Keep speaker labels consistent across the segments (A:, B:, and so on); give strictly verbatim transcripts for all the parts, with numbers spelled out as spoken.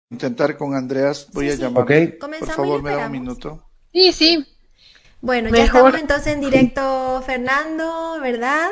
A: intentar con Andreas, voy
B: Sí,
A: a
B: sí.
A: llamarle.
B: Ok.
A: Por
B: Comenzamos y
A: favor, me da un
B: esperamos.
A: minuto.
C: Sí, sí,
B: Bueno, ya estamos
C: mejor.
B: entonces en directo, Fernando, ¿verdad?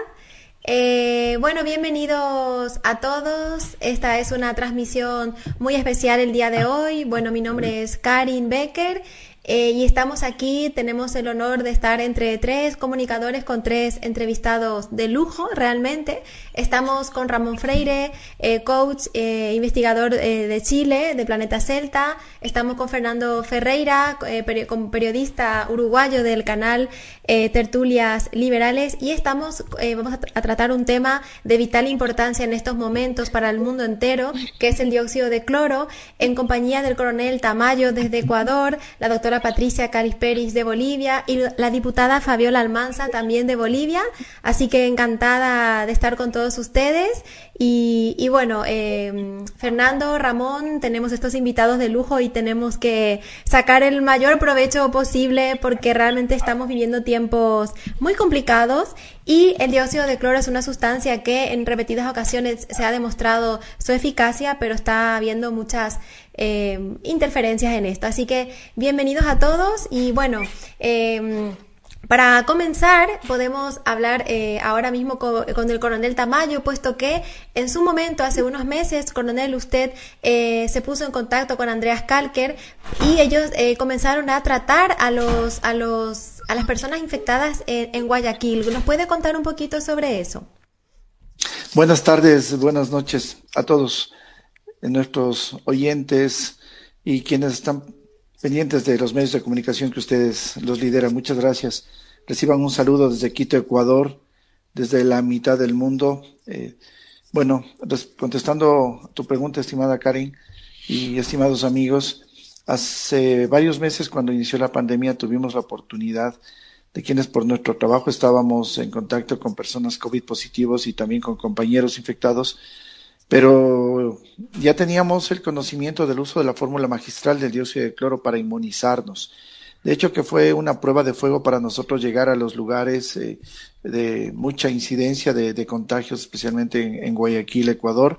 B: Eh, bueno, bienvenidos a todos. Esta es una transmisión muy especial el día de hoy. Bueno, mi nombre es Karin Becker eh, y estamos aquí. Tenemos el honor de estar entre tres comunicadores con tres entrevistados de lujo, realmente. Estamos con Ramón Freire, eh, coach, eh, investigador eh, de Chile, de Planeta Celta. Estamos con Fernando Ferreira, eh, peri como periodista uruguayo del canal eh, Tertulias Liberales, y estamos, eh, vamos a, a tratar un tema de vital importancia en estos momentos para el mundo entero, que es el dióxido de cloro, en compañía del coronel Tamayo desde Ecuador, la doctora Patricia Carisperis de Bolivia y la diputada Fabiola Almanza también de Bolivia. Así que encantada de estar con todos ustedes. Y, y bueno, eh, Fernando, Ramón, tenemos estos invitados de lujo y tenemos que sacar el mayor provecho posible porque realmente estamos viviendo tiempos muy complicados y el dióxido de cloro es una sustancia que en repetidas ocasiones se ha demostrado su eficacia, pero está habiendo muchas eh, interferencias en esto. Así que bienvenidos a todos y bueno... Eh, Para comenzar, podemos hablar eh, ahora mismo con, con el coronel Tamayo, puesto que en su momento, hace unos meses, coronel, usted eh, se puso en contacto con Andreas Kalker y ellos eh, comenzaron a tratar a los a los a las personas infectadas en, en Guayaquil. ¿Nos puede contar un poquito sobre eso?
A: Buenas tardes, buenas noches a todos eh, nuestros oyentes y quienes están pendientes de los medios de comunicación que ustedes los lideran. Muchas gracias. Reciban un saludo desde Quito, Ecuador, desde la mitad del mundo. Eh, bueno, contestando a tu pregunta, estimada Karen y estimados amigos, hace varios meses cuando inició la pandemia tuvimos la oportunidad de quienes por nuestro trabajo estábamos en contacto con personas COVID positivos y también con compañeros infectados, pero ya teníamos el conocimiento del uso de la fórmula magistral del dióxido de cloro para inmunizarnos. De hecho, que fue una prueba de fuego para nosotros llegar a los lugares eh, de mucha incidencia de, de contagios, especialmente en, en Guayaquil, Ecuador.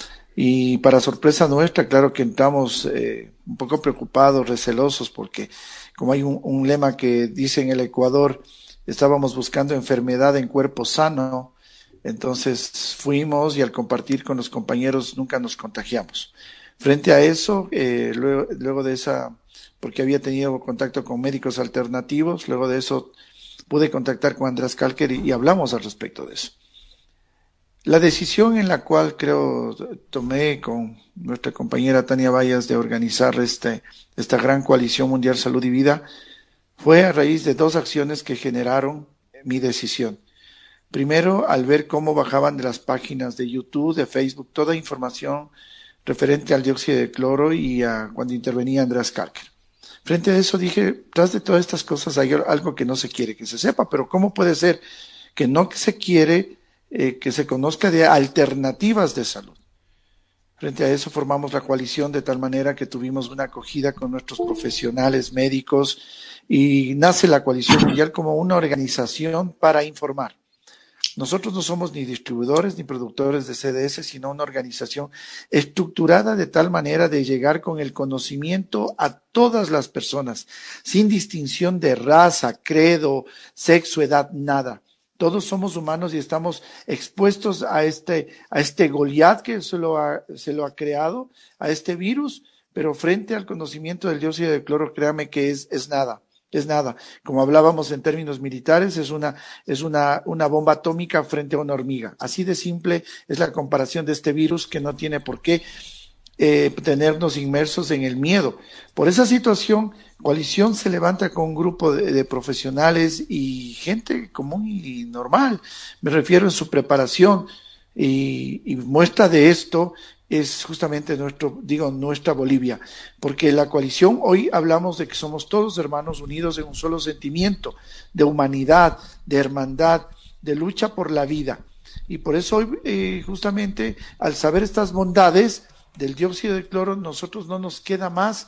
A: Y para sorpresa nuestra, claro que entramos eh, un poco preocupados, recelosos, porque como hay un, un lema que dice en el Ecuador, estábamos buscando enfermedad en cuerpo sano. Entonces fuimos y al compartir con los compañeros nunca nos contagiamos. Frente a eso, eh, luego, luego de esa, porque había tenido contacto con médicos alternativos, luego de eso pude contactar con Andreas Kalker y, y hablamos al respecto de eso. La decisión en la cual creo tomé con nuestra compañera Tania Bayas de organizar este, esta gran coalición mundial Salud y Vida fue a raíz de dos acciones que generaron mi decisión. Primero, al ver cómo bajaban de las páginas de YouTube, de Facebook, toda información referente al dióxido de cloro y a cuando intervenía Andreas Kalker. Frente a eso dije, tras de todas estas cosas hay algo que no se quiere que se sepa, pero ¿cómo puede ser que no se quiere eh, que se conozca de alternativas de salud? Frente a eso formamos la coalición de tal manera que tuvimos una acogida con nuestros profesionales médicos y nace la coalición mundial como una organización para informar. Nosotros no somos ni distribuidores ni productores de C D S, sino una organización estructurada de tal manera de llegar con el conocimiento a todas las personas, sin distinción de raza, credo, sexo, edad, nada. Todos somos humanos y estamos expuestos a este, a este Goliat que se lo ha, se lo ha creado, a este virus, pero frente al conocimiento del dióxido de cloro, créame que es, es nada. Es nada, como hablábamos en términos militares, es una, es una, una bomba atómica frente a una hormiga. Así de simple es la comparación de este virus que no tiene por qué eh, tenernos inmersos en el miedo. Por esa situación, Coalición se levanta con un grupo de, de profesionales y gente común y normal. Me refiero en su preparación y, y muestra de esto es justamente nuestro, digo, nuestra Bolivia, porque la coalición hoy hablamos de que somos todos hermanos unidos en un solo sentimiento de humanidad, de hermandad, de lucha por la vida. Y por eso hoy, eh, justamente, al saber estas bondades del dióxido de cloro, nosotros no nos queda más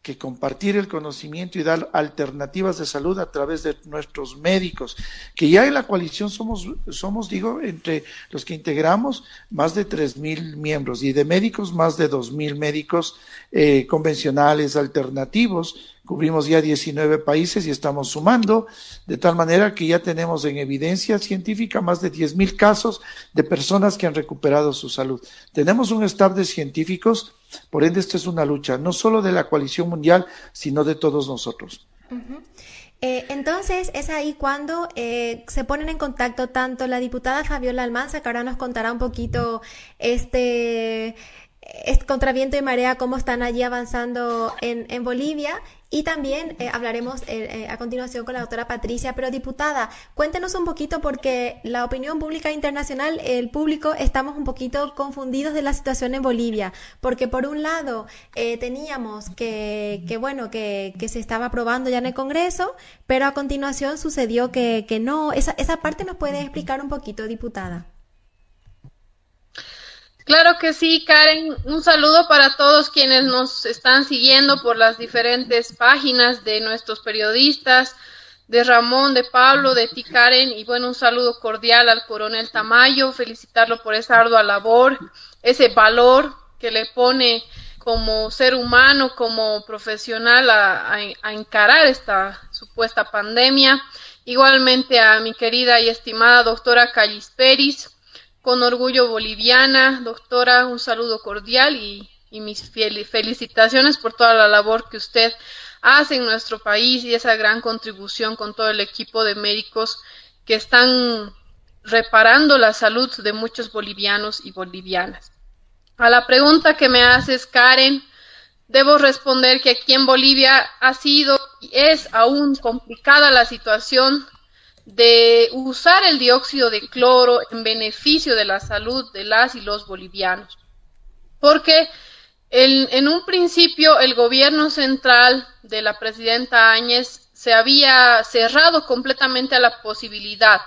A: que compartir el conocimiento y dar alternativas de salud a través de nuestros médicos, que ya en la coalición somos, somos digo, entre los que integramos más de tres mil miembros y de médicos más de dos mil médicos eh, convencionales, alternativos. Cubrimos ya diecinueve países y estamos sumando, de tal manera que ya tenemos en evidencia científica más de diez mil casos de personas que han recuperado su salud. Tenemos un staff de científicos, por ende esta es una lucha, no solo de la coalición mundial, sino de todos nosotros.
B: Uh-huh. Eh, entonces, es ahí cuando eh, se ponen en contacto tanto la diputada Fabiola Almanza, que ahora nos contará un poquito este... es contra viento y marea, cómo están allí avanzando en, en Bolivia, y también eh, hablaremos eh, eh, a continuación con la doctora Patricia. Pero diputada, cuéntenos un poquito, porque la opinión pública internacional, el público, estamos un poquito confundidos de la situación en Bolivia, porque por un lado eh, teníamos que, que bueno, que, que se estaba aprobando ya en el Congreso, pero a continuación sucedió que, que no. Esa, esa parte nos puede explicar un poquito, diputada.
C: Claro que sí, Karen. Un saludo para todos quienes nos están siguiendo por las diferentes páginas de nuestros periodistas, de Ramón, de Pablo, de ti, Karen, y bueno, un saludo cordial al coronel Tamayo, felicitarlo por esa ardua labor, ese valor que le pone como ser humano, como profesional a, a, a encarar esta supuesta pandemia. Igualmente a mi querida y estimada doctora Callis Peris, con orgullo boliviana. Doctora, un saludo cordial y, y mis felicitaciones por toda la labor que usted hace en nuestro país y esa gran contribución con todo el equipo de médicos que están reparando la salud de muchos bolivianos y bolivianas. A la pregunta que me haces, Karen, debo responder que aquí en Bolivia ha sido y es aún complicada la situación de usar el dióxido de cloro en beneficio de la salud de las y los bolivianos. Porque el, en un principio el gobierno central de la presidenta Áñez se había cerrado completamente a la posibilidad,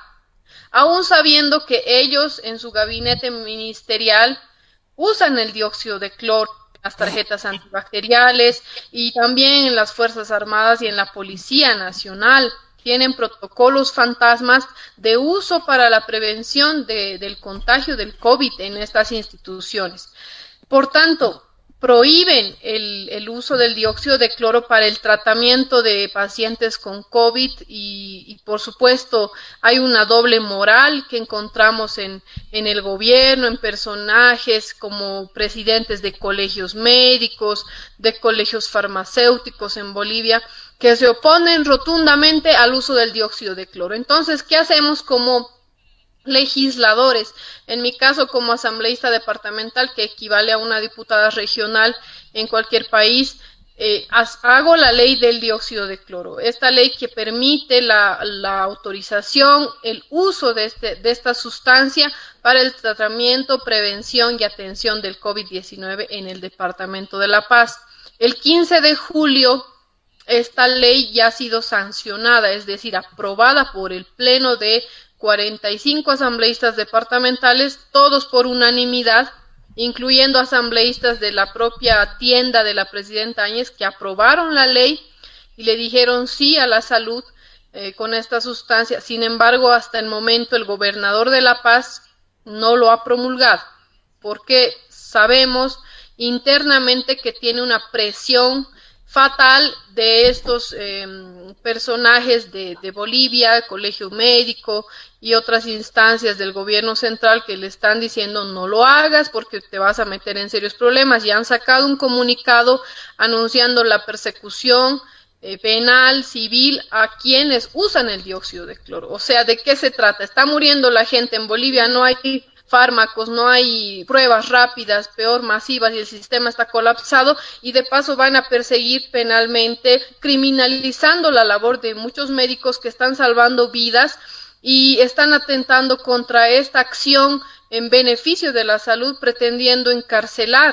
C: aún sabiendo que ellos en su gabinete ministerial usan el dióxido de cloro en las tarjetas antibacteriales y también en las Fuerzas Armadas y en la Policía Nacional. Tienen protocolos fantasmas de uso para la prevención de, del contagio del COVID en estas instituciones. Por tanto, prohíben el, el uso del dióxido de cloro para el tratamiento de pacientes con COVID y, y por supuesto, hay una doble moral que encontramos en, en el gobierno, en personajes como presidentes de colegios médicos, de colegios farmacéuticos en Bolivia, que se oponen rotundamente al uso del dióxido de cloro. Entonces, ¿qué hacemos como legisladores? En mi caso, como asambleísta departamental, que equivale a una diputada regional en cualquier país, eh, hago la ley del dióxido de cloro. Esta ley que permite la, la autorización, el uso de, este, de esta sustancia para el tratamiento, prevención y atención del COVID diecinueve en el departamento de La Paz. El quince de julio, esta ley ya ha sido sancionada, es decir, aprobada por el pleno de cuarenta y cinco asambleístas departamentales, todos por unanimidad, incluyendo asambleístas de la propia tienda de la presidenta Áñez, que aprobaron la ley y le dijeron sí a la salud eh, con esta sustancia. Sin embargo, hasta el momento el gobernador de La Paz no lo ha promulgado, porque sabemos internamente que tiene una presión fatal de estos eh, personajes de, de Bolivia, Colegio Médico y otras instancias del gobierno central que le están diciendo no lo hagas porque te vas a meter en serios problemas, y han sacado un comunicado anunciando la persecución eh, penal, civil a quienes usan el dióxido de cloro. O sea, ¿de qué se trata? Está muriendo la gente en Bolivia, no hay fármacos, no hay pruebas rápidas, peor masivas, y el sistema está colapsado, y de paso van a perseguir penalmente, criminalizando la labor de muchos médicos que están salvando vidas y están atentando contra esta acción en beneficio de la salud, pretendiendo encarcelar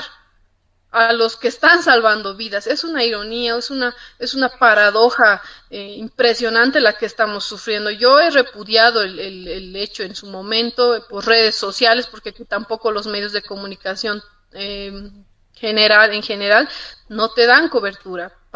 C: a los que están salvando vidas. Es una ironía, es una, es una paradoja eh, impresionante la que estamos sufriendo. Yo he repudiado el, el, el hecho en su momento por redes sociales, porque aquí tampoco los medios de comunicación eh, general, en general no te dan cobertura.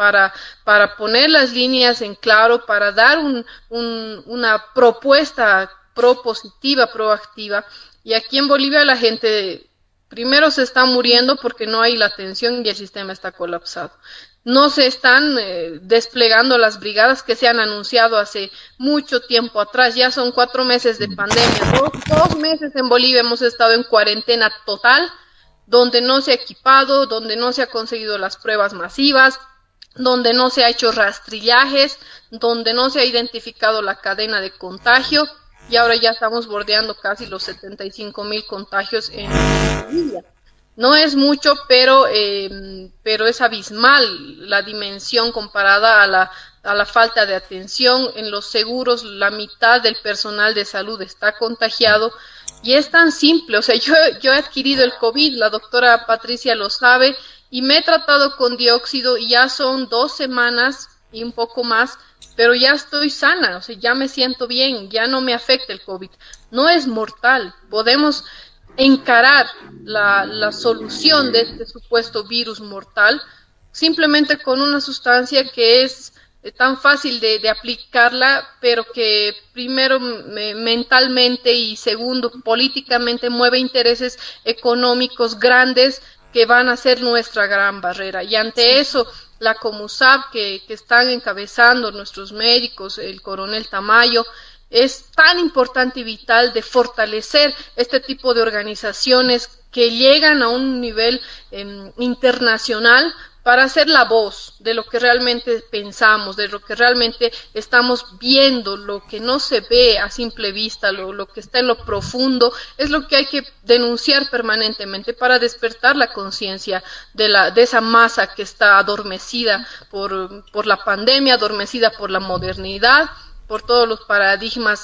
C: para, para poner las líneas en claro, para dar un, un, una propuesta propositiva, proactiva. Y aquí en Bolivia la gente primero se está muriendo porque no hay la atención y el sistema está colapsado. No se están eh, desplegando las brigadas que se han anunciado hace mucho tiempo atrás. Ya son cuatro meses de pandemia. Dos, dos meses en Bolivia hemos estado en cuarentena total, donde no se ha equipado, donde no se ha conseguido las pruebas masivas, donde no se ha hecho rastrillajes, donde no se ha identificado la cadena de contagio, y ahora ya estamos bordeando casi los setenta y cinco mil contagios en Bolivia. No es mucho, pero eh, pero es abismal la dimensión comparada a la a la falta de atención. En los seguros la mitad del personal de salud está contagiado y es tan simple. O sea, yo yo he adquirido el COVID, la doctora Patricia lo sabe, y me he tratado con dióxido y ya son dos semanas y un poco más, pero ya estoy sana, o sea, ya me siento bien, ya no me afecta el COVID. No es mortal, podemos encarar la, la solución de este supuesto virus mortal simplemente con una sustancia que es eh, tan fácil de, de aplicarla, pero que primero me, mentalmente y segundo políticamente mueve intereses económicos grandes que van a ser nuestra gran barrera. Y ante eso, la Comusab que, que están encabezando nuestros médicos, el coronel Tamayo, es tan importante y vital de fortalecer este tipo de organizaciones que llegan a un nivel eh, internacional para ser la voz de lo que realmente pensamos, de lo que realmente estamos viendo, lo que no se ve a simple vista, lo, lo que está en lo profundo, es lo que hay que denunciar permanentemente para despertar la conciencia de la de esa masa que está adormecida por, por la pandemia, adormecida por la modernidad, por todos los paradigmas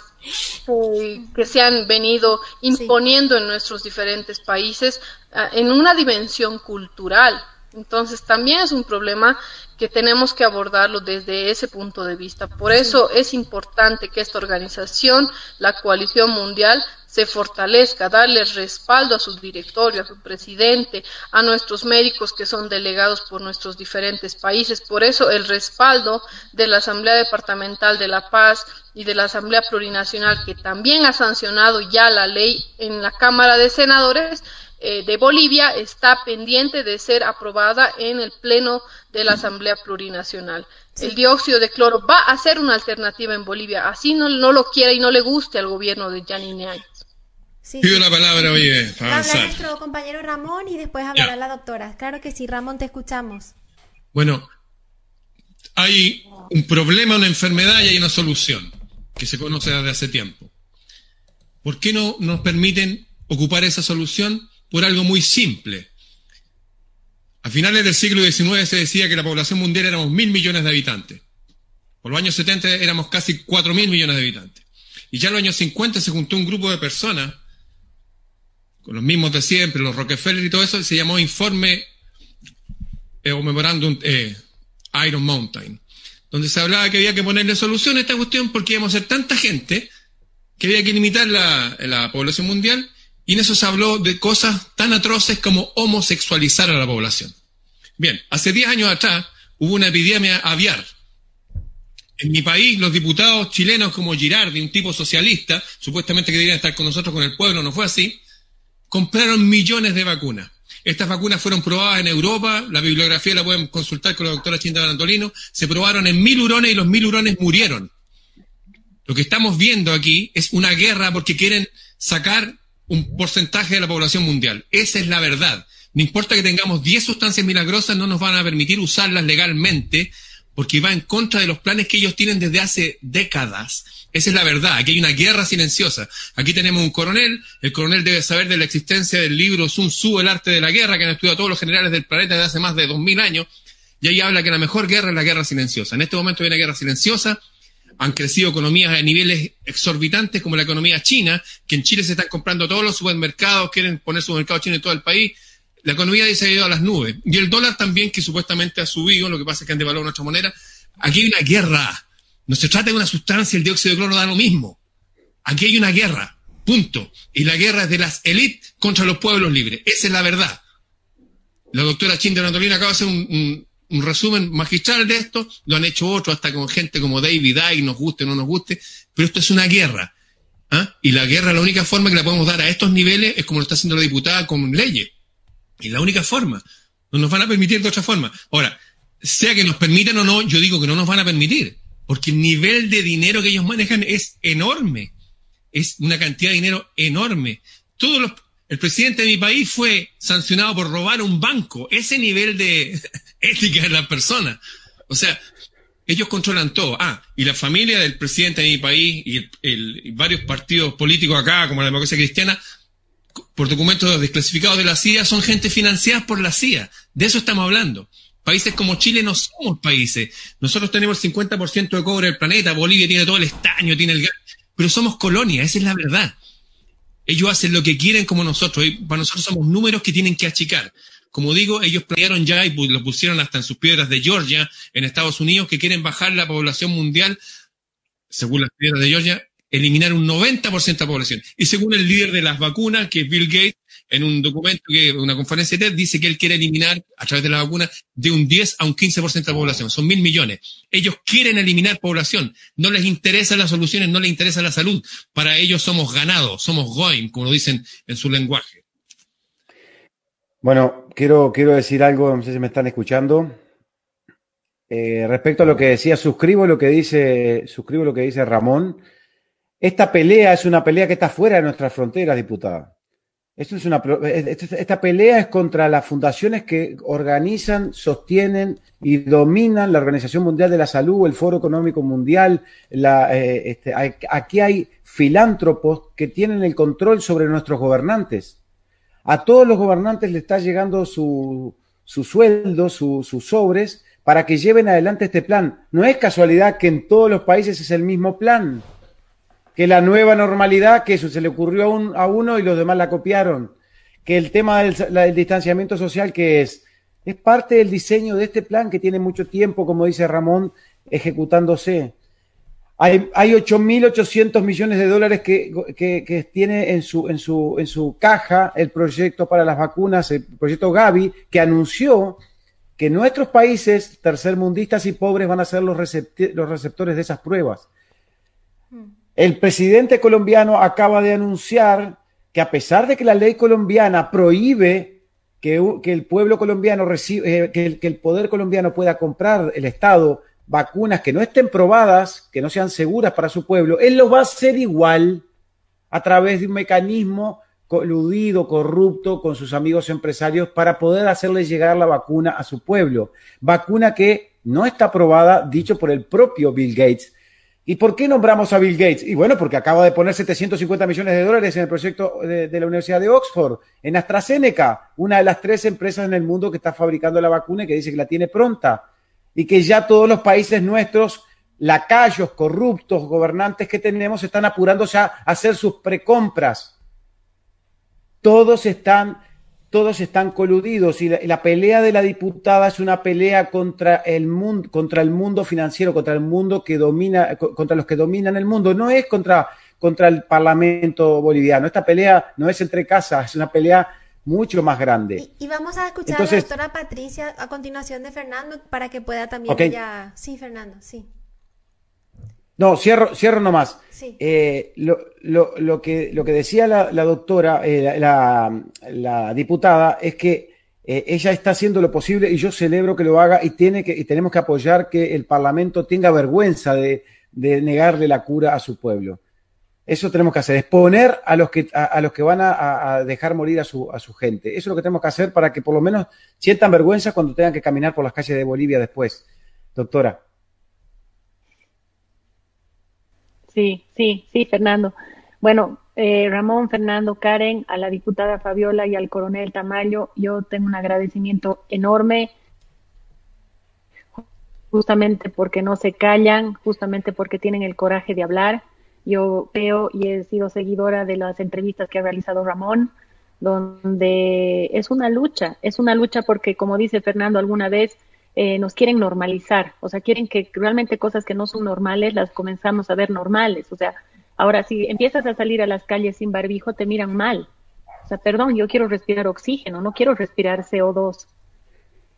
C: eh, que se han venido imponiendo sí. en nuestros diferentes países, uh, en una dimensión cultural. Entonces también es un problema que tenemos que abordarlo desde ese punto de vista. Por eso sí. es importante que esta organización, la Coalición Mundial, se fortalezca, darle respaldo a su directorio, a su presidente, a nuestros médicos que son delegados por nuestros diferentes países. Por eso el respaldo de la Asamblea Departamental de La Paz y de la Asamblea Plurinacional, que también ha sancionado ya la ley en la Cámara de Senadores eh, de Bolivia, está pendiente de ser aprobada en el Pleno de la Asamblea Plurinacional. El dióxido de cloro va a ser una alternativa en Bolivia, así no, no lo quiera y no le guste al gobierno de Yanine Áñez.
B: Sí,
D: Pido
B: sí.
D: la palabra, oye, para
B: Habla
D: avanzar.
B: nuestro compañero Ramón y después hablará
D: Ya.
B: la doctora. Claro que sí, Ramón, te escuchamos.
D: Bueno, hay un problema, una enfermedad y hay una solución que se conoce desde hace tiempo. ¿Por qué no nos permiten ocupar esa solución? Por algo muy simple. A finales del siglo diecinueve se decía que la población mundial éramos mil millones de habitantes. Por los años setenta éramos casi cuatro mil millones de habitantes. Y ya en los años cincuenta se juntó un grupo de personas, con los mismos de siempre, los Rockefeller y todo eso, se llamó Informe eh, o Memorándum eh, Iron Mountain, donde se hablaba que había que ponerle solución a esta cuestión porque íbamos a ser tanta gente que había que limitar la, la población mundial, y en eso se habló de cosas tan atroces como homosexualizar a la población. Bien, hace diez años atrás hubo una epidemia aviar. En mi país, los diputados chilenos como Girardi, un tipo socialista, supuestamente que deberían estar con nosotros, con el pueblo, no fue así, compraron millones de vacunas. Estas vacunas fueron probadas en Europa, la bibliografía la pueden consultar con la doctora Chinda Barantolino, se probaron en mil hurones y los mil hurones murieron. Lo que estamos viendo aquí es una guerra porque quieren sacar un porcentaje de la población mundial. Esa es la verdad. No importa que tengamos diez sustancias milagrosas, no nos van a permitir usarlas legalmente porque va en contra de los planes que ellos tienen desde hace décadas. Esa es la verdad. Aquí hay una guerra silenciosa. Aquí tenemos un coronel. El coronel debe saber de la existencia del libro Sun Tzu, El arte de la guerra, que han estudiado todos los generales del planeta desde hace más de dos mil años. Y ahí habla que la mejor guerra es la guerra silenciosa. En este momento hay una guerra silenciosa. Han crecido economías a niveles exorbitantes como la economía china, que en Chile se están comprando todos los supermercados, quieren poner supermercados chinos en todo el país. La economía se ha ido a las nubes. Y el dólar también, que supuestamente ha subido, lo que pasa es que han devaluado nuestra moneda. Aquí hay una guerra. No se trata de una sustancia, el dióxido de cloro da lo mismo. Aquí hay una guerra, punto. Y la guerra es de las élites contra los pueblos libres. Esa es la verdad. La doctora Chinda Barantolino acaba de hacer un, un, un resumen magistral de esto, lo han hecho otros, hasta con gente como David Icke, nos guste o no nos guste, pero esto es una guerra. ¿Ah? Y la guerra, la única forma que la podemos dar a estos niveles es como lo está haciendo la diputada con leyes. Y la única forma. No nos van a permitir de otra forma. Ahora, sea que nos permitan o no, yo digo que no nos van a permitir, porque el nivel de dinero que ellos manejan es enorme. Es una cantidad de dinero enorme. Todos los, el presidente de mi país fue sancionado por robar un banco. Ese nivel de ética de las personas. O sea, ellos controlan todo. Ah, y la familia del presidente de mi país y, el, el, y varios partidos políticos acá, como la Democracia Cristiana, por documentos desclasificados de la C I A, son gente financiada por la C I A. De eso estamos hablando. Países como Chile no somos países. Nosotros tenemos el cincuenta por ciento de cobre del planeta, Bolivia tiene todo el estaño, tiene el gas, pero somos colonia, esa es la verdad. Ellos hacen lo que quieren como nosotros, y para nosotros somos números que tienen que achicar. Como digo, ellos planearon ya y lo pusieron hasta en sus piedras de Georgia, en Estados Unidos, que quieren bajar la población mundial, según las piedras de Georgia, eliminar un noventa por ciento de la población. Y según el líder de las vacunas, que es Bill Gates, en un documento, que una conferencia de TED, dice que él quiere eliminar, a través de la vacuna, de un diez a un quince por ciento de la población. Son mil millones. Ellos quieren eliminar población. No les interesan las soluciones, no les interesa la salud. Para ellos somos ganados, somos goim, como lo dicen en su lenguaje.
E: Bueno, quiero, quiero decir algo, no sé si me están escuchando. Eh, respecto a lo que decía, suscribo lo que dice, suscribo lo que dice Ramón. Esta pelea es una pelea que está fuera de nuestras fronteras, diputada. Esto es una, esta pelea es contra las fundaciones que organizan, sostienen y dominan la Organización Mundial de la Salud, el Foro Económico Mundial. La, eh, este, hay, aquí hay filántropos que tienen el control sobre nuestros gobernantes. A todos los gobernantes les está llegando su, su sueldo, su, sus sobres, para que lleven adelante este plan. No es casualidad que en todos los países es el mismo plan. Que la nueva normalidad, que eso se le ocurrió a, un, a uno y los demás la copiaron. Que el tema del, la, del distanciamiento social, que es, es parte del diseño de este plan que tiene mucho tiempo, como dice Ramón, ejecutándose. Hay, hay ocho mil ochocientos millones de dólares que, que, que tiene en su, en, su, en su caja el proyecto para las vacunas, el proyecto Gavi, que anunció que nuestros países tercermundistas y pobres van a ser los, recept- los receptores de esas pruebas. El presidente colombiano acaba de anunciar que a pesar de que la ley colombiana prohíbe que, que el pueblo colombiano recibe, eh, que, el, que el poder colombiano pueda comprar, el Estado, vacunas que no estén probadas, que no sean seguras para su pueblo, él lo va a hacer igual a través de un mecanismo coludido, corrupto con sus amigos empresarios para poder hacerle llegar la vacuna a su pueblo. Vacuna que no está aprobada, dicho por el propio Bill Gates. ¿Y por qué nombramos a Bill Gates? Y bueno, porque acaba de poner setecientos cincuenta millones de dólares en el proyecto de, de la Universidad de Oxford, en AstraZeneca, una de las tres empresas en el mundo que está fabricando la vacuna y que dice que la tiene pronta. Y que ya todos los países nuestros, lacayos, corruptos, gobernantes que tenemos, están apurándose a hacer sus precompras. Todos están, todos están coludidos y la, y la pelea de la diputada es una pelea contra el mundo, contra el mundo financiero, contra el mundo que domina, contra los que dominan el mundo. No es contra, contra el Parlamento boliviano. Esta pelea no es entre casas, es una pelea mucho más grande.
B: Y, y vamos a escuchar
E: Entonces,
B: a la doctora Patricia a continuación de Fernando para que pueda también
E: okay.
B: ella... Sí, Fernando, sí.
E: No, cierro, cierro nomás.
B: Sí.
E: Eh, lo, lo, lo, que, lo que decía la, la doctora, eh, la, la diputada, es que eh, ella está haciendo lo posible y yo celebro que lo haga y, tiene que, y tenemos que apoyar que el Parlamento tenga vergüenza de, de negarle la cura a su pueblo. Eso tenemos que hacer, exponer a los que, a, a los que van a, a dejar morir a su, a su gente. Eso es lo que tenemos que hacer para que por lo menos sientan vergüenza cuando tengan que caminar por las calles de Bolivia después. Doctora.
F: Sí, sí, sí, Fernando. Bueno, eh, Ramón, Fernando, Karen, a la diputada Fabiola y al coronel Tamayo, yo tengo un agradecimiento enorme, justamente porque no se callan, justamente porque tienen el coraje de hablar. Yo veo y he sido seguidora de las entrevistas que ha realizado Ramón, donde es una lucha, es una lucha porque, como dice Fernando alguna vez, Eh, nos quieren normalizar, o sea, quieren que realmente cosas que no son normales las comenzamos a ver normales, o sea, ahora si empiezas a salir a las calles sin barbijo te miran mal, o sea, perdón, yo quiero respirar oxígeno, no quiero respirar C O dos,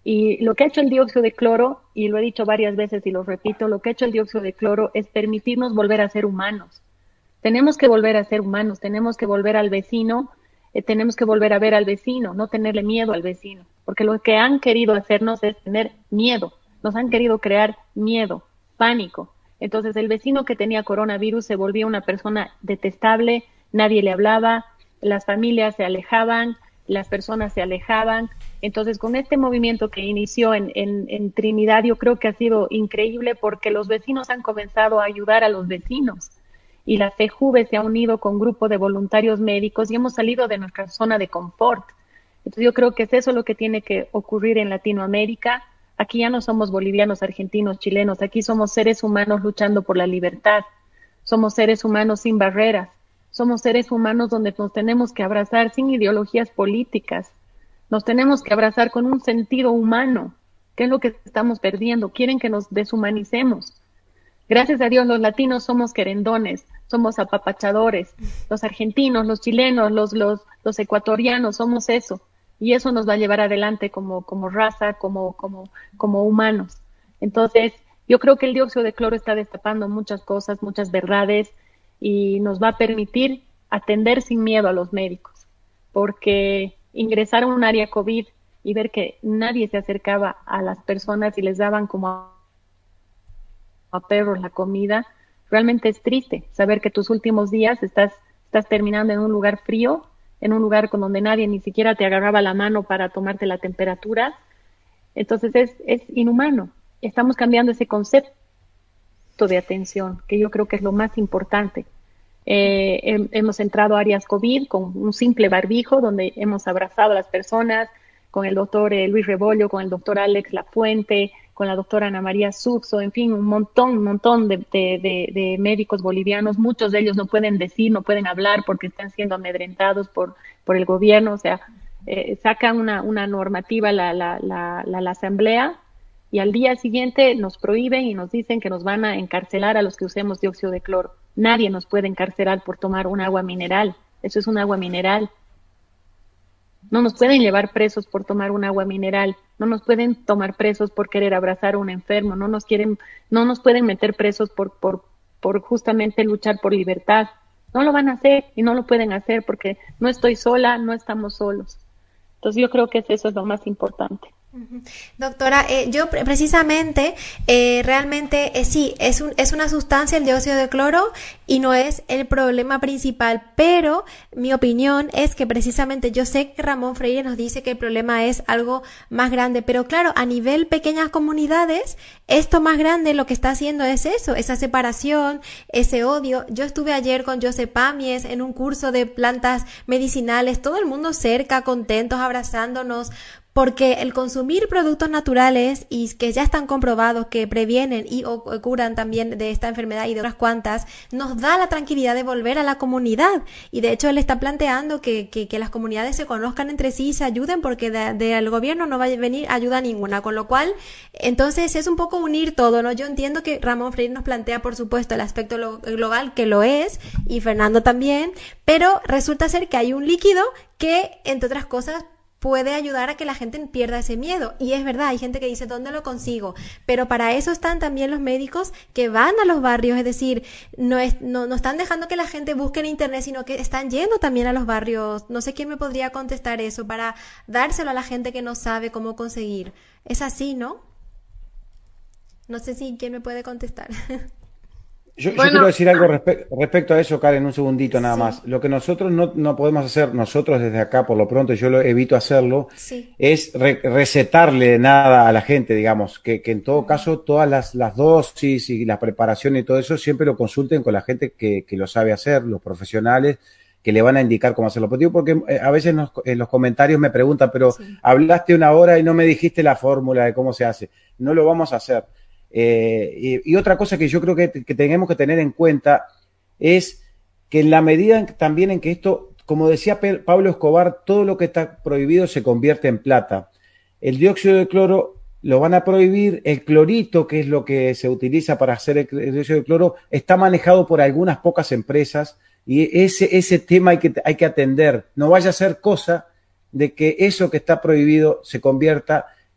F: Y lo que ha hecho el dióxido de cloro, y lo he dicho varias veces y lo repito, lo que ha hecho el dióxido de cloro es permitirnos volver a ser humanos. Tenemos que volver a ser humanos, tenemos que volver al vecino, eh, tenemos que volver a ver al vecino, no tenerle miedo al vecino, porque lo que han querido hacernos es tener miedo, nos han querido crear miedo, pánico. Entonces el vecino que tenía coronavirus se volvía una persona detestable, nadie le hablaba, las familias se alejaban, las personas se alejaban. Entonces, con este movimiento que inició en, en, en Trinidad, yo creo que ha sido increíble porque los vecinos han comenzado a ayudar a los vecinos y la FEJUVE se ha unido con un grupo de voluntarios médicos y hemos salido de nuestra zona de confort. Entonces, yo creo que es eso lo que tiene que ocurrir en Latinoamérica. Aquí ya no somos bolivianos, argentinos, chilenos, aquí somos seres humanos luchando por la libertad, somos seres humanos sin barreras, somos seres humanos donde nos tenemos que abrazar sin ideologías políticas. Nos tenemos que abrazar con un sentido humano, que es lo que estamos perdiendo. Quieren que nos deshumanicemos. Gracias a Dios los latinos somos querendones, somos apapachadores. Los argentinos, los chilenos, los, los, los ecuatorianos somos eso. Y eso nos va a llevar adelante como, como raza, como, como, como humanos. Entonces, yo creo que el dióxido de cloro está destapando muchas cosas, muchas verdades, y nos va a permitir atender sin miedo a los médicos. Porque ingresar a un área COVID y ver que nadie se acercaba a las personas y les daban como a, a perros la comida, realmente es triste saber que tus últimos días estás, estás terminando en un lugar frío, en un lugar con donde nadie ni siquiera te agarraba la mano para tomarte la temperatura. Entonces es, es inhumano. Estamos cambiando ese concepto de atención, que yo creo que es lo más importante. Eh, he, hemos entrado a áreas COVID con un simple barbijo, donde hemos abrazado a las personas, con el doctor eh, Luis Rebollo, con el doctor Alex Lafuente, con la doctora Ana María Suxo, en fin, un montón, un montón de, de, de, de médicos bolivianos. Muchos de ellos no pueden decir, no pueden hablar porque están siendo amedrentados por, por el gobierno. O sea, eh, sacan una, una normativa la, la, la, la, la asamblea y al día siguiente nos prohíben y nos dicen que nos van a encarcelar a los que usemos dióxido de cloro. Nadie nos puede encarcelar por tomar un agua mineral. Eso es un agua mineral. No nos pueden llevar presos por tomar un agua mineral. No nos pueden tomar presos por querer abrazar a un enfermo. No nos quieren, no nos pueden meter presos por, por, por justamente luchar por libertad. No lo van a hacer y no lo pueden hacer porque no estoy sola, no estamos solos. Entonces yo creo que eso es lo más importante.
B: Doctora, eh, yo pre precisamente, eh, realmente, eh, sí, es, un, es una sustancia el dióxido de cloro y no es el problema principal, pero mi opinión es que precisamente yo sé que Ramón Freire nos dice que el problema es algo más grande, pero claro, a nivel pequeñas comunidades, esto más grande lo que está haciendo es eso, esa separación, ese odio. Yo estuve ayer con Josep Pamies en un curso de plantas medicinales, todo el mundo cerca, contentos, abrazándonos, porque el consumir productos naturales y que ya están comprobados que previenen y o, o curan también de esta enfermedad y de otras cuantas, nos da la tranquilidad de volver a la comunidad. Y de hecho él está planteando que, que, que las comunidades se conozcan entre sí y se ayuden, porque del de, de gobierno no va a venir ayuda ninguna. Con lo cual, entonces es un poco unir todo, ¿no? Yo entiendo que Ramón Freire nos plantea, por supuesto, el aspecto lo, global, que lo es, y Fernando también, pero resulta ser que hay un líquido que, entre otras cosas, puede ayudar a que la gente pierda ese miedo. Y es verdad, hay gente que dice, ¿dónde lo consigo? Pero para eso están también los médicos que van a los barrios, es decir, no, es, no, no están dejando que la gente busque en internet, sino que están yendo también a los barrios. No sé quién me podría contestar eso para dárselo a la gente que no sabe cómo conseguir. Es así, ¿no? No sé si quién me puede contestar.
E: Yo,
C: Bueno,
E: yo quiero decir algo respe respecto a eso, Karen, un segundito nada
B: sí.
E: más. Lo que nosotros no, no podemos hacer, nosotros desde acá, por lo pronto, yo lo evito hacerlo,
B: Sí.
E: es re recetarle nada a la gente, digamos, que, que en todo caso todas las, las dosis y la preparación y todo eso siempre lo consulten con la gente que, que lo sabe hacer, los profesionales, que le van a indicar cómo hacerlo. Porque, porque eh, a veces nos, en los comentarios me preguntan, pero
B: Sí.
E: hablaste una hora y no me dijiste la fórmula de cómo se hace. No lo vamos a hacer. Eh, y, y otra cosa que yo creo que, que tenemos que tener en cuenta es que en la medida en, también en que esto, como decía Pe Pablo Escobar, todo lo que está prohibido se convierte en plata. El dióxido de cloro lo van a prohibir, el clorito, que es lo que se utiliza para hacer el, el dióxido de cloro, está manejado por algunas pocas empresas y ese, ese tema hay que, hay que atender. No vaya a ser cosa de que eso que está prohibido se convierta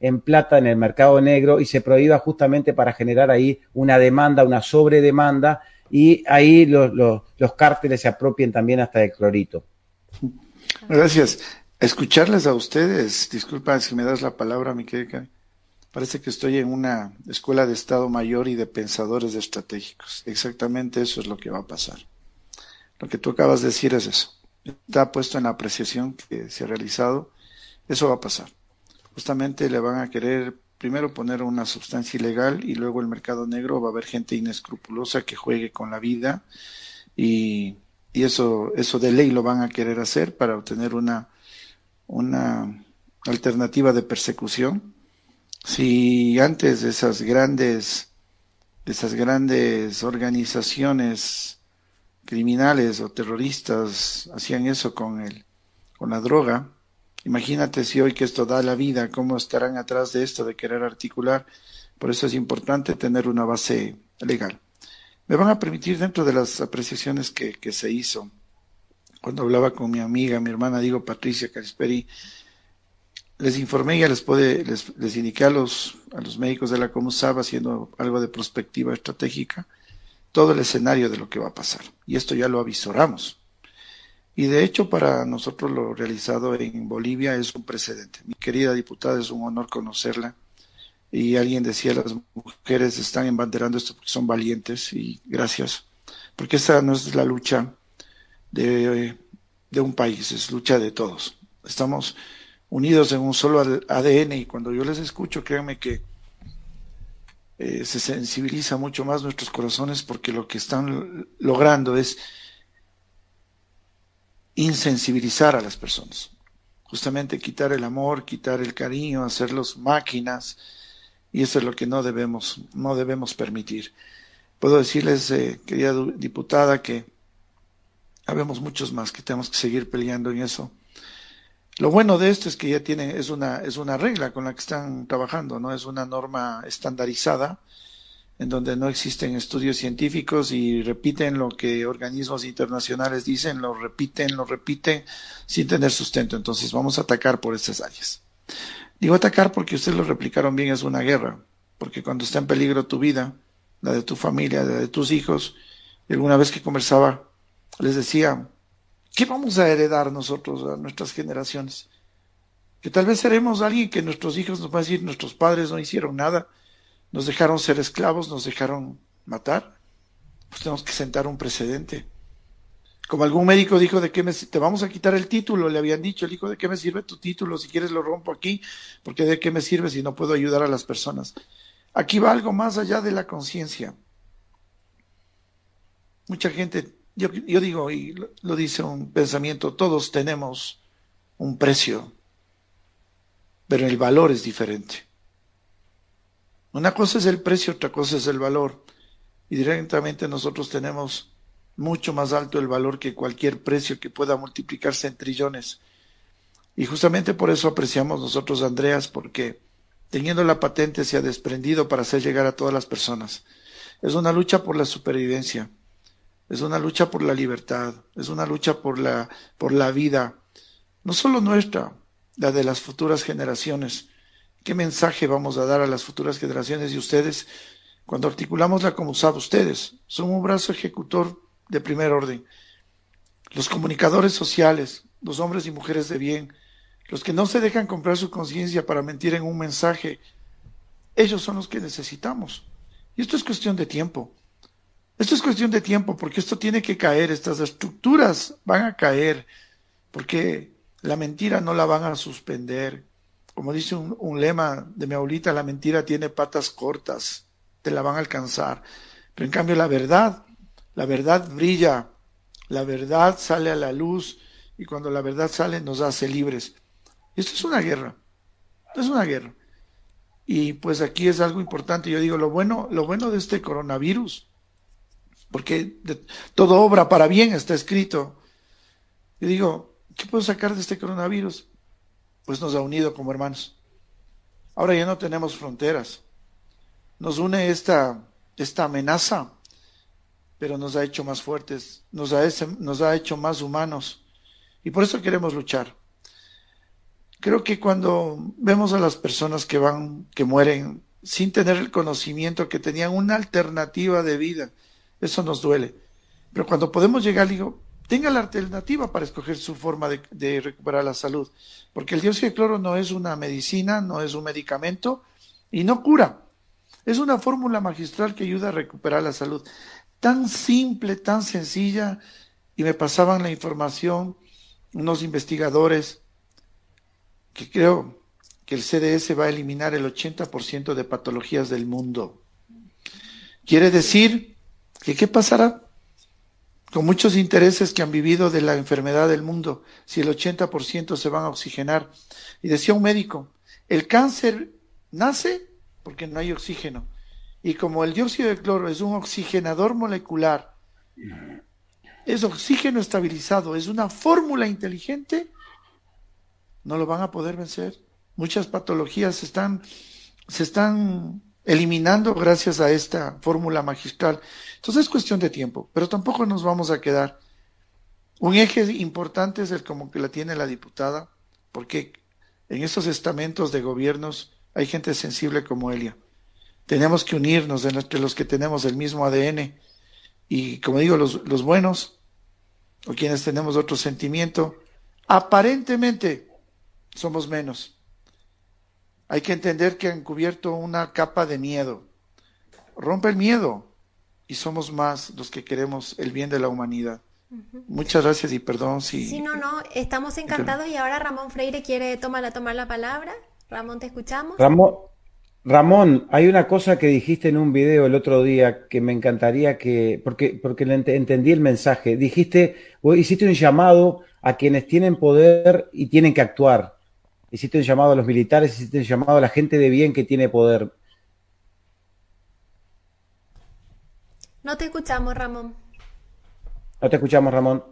E: en plata en el mercado negro y se prohíba justamente para generar ahí una demanda, una sobredemanda, y ahí los, los, los cárteles se apropien también hasta del clorito.
A: Gracias. Escucharles a ustedes, disculpa si me das la palabra, mi querida, parece que estoy en una escuela de Estado Mayor y de pensadores estratégicos. Exactamente eso es lo que va a pasar. Lo que tú acabas de decir es eso. Está puesto en la apreciación que se ha realizado. Eso va a pasar. Justamente le van a querer primero poner una sustancia ilegal y luego el mercado negro va a haber gente inescrupulosa que juegue con la vida y, y eso, eso de ley lo van a querer hacer para obtener una, una alternativa de persecución. Si antes de esas grandes, de esas grandes organizaciones criminales o terroristas hacían eso con el, con la droga, imagínate si hoy que esto da la vida, cómo estarán atrás de esto de querer articular. Por eso es importante tener una base legal. Me van a permitir, dentro de las apreciaciones que, que se hizo, cuando hablaba con mi amiga, mi hermana, digo, Patricia Carisperi, les informé, ya les puede, les, les indiqué a los, a los médicos de la COMUSAB, haciendo algo de prospectiva estratégica, todo el escenario de lo que va a pasar. Y esto ya lo avisoramos. Y de hecho, para nosotros lo realizado en Bolivia es un precedente. Mi querida diputada, es un honor conocerla. Y alguien decía, las mujeres están embanderando esto porque son valientes, y gracias. Porque esta no es la lucha de, de un país, es lucha de todos. Estamos unidos en un solo A D N, y cuando yo les escucho, créanme que eh, se sensibiliza mucho más nuestros corazones, porque lo que están logrando es insensibilizar a las personas, justamente quitar el amor, quitar el cariño, hacerlos máquinas, y eso es lo que no debemos, no debemos permitir. Puedo decirles, eh, querida diputada, que habemos muchos más que tenemos que seguir peleando en eso. Lo bueno de esto es que ya tiene, es una, es una regla con la que están trabajando, ¿no? Es una norma estandarizada, en donde no existen estudios científicos y repiten lo que organismos internacionales dicen, lo repiten, lo repiten, sin tener sustento. Entonces vamos a atacar por estas áreas. Digo atacar porque ustedes lo replicaron bien, es una guerra, porque cuando está en peligro tu vida, la de tu familia, la de tus hijos, y alguna vez que conversaba, les decía, ¿qué vamos a heredar nosotros a nuestras generaciones? Que tal vez seremos alguien que nuestros hijos nos van a decir, nuestros padres no hicieron nada, nos dejaron ser esclavos, nos dejaron matar. Pues tenemos que sentar un precedente. Como algún médico dijo, ¿de qué me, te vamos a quitar el título? Le habían dicho, el hijo, ¿de qué me sirve tu título? Si quieres lo rompo aquí, porque ¿de qué me sirve si no puedo ayudar a las personas? Aquí va algo más allá de la conciencia. Mucha gente, yo, yo digo, y lo, lo dice un pensamiento, todos tenemos un precio, pero el valor es diferente. Una cosa es el precio, otra cosa es el valor. Y directamente nosotros tenemos mucho más alto el valor que cualquier precio que pueda multiplicarse en trillones. Y justamente por eso apreciamos nosotros a Andreas, porque teniendo la patente se ha desprendido para hacer llegar a todas las personas. Es una lucha por la supervivencia, es una lucha por la libertad, es una lucha por la, por la vida, no solo nuestra, la de las futuras generaciones. ¿Qué mensaje vamos a dar a las futuras generaciones? Y ustedes, cuando articulamos la COMUSAB, ustedes son un brazo ejecutor de primer orden. Los comunicadores sociales, los hombres y mujeres de bien, los que no se dejan comprar su conciencia para mentir en un mensaje, ellos son los que necesitamos. Y esto es cuestión de tiempo. Esto es cuestión de tiempo, porque esto tiene que caer, estas estructuras van a caer, porque la mentira no la van a suspender. Como dice un, un lema de mi abuelita, la mentira tiene patas cortas, te la van a alcanzar. Pero en cambio la verdad, la verdad brilla, la verdad sale a la luz, y cuando la verdad sale nos hace libres. Esto es una guerra, es una guerra. Y pues aquí es algo importante. Yo digo, lo bueno, lo bueno de este coronavirus, porque de, todo obra para bien, está escrito. Yo digo, ¿qué puedo sacar de este coronavirus? Pues nos ha unido como hermanos. Ahora ya no tenemos fronteras. Nos une esta, esta amenaza, pero nos ha hecho más fuertes, nos ha, nos ha hecho más humanos. Y por eso queremos luchar. Creo que cuando vemos a las personas que van, que mueren sin tener el conocimiento que tenían una alternativa de vida, eso nos duele. Pero cuando podemos llegar, digo, tenga la alternativa para escoger su forma de, de recuperar la salud. Porque el dióxido de cloro no es una medicina, no es un medicamento y no cura. Es una fórmula magistral que ayuda a recuperar la salud. Tan simple, tan sencilla, y me pasaban la información unos investigadores que creo que el C D S va a eliminar el ochenta por ciento de patologías del mundo. Quiere decir que ¿qué pasará con muchos intereses que han vivido de la enfermedad del mundo si el ochenta por ciento se van a oxigenar? Y decía un médico, el cáncer nace porque no hay oxígeno. Y como el dióxido de cloro es un oxigenador molecular, es oxígeno estabilizado, es una fórmula inteligente, no lo van a poder vencer. Muchas patologías se están, se están eliminando gracias a esta fórmula magistral. Entonces es cuestión de tiempo, pero tampoco nos vamos a quedar. Un eje importante es el como que la tiene la diputada, porque en estos estamentos de gobiernos hay gente sensible como Elia. Tenemos que unirnos entre los que tenemos el mismo A D N y, como digo, los, los buenos o quienes tenemos otro sentimiento, aparentemente somos menos. Hay que entender que han cubierto una capa de miedo. Rompe el miedo y somos más los que queremos el bien de la humanidad. Uh-huh. Muchas gracias y perdón si...
B: Sí, no, no, estamos encantados y ahora Ramón Freire quiere tomar, tomar la palabra. Ramón, ¿te escuchamos?
E: Ramón, Ramón, hay una cosa que dijiste en un video el otro día que me encantaría que... Porque, porque entendí el mensaje. Dijiste, hiciste un llamado a quienes tienen poder y tienen que actuar. Hiciste un llamado a los militares, hiciste un llamado a la gente de bien que tiene poder.
B: No te escuchamos, Ramón.
E: No te escuchamos, Ramón.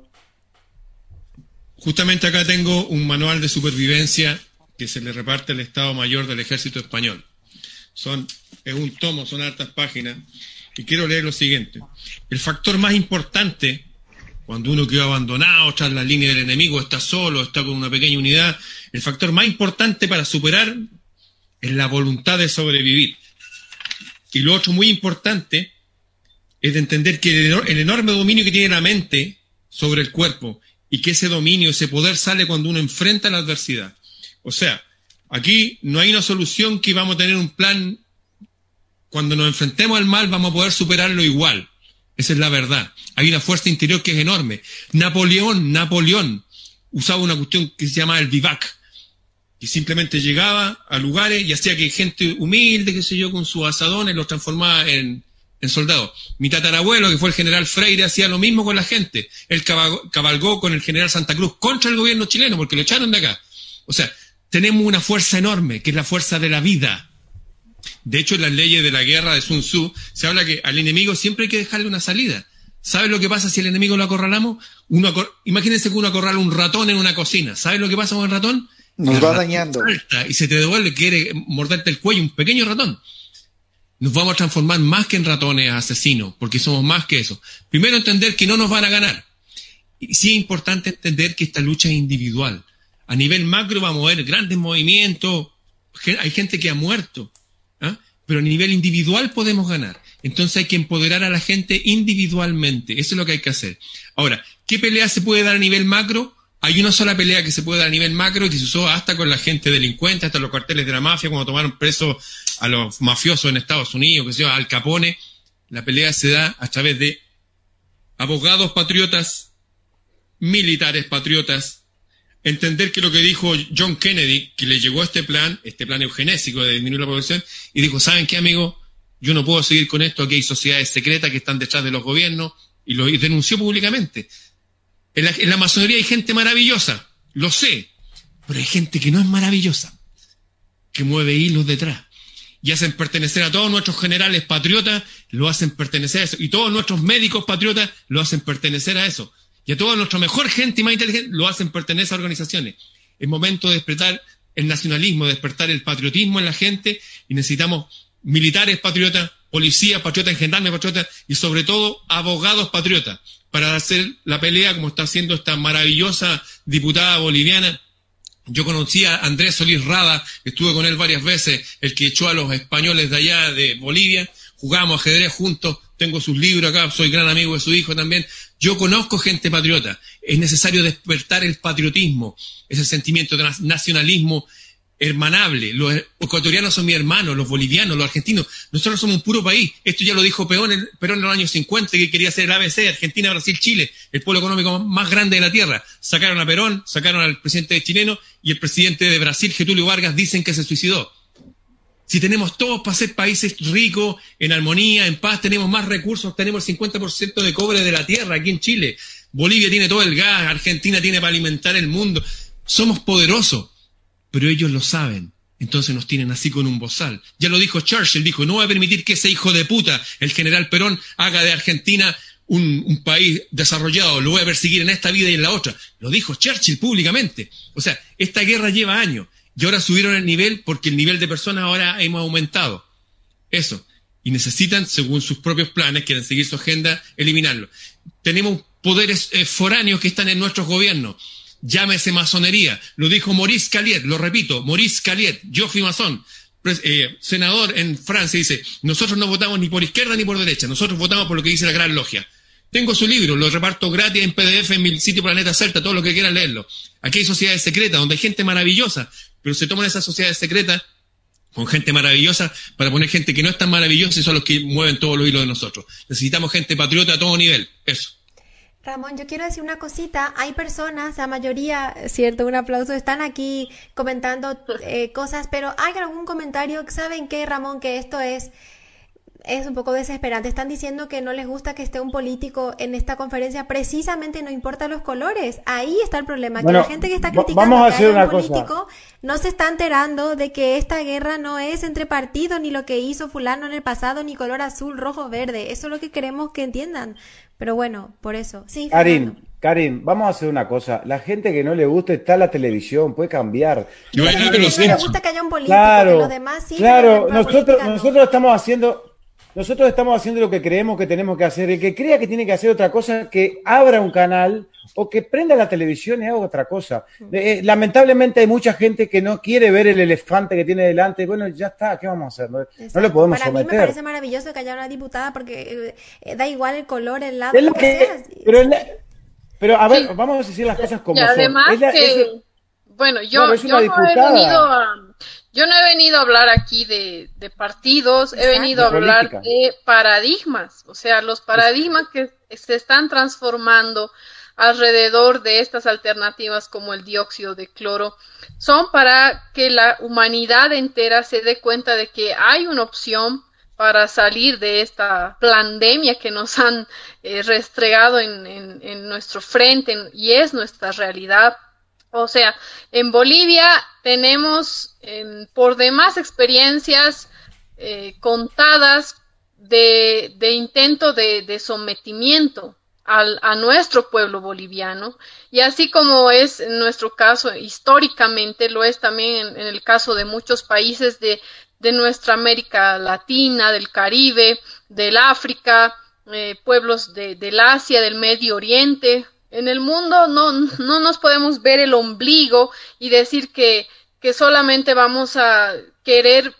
D: Justamente acá tengo un manual de supervivencia que se le reparte al Estado Mayor del Ejército Español. Son, es un tomo, son hartas páginas, y quiero leer lo siguiente. El factor más importante, cuando uno quedó abandonado tras la línea del enemigo, está solo, está con una pequeña unidad, el factor más importante para superar es la voluntad de sobrevivir. Y lo otro muy importante es de entender que el enorme dominio que tiene la mente sobre el cuerpo y que ese dominio, ese poder sale cuando uno enfrenta la adversidad. O sea, aquí no hay una solución que vamos a tener un plan, cuando nos enfrentemos al mal vamos a poder superarlo igual. Esa es la verdad. Hay una fuerza interior que es enorme. Napoleón, Napoleón usaba una cuestión que se llama el vivac, que simplemente llegaba a lugares y hacía que gente humilde, qué sé yo, con sus asadones los transformaba en, en soldados. Mi tatarabuelo, que fue el general Freire, hacía lo mismo con la gente. Él cabalgó, cabalgó con el general Santa Cruz contra el gobierno chileno porque lo echaron de acá. O sea, tenemos una fuerza enorme, que es la fuerza de la vida. De hecho, en las leyes de la guerra de Sun Tzu se habla que al enemigo siempre hay que dejarle una salida. ¿Sabes lo que pasa si el enemigo lo acorralamos? Uno acor... Imagínense que uno acorrala un ratón en una cocina. ¿Sabes lo que pasa con el ratón?
A: Nos
D: el
A: va
D: ratón
A: dañando.
D: Salta y se te devuelve, quiere morderte el cuello, un pequeño ratón. Nos vamos a transformar más que en ratones asesinos, porque somos más que eso. Primero, entender que no nos van a ganar. Y sí es importante entender que esta lucha es individual. A nivel macro vamos a ver grandes movimientos, hay gente que ha muerto, ¿ah? Pero a nivel individual podemos ganar. Entonces hay que empoderar a la gente individualmente, eso es lo que hay que hacer. Ahora, ¿qué pelea se puede dar a nivel macro? Hay una sola pelea que se puede dar a nivel macro y que se usó hasta con la gente delincuente, hasta los cuarteles de la mafia, cuando tomaron presos a los mafiosos en Estados Unidos, que se llama Al Capone. La pelea se da a través de abogados patriotas, militares patriotas, entender que lo que dijo John Kennedy, que le llegó este plan, este plan eugenésico de disminuir la población, y dijo, ¿saben qué, amigo? Yo no puedo seguir con esto, aquí hay sociedades secretas que están detrás de los gobiernos, y lo y denunció públicamente. En la, en la masonería hay gente maravillosa, lo sé, pero hay gente que no es maravillosa, que mueve hilos detrás, y hacen pertenecer a todos nuestros generales patriotas, lo hacen pertenecer a eso, y todos nuestros médicos patriotas lo hacen pertenecer a eso. Y a toda nuestra mejor gente y más inteligente lo hacen pertenecer a organizaciones. Es momento de despertar el nacionalismo, de despertar el patriotismo en la gente, y necesitamos militares patriotas, policías patriotas, gendarmes patriotas y sobre todo abogados patriotas para hacer la pelea como está haciendo esta maravillosa diputada boliviana Yo conocí a Andrés Solís Rada, estuve con él varias veces, el que echó a los españoles de allá de Bolivia, jugamos ajedrez juntos, tengo sus libros acá, soy gran amigo de su hijo también. Yo conozco gente patriota, es necesario despertar el patriotismo, ese sentimiento de nacionalismo hermanable. Los ecuatorianos son mis hermanos, los bolivianos, los argentinos, nosotros somos un puro país. Esto ya lo dijo Perón en, Perón en los años cincuenta, que quería ser el A B C, Argentina, Brasil, Chile, el polo económico más grande de la tierra. Sacaron a Perón, sacaron al presidente chileno, y el presidente de Brasil, Getúlio Vargas, dicen que se suicidó. Si tenemos todos para ser países ricos, en armonía, en paz, tenemos más recursos, tenemos el cincuenta por ciento de cobre de la tierra aquí en Chile. Bolivia tiene todo el gas, Argentina tiene para alimentar el mundo. Somos poderosos, pero ellos lo saben. Entonces nos tienen así con un bozal. Ya lo dijo Churchill, dijo, no voy a permitir que ese hijo de puta, el general Perón, haga de Argentina un, un país desarrollado, lo voy a perseguir en esta vida y en la otra. Lo dijo Churchill públicamente. O sea, esta guerra lleva años. Y ahora subieron el nivel porque el nivel de personas ahora hemos aumentado. Eso. Y necesitan, según sus propios planes, quieren seguir su agenda, eliminarlo. Tenemos poderes eh, foráneos que están en nuestros gobiernos. Llámese masonería. Lo dijo Maurice Caliet, lo repito, Maurice Caliet. Yo fui masón. Eh, senador en Francia, dice, nosotros no votamos ni por izquierda ni por derecha. Nosotros votamos por lo que dice la Gran Logia. Tengo su libro, lo reparto gratis en P D F en mi sitio Planeta Celta, todo lo que quieran leerlo. Aquí hay sociedades secretas donde hay gente maravillosa, pero se toman esas sociedades secretas con gente maravillosa para poner gente que no es tan maravillosa y son los que mueven todos los hilos de nosotros. Necesitamos gente patriota a todo nivel. Eso.
B: Ramón, yo quiero decir una cosita. Hay personas, la mayoría, cierto, un aplauso, están aquí comentando eh, cosas, pero hay algún comentario. ¿Saben qué, Ramón? Que esto es... es un poco desesperante. Están diciendo que no les gusta que esté un político en esta conferencia. Precisamente no importa los colores. Ahí está el problema.
E: Bueno,
B: que la gente que está criticando
E: vamos a
B: que
E: hacer
B: haya
E: una
B: un político
E: cosa.
B: no se está enterando de que esta guerra no es entre partidos, ni lo que hizo fulano en el pasado, ni color azul, rojo, verde. Eso es lo que queremos que entiendan. Pero bueno, por eso. Sí,
E: Karin, Karin, vamos a hacer una cosa. La gente que no le gusta está en la televisión, puede cambiar.
D: Yo
B: la
D: creo
B: gente
D: que
B: que
D: los
B: no le
D: hechos.
B: gusta que haya un político,
E: Claro,
B: que los demás sí.
E: claro.
B: pero la
E: Nosotros,
B: política no.
E: nosotros estamos haciendo, nosotros estamos haciendo lo que creemos que tenemos que hacer. El que crea que tiene que hacer otra cosa, que abra un canal o que prenda la televisión y haga otra cosa. Eh, lamentablemente hay mucha gente que no quiere ver el elefante que tiene delante. Bueno, ya está, ¿qué vamos a hacer? No, no lo podemos
B: Para
E: someter.
B: mí me parece maravilloso que haya una diputada porque eh, da igual el color, el lado,
E: Es
B: lo
E: lo
B: que
E: que-
B: sea.
E: pero, es la- pero a ver,
C: Sí.
E: vamos a decir las cosas como
C: Y
E: son.
C: además
E: Es la-
C: que,
E: es la-
C: bueno, yo,
E: Claro, es
C: yo
E: una
C: no he
E: diputada.
C: venido a, yo no he venido a hablar aquí de, de partidos, he
B: Exacto.
C: venido a
E: De
C: hablar
E: política.
C: de paradigmas, o sea, los paradigmas que se están transformando alrededor de estas alternativas como el dióxido de cloro son para que la humanidad entera se dé cuenta de que hay una opción para salir de esta pandemia que nos han eh, restregado en, en, en nuestro frente en- y es nuestra realidad. O sea, en Bolivia tenemos em, por demás experiencias eh, contadas de, de intento de, de sometimiento al, a nuestro pueblo boliviano, y así como es en nuestro caso históricamente, lo es también en, en el caso de muchos países de, de nuestra América Latina, del Caribe, del África, eh, pueblos de, del Asia, del Medio Oriente. En el mundo no, no nos podemos ver el ombligo y decir que, que solamente vamos a querer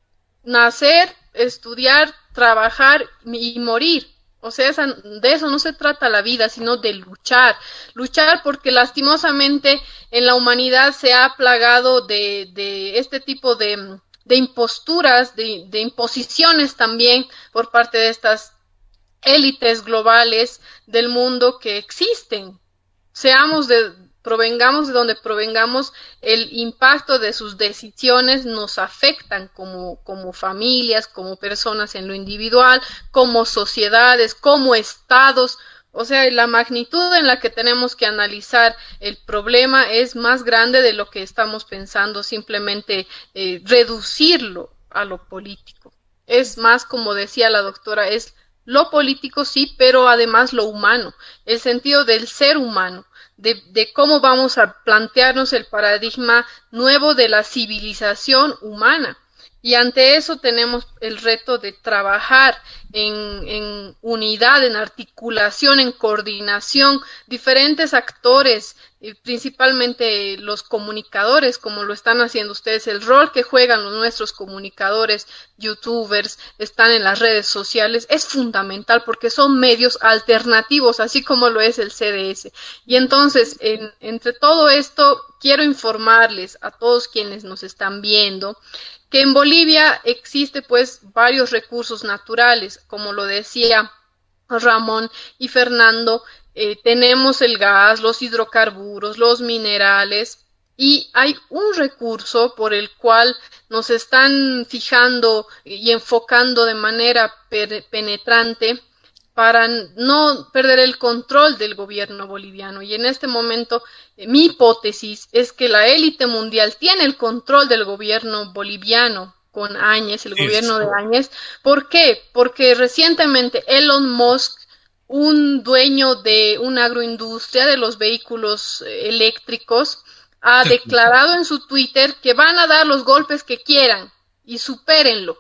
C: nacer, estudiar, trabajar y morir. O sea, esa, de eso no se trata la vida, sino de luchar. Luchar porque lastimosamente en la humanidad se ha plagado de, de este tipo de, de imposturas, de, de imposiciones también por parte de estas élites globales del mundo que existen. Seamos de, provengamos de donde provengamos, el impacto de sus decisiones nos afectan como, como familias, como personas en lo individual, como sociedades, como estados. O sea, la magnitud en la que tenemos que analizar el problema es más grande de lo que estamos pensando simplemente eh, reducirlo a lo político. Es más, como decía la doctora, es lo político sí, pero además lo humano, el sentido del ser humano, de, de cómo vamos a plantearnos el paradigma nuevo de la civilización humana. Y ante eso tenemos el reto de trabajar en, en unidad, en articulación, en coordinación, diferentes actores eh, principalmente los comunicadores, como lo están haciendo ustedes, el rol que juegan los nuestros comunicadores, youtubers, están en las redes sociales, es fundamental porque son medios alternativos, así como lo es el C D S. Y entonces, en, entre todo esto, quiero informarles a todos quienes nos están viendo que en Bolivia existe pues varios recursos naturales, como lo decía Ramón y Fernando, eh, tenemos el gas, los hidrocarburos, los minerales, y hay un recurso por el cual nos están fijando y enfocando de manera penetrante para no perder el control del gobierno boliviano. Y en este momento, eh, mi hipótesis es que la élite mundial tiene el control del gobierno boliviano con Áñez, el gobierno de Áñez. ¿Por qué? Porque recientemente Elon Musk, un dueño de una agroindustria de los vehículos eh, eléctricos, ha declarado en su Twitter que van a dar los golpes que quieran y supérenlo,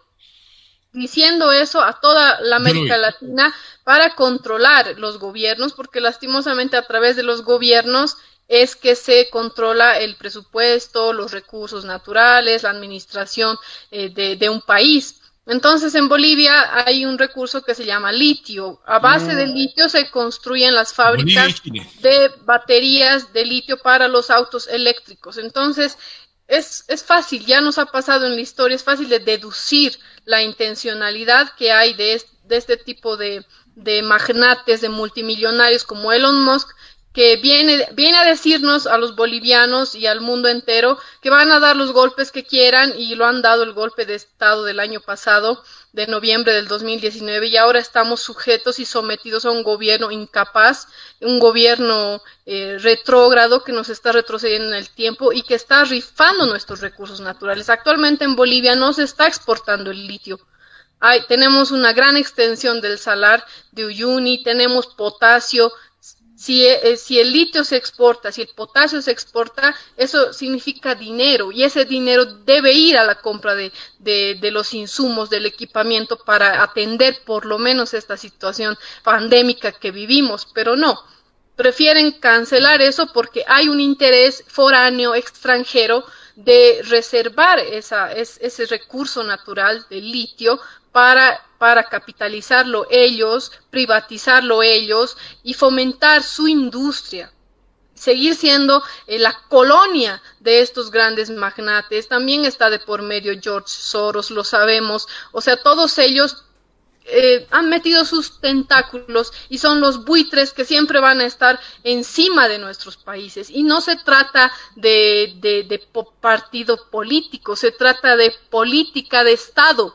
C: diciendo eso a toda la América Latina para controlar los gobiernos, porque lastimosamente a través de los gobiernos es que se controla el presupuesto, los recursos naturales, la administración eh, de, de un país. Entonces, en Bolivia hay un recurso que se llama litio. A base de litio se construyen las fábricas de baterías de litio para los autos eléctricos. Entonces, es, es fácil, ya nos ha pasado en la historia, es fácil de deducir la intencionalidad que hay de este, de este tipo de, de magnates, de multimillonarios como Elon Musk, que viene, viene a decirnos a los bolivianos y al mundo entero que van a dar los golpes que quieran, y lo han dado el golpe de Estado del año pasado, de noviembre del dos mil diecinueve, y ahora estamos sujetos y sometidos a un gobierno incapaz, un gobierno eh, retrógrado que nos está retrocediendo en el tiempo y que está rifando nuestros recursos naturales. Actualmente en Bolivia no se está exportando el litio. Hay, tenemos una gran extensión del salar de Uyuni, tenemos potasio. Si, eh, si el litio se exporta, si el potasio se exporta, eso significa dinero, y ese dinero debe ir a la compra de, de, de los insumos, del equipamiento para atender por lo menos esta situación pandémica que vivimos, pero no, prefieren cancelar eso porque hay un interés foráneo, extranjero, de reservar esa, es, ese recurso natural del litio para, para capitalizarlo ellos, privatizarlo ellos y fomentar su industria, seguir siendo eh, la colonia de estos grandes magnates. También está de por medio George Soros, lo sabemos, o sea, todos ellos Eh, han metido sus tentáculos y son los buitres que siempre van a estar encima de nuestros países. Y no se trata de, de, de partido político, se trata de política de Estado.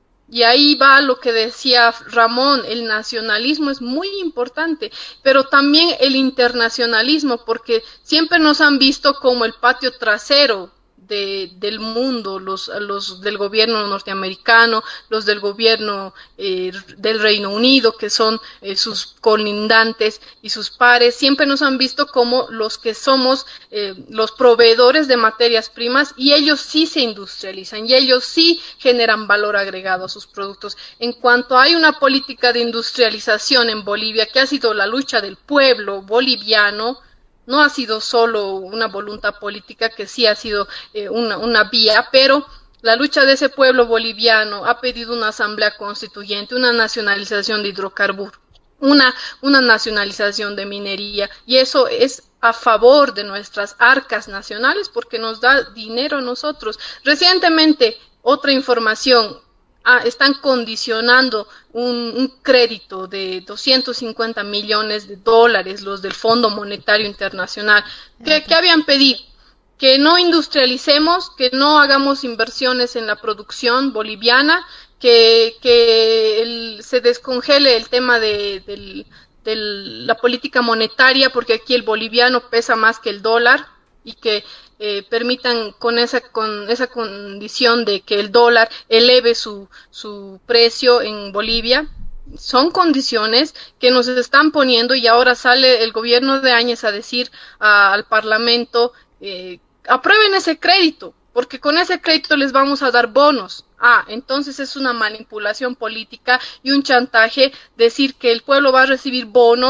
C: Y ahí va lo que decía Ramón, el nacionalismo es muy importante, pero también el internacionalismo, porque siempre nos han visto como el patio trasero De, del mundo, los, los del gobierno norteamericano, los del gobierno eh, del Reino Unido, que son eh, sus colindantes y sus pares, siempre nos han visto como los que somos eh, los proveedores de materias primas, y ellos sí se industrializan, y ellos sí generan valor agregado a sus productos. En cuanto hay una política de industrialización en Bolivia, que ha sido la lucha del pueblo boliviano, no ha sido solo una voluntad política, que sí ha sido eh, una, una vía, pero la lucha de ese pueblo boliviano ha pedido una asamblea constituyente, una nacionalización de hidrocarburos, una, una nacionalización de minería, y eso es a favor de nuestras arcas nacionales porque nos da dinero a nosotros. Recientemente, otra información, Ah, están condicionando un, un crédito de doscientos cincuenta millones de dólares, los del Fondo Monetario Internacional. ¿Qué, qué habían pedido? Que no industrialicemos, que no hagamos inversiones en la producción boliviana, que, que el, se descongele el tema de, de, de la política monetaria, porque aquí el boliviano pesa más que el dólar, y que Eh, permitan con esa con esa condición de que el dólar eleve su, su precio en Bolivia. Son condiciones que nos están poniendo, y ahora sale el gobierno de Áñez a decir a, al Parlamento, eh, aprueben ese crédito, porque con ese crédito les vamos a dar bonos. Ah, entonces es una manipulación política y un chantaje decir que el pueblo va a recibir bonos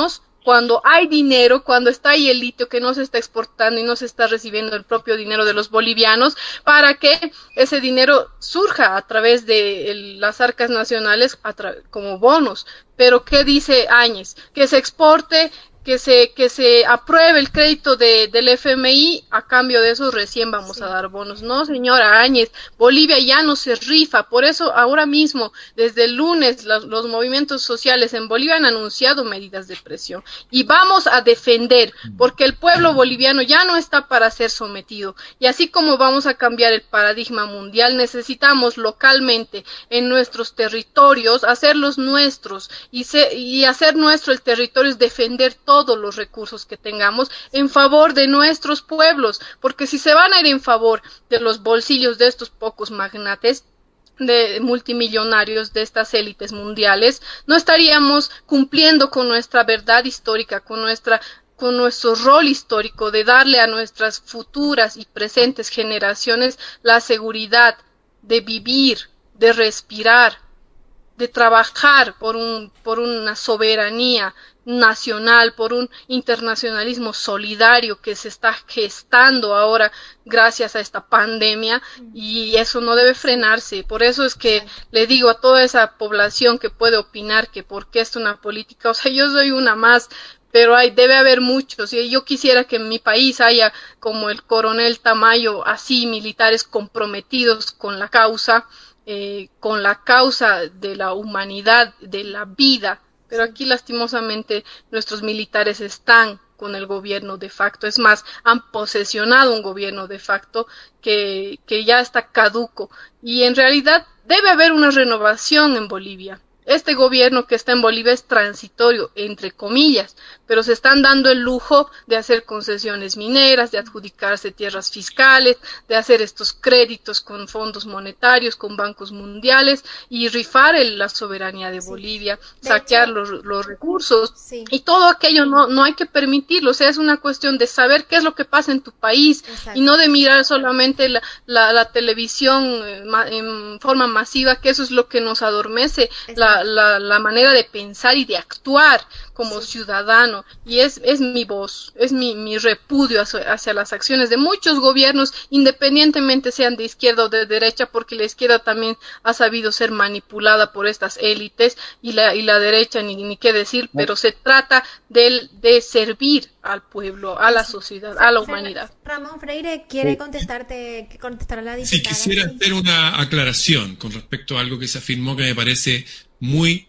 C: cuando hay dinero, cuando está ahí el litio que no se está exportando y no se está recibiendo el propio dinero de los bolivianos, para que ese dinero surja a través de el, las arcas nacionales a como bonos. Pero ¿qué dice Áñez? Que se exporte, que se que se apruebe el crédito de, del F M I, a cambio de eso recién vamos sí. a dar bonos. No, señora Áñez, Bolivia ya no se rifa, por eso ahora mismo, desde el lunes, los, los movimientos sociales en Bolivia han anunciado medidas de presión, y vamos a defender, porque el pueblo boliviano ya no está para ser sometido, y así como vamos a cambiar el paradigma mundial, necesitamos localmente, en nuestros territorios, hacerlos nuestros, y, se, y hacer nuestro el territorio es defender todo todos los recursos que tengamos en favor de nuestros pueblos, porque si se van a ir en favor de los bolsillos de estos pocos magnates, de multimillonarios, de estas élites mundiales, no estaríamos cumpliendo con nuestra verdad histórica, con nuestra con nuestro rol histórico de darle a nuestras futuras y presentes generaciones la seguridad de vivir, de respirar, de trabajar por un por una soberanía nacional, por un internacionalismo solidario que se está gestando ahora gracias a esta pandemia, y eso no debe frenarse. Por eso es que le digo a toda esa población que puede opinar que por qué es una política, o sea, yo soy una más, pero hay, debe haber muchos, y yo quisiera que en mi país haya como el coronel Tamayo, así militares comprometidos con la causa, eh, con la causa de la humanidad, de la vida. Pero aquí lastimosamente nuestros militares están con el gobierno de facto, es más, han posesionado un gobierno de facto que, que ya está caduco, y en realidad debe haber una renovación en Bolivia. Este gobierno que está en Bolivia es transitorio, entre comillas, pero se están dando el lujo de hacer concesiones mineras, de adjudicarse tierras fiscales, de hacer estos créditos con fondos monetarios, con bancos mundiales, y rifar el, la soberanía de Bolivia, sí. de saquear hecho, los, los recursos, sí. y todo aquello no, no hay que permitirlo. O sea, es una cuestión de saber qué es lo que pasa en tu país, exacto. y no de mirar solamente la, la, la televisión eh, ma, en forma masiva, que eso es lo que nos adormece, la La, la manera de pensar y de actuar como sí. ciudadano, y es, es mi voz, es mi, mi repudio hacia, hacia las acciones de muchos gobiernos, independientemente sean de izquierda o de derecha, porque la izquierda también ha sabido ser manipulada por estas élites, y la, y la derecha ni, ni qué decir, no. pero se trata de, de servir al pueblo, a la sociedad, a la humanidad.
B: Ramón Freire quiere contestarte, contestar a la diputada.
D: Sí, quisiera sí. hacer una aclaración con respecto a algo que se afirmó que me parece muy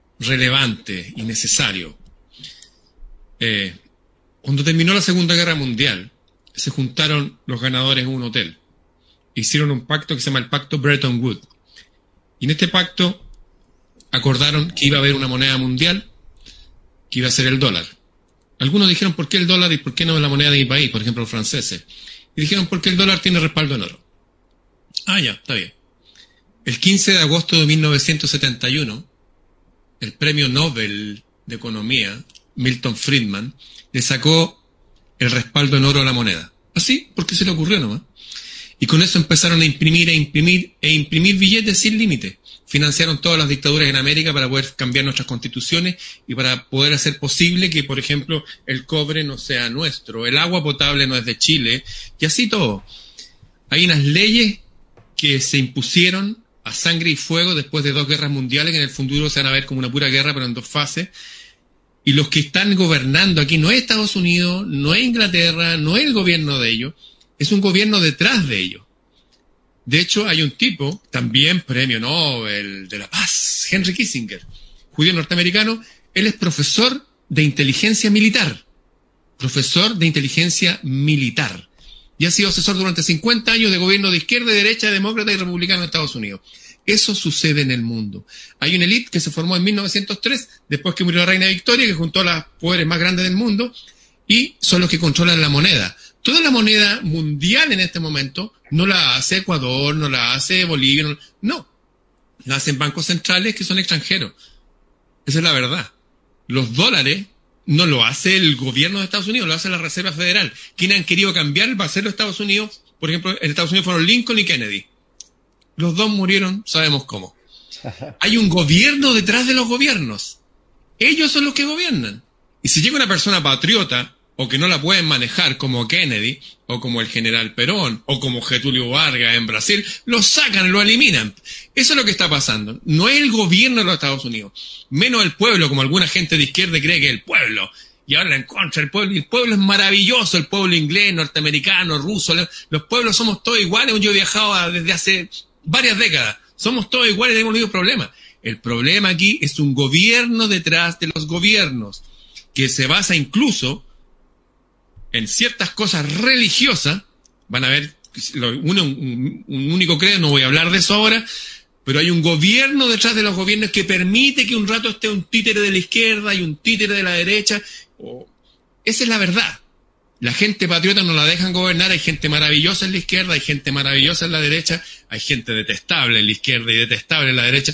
D: relevante y necesario. Eh, cuando terminó la Segunda Guerra Mundial, se juntaron los ganadores en un hotel. Hicieron un pacto que se llama el Pacto Bretton Woods. Y en este pacto acordaron que iba a haber una moneda mundial, que iba a ser el dólar. Algunos dijeron, ¿por qué el dólar y por qué no la moneda de mi país? Por ejemplo, los franceses. Y dijeron, porque el dólar tiene respaldo en oro. Ah, ya, está bien. El quince de agosto de mil novecientos setenta y uno, el premio Nobel de Economía, Milton Friedman, le sacó el respaldo en oro a la moneda. Así, porque se le ocurrió nomás. Y con eso empezaron a imprimir, e imprimir, e imprimir billetes sin límite. Financiaron todas las dictaduras en América para poder cambiar nuestras constituciones y para poder hacer posible que, por ejemplo, el cobre no sea nuestro, el agua potable no es de Chile, y así todo. Hay unas leyes que se impusieron a sangre y fuego después de dos guerras mundiales, que en el futuro se van a ver como una pura guerra, pero en dos fases. Y los que están gobernando aquí no es Estados Unidos, no es Inglaterra, no es el gobierno de ellos, es un gobierno detrás de ellos. De hecho, hay un tipo, también premio Nobel de la Paz, Henry Kissinger, judío norteamericano, él es profesor de inteligencia militar, profesor de inteligencia militar, y ha sido asesor durante cincuenta años de gobierno de izquierda, derecha, demócrata y republicano en Estados Unidos. Eso sucede en el mundo. Hay una élite que se formó en mil novecientos tres, después que murió la reina Victoria, que juntó a los poderes más grandes del mundo, y son los que controlan la moneda. Toda la moneda mundial en este momento no la hace Ecuador, no la hace Bolivia, no, no. La hacen bancos centrales que son extranjeros. Esa es la verdad. Los dólares no lo hace el gobierno de Estados Unidos, lo hace la Reserva Federal. ¿Quién han querido cambiar va a ser los Estados Unidos? Por ejemplo, en Estados Unidos fueron Lincoln y Kennedy. Los dos murieron, sabemos cómo. Hay un gobierno detrás de los gobiernos. Ellos son los que gobiernan. Y si llega una persona patriota, o que no la pueden manejar como Kennedy, o como el general Perón, o como Getúlio Vargas en Brasil, lo sacan, lo eliminan. Eso es lo que está pasando. No es el gobierno de los Estados Unidos, menos el pueblo, como alguna gente de izquierda cree que es el pueblo. Y habla en contra del pueblo. Y el pueblo es maravilloso, el pueblo inglés, norteamericano, ruso. Los pueblos somos todos iguales. Yo he viajado desde hace varias décadas. Somos todos iguales y tenemos los mismos problemas. El problema aquí es un gobierno detrás de los gobiernos, que se basa incluso en ciertas cosas religiosas. Van a ver, uno, un, un único credo, no voy a hablar de eso ahora, pero hay un gobierno detrás de los gobiernos que permite que un rato esté un títere de la izquierda y un títere de la derecha. Oh, esa es la verdad. La gente patriota no la dejan gobernar. Hay gente maravillosa en la izquierda, hay gente maravillosa en la derecha, hay gente detestable en la izquierda y detestable en la derecha.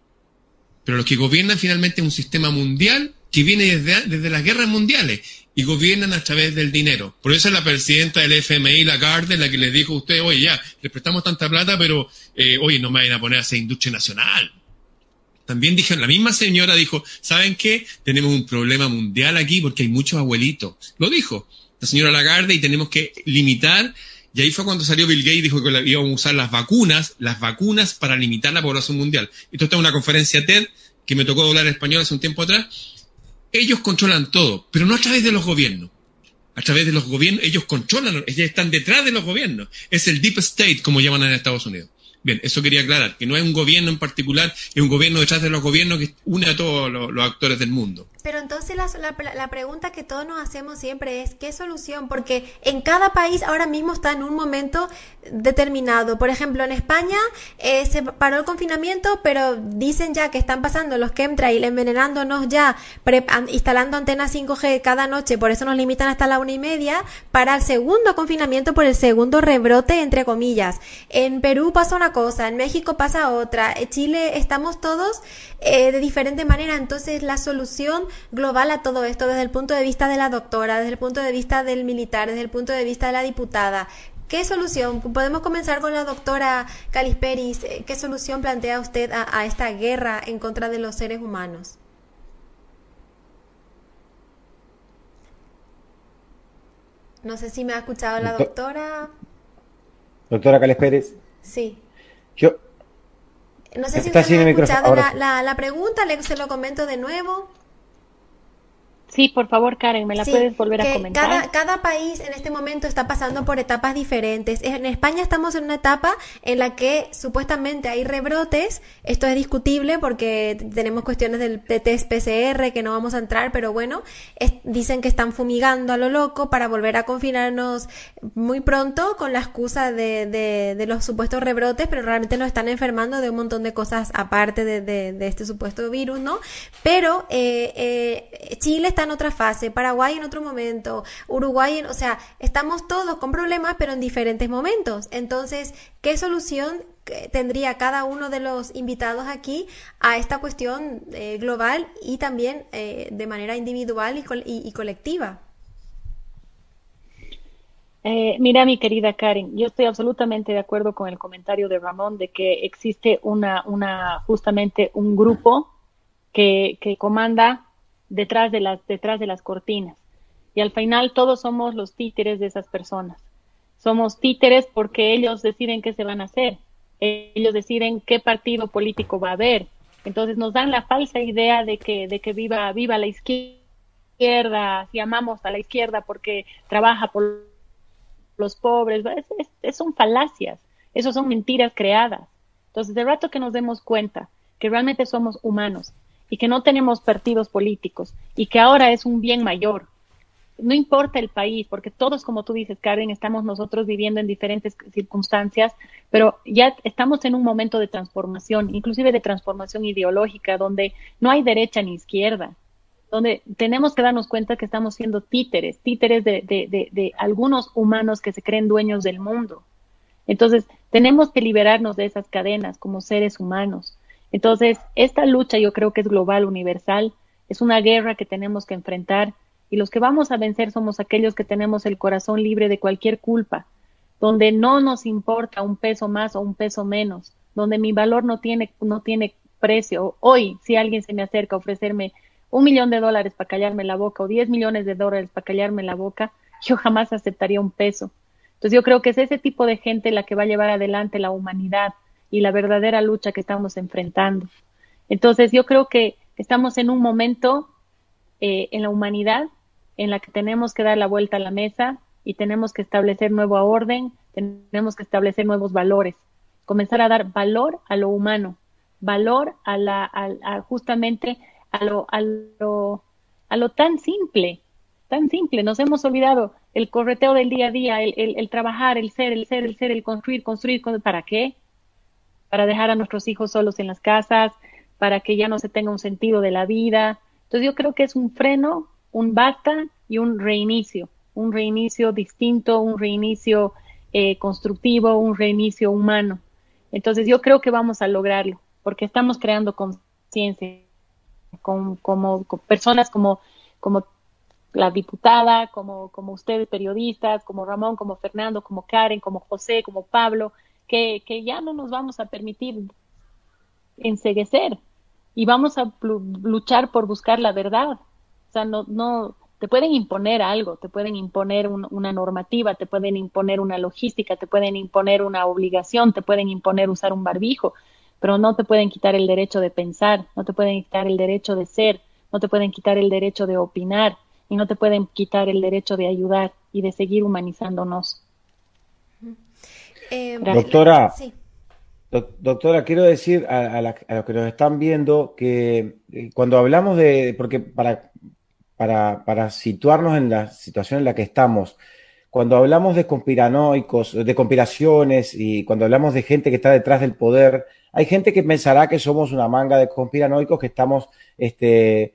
D: Pero los que gobiernan finalmente es un sistema mundial que viene desde, desde las guerras mundiales y gobiernan a través del dinero. Por eso es la presidenta del F M I, Lagarde, la que les dijo a ustedes, oye, ya, les prestamos tanta plata, pero, eh, oye, no me vayan a poner a hacer industria nacional. También dijeron, la misma señora dijo, ¿saben qué? Tenemos un problema mundial aquí porque hay muchos abuelitos. Lo dijo la señora Lagarde, y tenemos que limitar. Y ahí fue cuando salió Bill Gates y dijo que íbamos a usar las vacunas, las vacunas para limitar la población mundial. Esto está en una conferencia TED que me tocó doblar en español hace un tiempo atrás. Ellos controlan todo, pero no a través de los gobiernos. A través de los gobiernos, ellos controlan, ellos están detrás de los gobiernos. Es el Deep State, como llaman en Estados Unidos. Bien, eso quería aclarar, que no es un gobierno en particular, es un gobierno detrás de los gobiernos que une a todos los, los actores del mundo.
B: Pero entonces la, la, la pregunta que todos nos hacemos siempre es, ¿qué solución? Porque en cada país ahora mismo está en un momento determinado. Por ejemplo, en España eh, se paró el confinamiento, pero dicen ya que están pasando los chemtrails, envenenándonos ya, pre, instalando antenas cinco G cada noche, por eso nos limitan hasta la una y media, para el segundo confinamiento por el segundo rebrote, entre comillas. En Perú pasa una cosa, en México pasa otra, en Chile estamos todos eh, de diferente manera. Entonces la solución global a todo esto, desde el punto de vista de la doctora, desde el punto de vista del militar, desde el punto de vista de la diputada, ¿qué solución? Podemos comenzar con la doctora Calisperis. ¿Qué solución plantea usted a, a esta guerra en contra de los seres humanos? No sé si me ha escuchado la doctora.
E: Doctora Calisperis.
B: Sí.
E: Yo.
B: No sé si usted me ha escuchado la, la, la pregunta, le, se lo comento de nuevo.
F: Sí, por favor, Karen, ¿me la sí, puedes volver a comentar?
B: Cada, cada país en este momento está pasando por etapas diferentes. En España estamos en una etapa en la que supuestamente hay rebrotes. Esto es discutible porque tenemos cuestiones del test P C R que no vamos a entrar, pero bueno, es, dicen que están fumigando a lo loco para volver a confinarnos muy pronto con la excusa de, de, de los supuestos rebrotes, pero realmente nos están enfermando de un montón de cosas aparte de, de, de este supuesto virus, ¿no? Pero eh, eh, Chile está en otra fase, Paraguay en otro momento, Uruguay, en, o sea, estamos todos con problemas, pero en diferentes momentos. Entonces, ¿qué solución tendría cada uno de los invitados aquí a esta cuestión eh, global y también eh, de manera individual y, col y, y colectiva?
F: Eh, mira, mi querida Karen, yo estoy absolutamente de acuerdo con el comentario de Ramón de que existe una, una justamente un grupo que, que comanda detrás de las detrás de las cortinas, y al final todos somos los títeres de esas personas. Somos títeres porque ellos deciden qué se van a hacer, ellos deciden qué partido político va a haber. Entonces nos dan la falsa idea de que de que viva viva la izquierda, si amamos a la izquierda porque trabaja por los pobres. Es, es, es son falacias, eso son mentiras creadas. Entonces, de rato que nos demos cuenta que realmente somos humanos y que no tenemos partidos políticos, y que ahora es un bien mayor. No importa el país, porque todos, como tú dices, Karen, estamos nosotros viviendo en diferentes circunstancias, pero ya estamos en un momento de transformación, inclusive de transformación ideológica, donde no hay derecha ni izquierda, donde tenemos que darnos cuenta que estamos siendo títeres, títeres de, de, de, de algunos humanos que se creen dueños del mundo. Entonces, tenemos que liberarnos de esas cadenas como seres humanos. Entonces, esta lucha yo creo que es global, universal, es una guerra que tenemos que enfrentar, y los que vamos a vencer somos aquellos que tenemos el corazón libre de cualquier culpa, donde no nos importa un peso más o un peso menos, donde mi valor no tiene, no tiene precio. Hoy, si alguien se me acerca a ofrecerme un millón de dólares para callarme la boca o diez millones de dólares para callarme la boca, yo jamás aceptaría un peso. Entonces yo creo que es ese tipo de gente la que va a llevar adelante la humanidad y la verdadera lucha que estamos enfrentando. Entonces yo creo que estamos en un momento eh, en la humanidad en la que tenemos que dar la vuelta a la mesa y tenemos que establecer nuevo orden, tenemos que establecer nuevos valores, comenzar a dar valor a lo humano, valor a la, a, a justamente a lo, a lo, a lo tan simple, tan simple. Nos hemos olvidado el correteo del día a día, el, el, el trabajar, el ser, el ser, el ser, el construir, construir. ¿Para qué? Para dejar a nuestros hijos solos en las casas, para que ya no se tenga un sentido de la vida. Entonces yo creo que es un freno, un basta y un reinicio, un reinicio distinto, un reinicio eh, constructivo, un reinicio humano. Entonces yo creo que vamos a lograrlo, porque estamos creando conciencia con, como, con personas como, como la diputada, como, como ustedes periodistas, como Ramón, como Fernando, como Karen, como José, como Pablo, que, que ya no nos vamos a permitir enceguecer y vamos a luchar por buscar la verdad. O sea, no, no, te pueden imponer algo, te pueden imponer un, una normativa, te pueden imponer una logística, te pueden imponer una obligación, te pueden imponer usar un barbijo, pero no te pueden quitar el derecho de pensar, no te pueden quitar el derecho de ser, no te pueden quitar el derecho de opinar y no te pueden quitar el derecho de ayudar y de seguir humanizándonos.
E: Eh, doctora,
B: sí.
E: doc, doctora, quiero decir a, a, la, a los que nos están viendo que eh, cuando hablamos de, porque para, para, para situarnos en la situación en la que estamos, cuando hablamos de conspiranoicos, de conspiraciones y cuando hablamos de gente que está detrás del poder, hay gente que pensará que somos una manga de conspiranoicos que estamos este,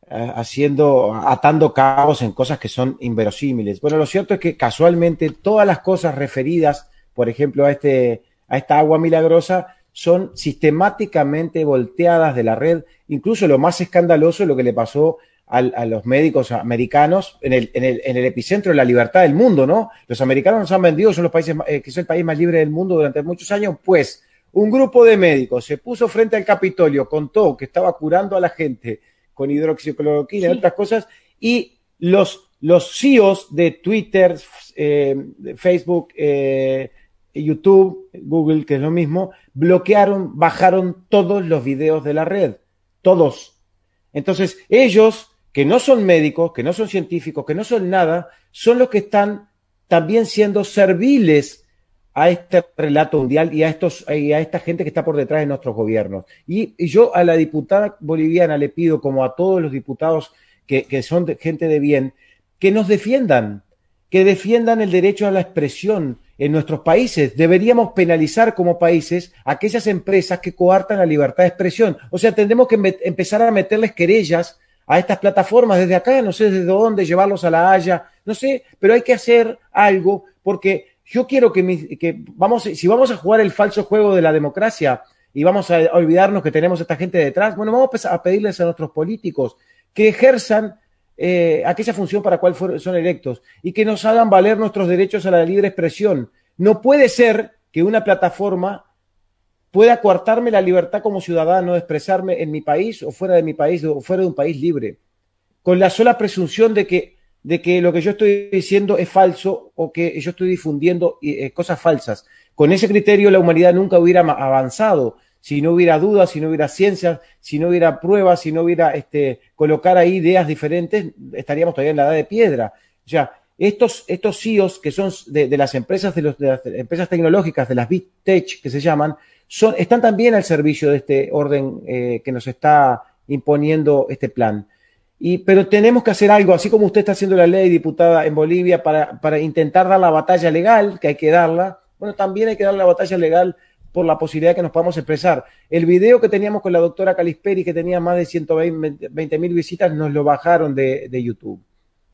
E: haciendo, atando cabos en cosas que son inverosímiles. Bueno, lo cierto es que casualmente todas las cosas referidas, por ejemplo, a, este, a esta agua milagrosa, son sistemáticamente volteadas de la red. Incluso lo más escandaloso es lo que le pasó al, a los médicos americanos en el, en, el, en el epicentro de la libertad del mundo, ¿no? Los americanos nos han vendido, son los países eh, que son el país más libre del mundo durante muchos años. Pues un grupo de médicos se puso frente al Capitolio, contó que estaba curando a la gente con hidroxicloroquina y sí. otras cosas, y los, los C E Os de Twitter, eh, Facebook, eh, YouTube, Google, que es lo mismo, bloquearon, bajaron todos los videos de la red, todos. Entonces, ellos, que no son médicos, que no son científicos, que no son nada, son los que están también siendo serviles a este relato mundial y a, estos, y a esta gente que está por detrás de nuestros gobiernos. Y, y yo a la diputada boliviana le pido, como a todos los diputados que, que son de, gente de bien, que nos defiendan, que defiendan el derecho a la expresión en nuestros países. Deberíamos penalizar como países a aquellas empresas que coartan la libertad de expresión. O sea, tendremos que me- empezar a meterles querellas a estas plataformas desde acá, no sé desde dónde, llevarlos a La Haya, no sé, pero hay que hacer algo porque yo quiero que, mi, que vamos, si vamos a jugar el falso juego de la democracia y vamos a olvidarnos que tenemos a esta gente detrás, bueno, vamos a pedirles a nuestros políticos que ejerzan eh, aquella función para la cual fueron, son electos y que nos hagan valer nuestros derechos a la libre expresión. No puede ser que una plataforma pueda coartarme la libertad como ciudadano de expresarme en mi país o fuera de mi país o fuera de un país libre, con la sola presunción de que, de que lo que yo estoy diciendo es falso o que yo estoy difundiendo eh, cosas falsas. Con ese criterio la humanidad nunca hubiera avanzado, si no hubiera dudas, si no hubiera ciencias, si no hubiera pruebas, si no hubiera este, colocar ahí ideas diferentes, estaríamos todavía en la edad de piedra. O sea, estos, estos C E Os que son de, de las empresas de, los, de las empresas tecnológicas, de las Big Tech que se llaman, son, están también al servicio de este orden eh, que nos está imponiendo este plan. Y, pero tenemos que hacer algo, así como usted está haciendo la ley, diputada, en Bolivia, para, para intentar dar la batalla legal, que hay que darla. Bueno, también hay que dar la batalla legal por la posibilidad de que nos podamos expresar. El video que teníamos con la doctora Calisperi, que tenía más de ciento veinte mil visitas, nos lo bajaron de, de YouTube.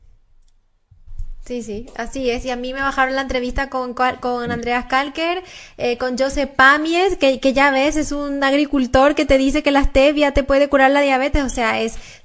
B: Sí, sí, así es. Y a mí me bajaron la entrevista con, con Andreas Kalker, eh, con Josep Pamies, que, que ya ves, es un agricultor que te dice que la stevia te puede curar la diabetes. O sea, es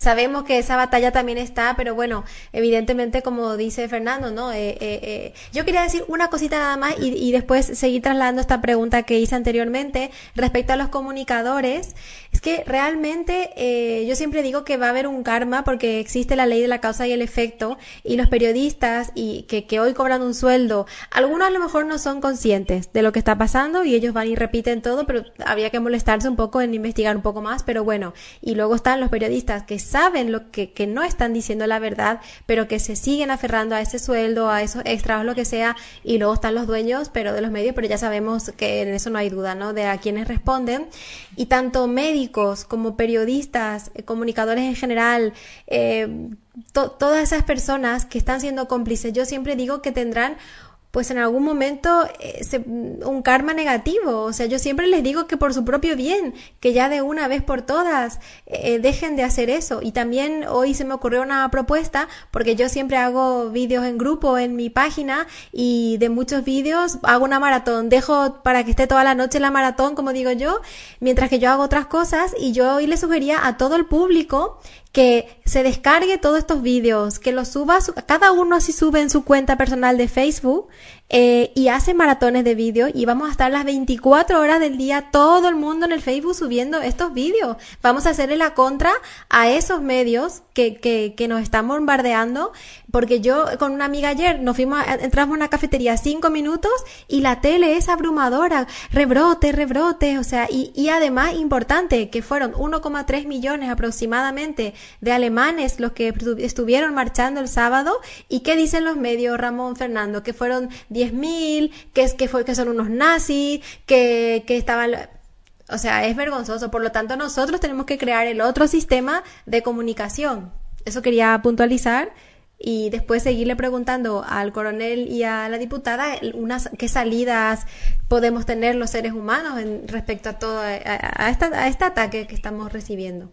B: sabemos que esa batalla también está, pero bueno, evidentemente como dice Fernando, ¿no? Eh, eh, eh, yo quería decir una cosita nada más y, y después seguir trasladando esta pregunta que hice anteriormente respecto a los comunicadores. Es que realmente eh, yo siempre digo que va a haber un karma porque existe la ley de la causa y el efecto, y los periodistas y que, que hoy cobran un sueldo, algunos a lo mejor no son conscientes de lo que está pasando y ellos van y repiten todo, pero habría que molestarse un poco en investigar un poco más, pero bueno, y luego están los periodistas que saben lo que, que no están diciendo la verdad, pero que se siguen aferrando a ese sueldo, a esos extras o lo que sea, y luego están los dueños, pero de los medios, pero ya sabemos que en eso no hay duda, ¿no? De a quienes responden, y tanto médicos como periodistas, eh, comunicadores en general, eh, to- todas esas personas que están siendo cómplices, yo siempre digo que tendrán pues en algún momento eh, se, un karma negativo. O sea, yo siempre les digo que por su propio bien, que ya de una vez por todas eh, dejen de hacer eso. Y también hoy se me ocurrió una propuesta, porque yo siempre hago vídeos en grupo en mi página, y de muchos vídeos hago una maratón, dejo para que esté toda la noche la maratón, como digo yo, mientras que yo hago otras cosas, y yo hoy le sugería a todo el público que se descargue todos estos vídeos, que los suba, cada uno así sube en su cuenta personal de Facebook, eh, y hace maratones de vídeos, y vamos a estar las veinticuatro horas del día todo el mundo en el Facebook subiendo estos vídeos. Vamos a hacerle la contra a esos medios que, que, que nos están bombardeando, porque yo con una amiga ayer nos fuimos, a, entramos a una cafetería cinco minutos y la tele es abrumadora, rebrote, rebrote, o sea, y, y además importante que fueron uno coma tres millones aproximadamente de alemanes los que estuvieron marchando el sábado. ¿Y qué dicen los medios, Ramón, Fernando? Que fueron diez mil, que es que fue que son unos nazis, que, que estaban... O sea, es vergonzoso. Por lo tanto, nosotros tenemos que crear el otro sistema de comunicación. Eso quería puntualizar. Y después seguirle preguntando al coronel y a la diputada unas, qué salidas podemos tener los seres humanos en, respecto a todo a, a, esta, a este ataque que estamos recibiendo.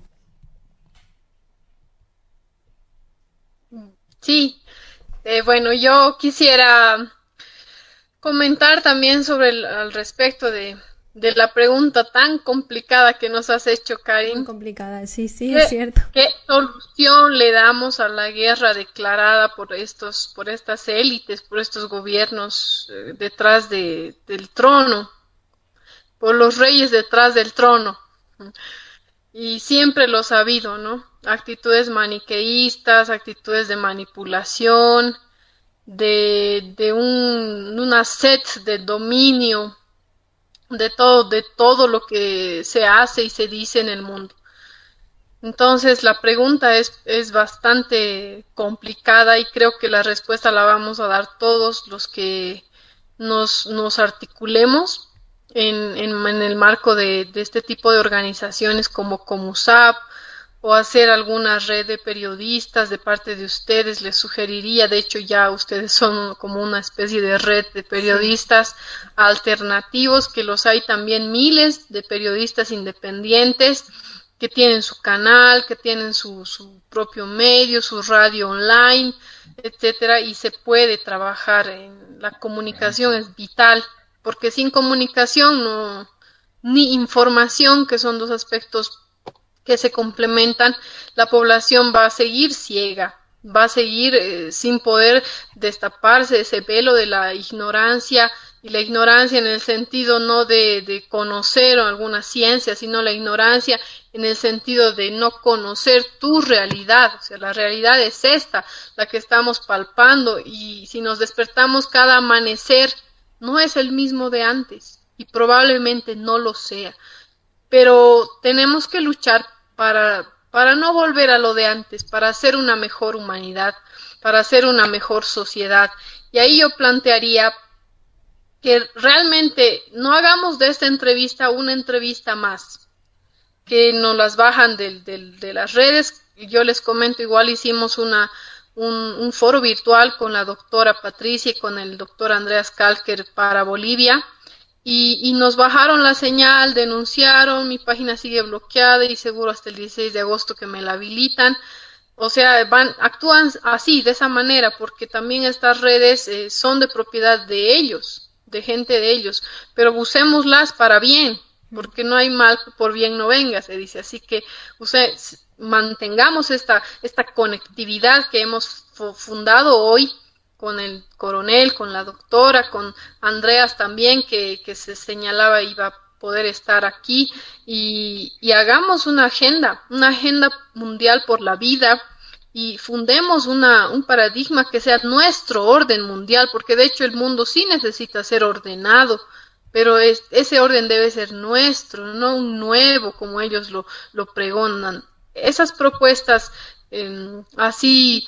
C: Sí, eh, bueno, yo quisiera comentar también sobre el al respecto de, de la pregunta tan complicada que nos has hecho, Karin.
B: Muy complicada, sí, sí,
C: ¿Qué,
B: es cierto.
C: ¿Qué solución le damos a la guerra declarada por estos, por estas élites, por estos gobiernos eh, detrás de, del trono, por los reyes detrás del trono? Y siempre lo ha habido, ¿no? Actitudes maniqueístas, actitudes de manipulación, de, de un, una sed de dominio de todo, de todo lo que se hace y se dice en el mundo. Entonces la pregunta es, es bastante complicada, y creo que la respuesta la vamos a dar todos los que nos, nos articulemos En, en, en el marco de, de este tipo de organizaciones como Comusap, o hacer alguna red de periodistas de parte de ustedes. Les sugeriría, de hecho ya ustedes son como una especie de red de periodistas alternativos, que los hay también miles de periodistas independientes que tienen su canal, que tienen su, su propio medio, su radio online, etcétera, y se puede trabajar en la comunicación. Es vital, porque sin comunicación no, ni información, que son dos aspectos que se complementan, la población va a seguir ciega, va a seguir eh, sin poder destaparse ese velo de la ignorancia, y la ignorancia en el sentido no de, de conocer alguna ciencia, sino la ignorancia en el sentido de no conocer tu realidad. O sea, la realidad es esta, la que estamos palpando, y si nos despertamos cada amanecer, no es el mismo de antes, y probablemente no lo sea, pero tenemos que luchar para, para no volver a lo de antes, para hacer una mejor humanidad, para hacer una mejor sociedad. Y ahí yo plantearía que realmente no hagamos de esta entrevista una entrevista más, que nos las bajan de, de, de las redes. Yo les comento, igual hicimos una Un, un foro virtual con la doctora Patricia y con el doctor Andreas Kalker para Bolivia, y, y nos bajaron la señal, denunciaron, mi página sigue bloqueada y seguro hasta el dieciséis de agosto que me la habilitan. O sea, van, actúan así, de esa manera, porque también estas redes eh, son de propiedad de ellos, de gente de ellos, pero usémoslas para bien, porque no hay mal que por bien no venga, se dice. Así que usted, mantengamos esta, esta conectividad que hemos fundado hoy con el coronel, con la doctora, con Andreas también, que, que se señalaba iba a poder estar aquí, y, y hagamos una agenda, una agenda mundial por la vida, y fundemos una, un paradigma que sea nuestro orden mundial, porque de hecho el mundo sí necesita ser ordenado, pero es, ese orden debe ser nuestro, no un nuevo como ellos lo, lo pregonan. Esas propuestas eh, así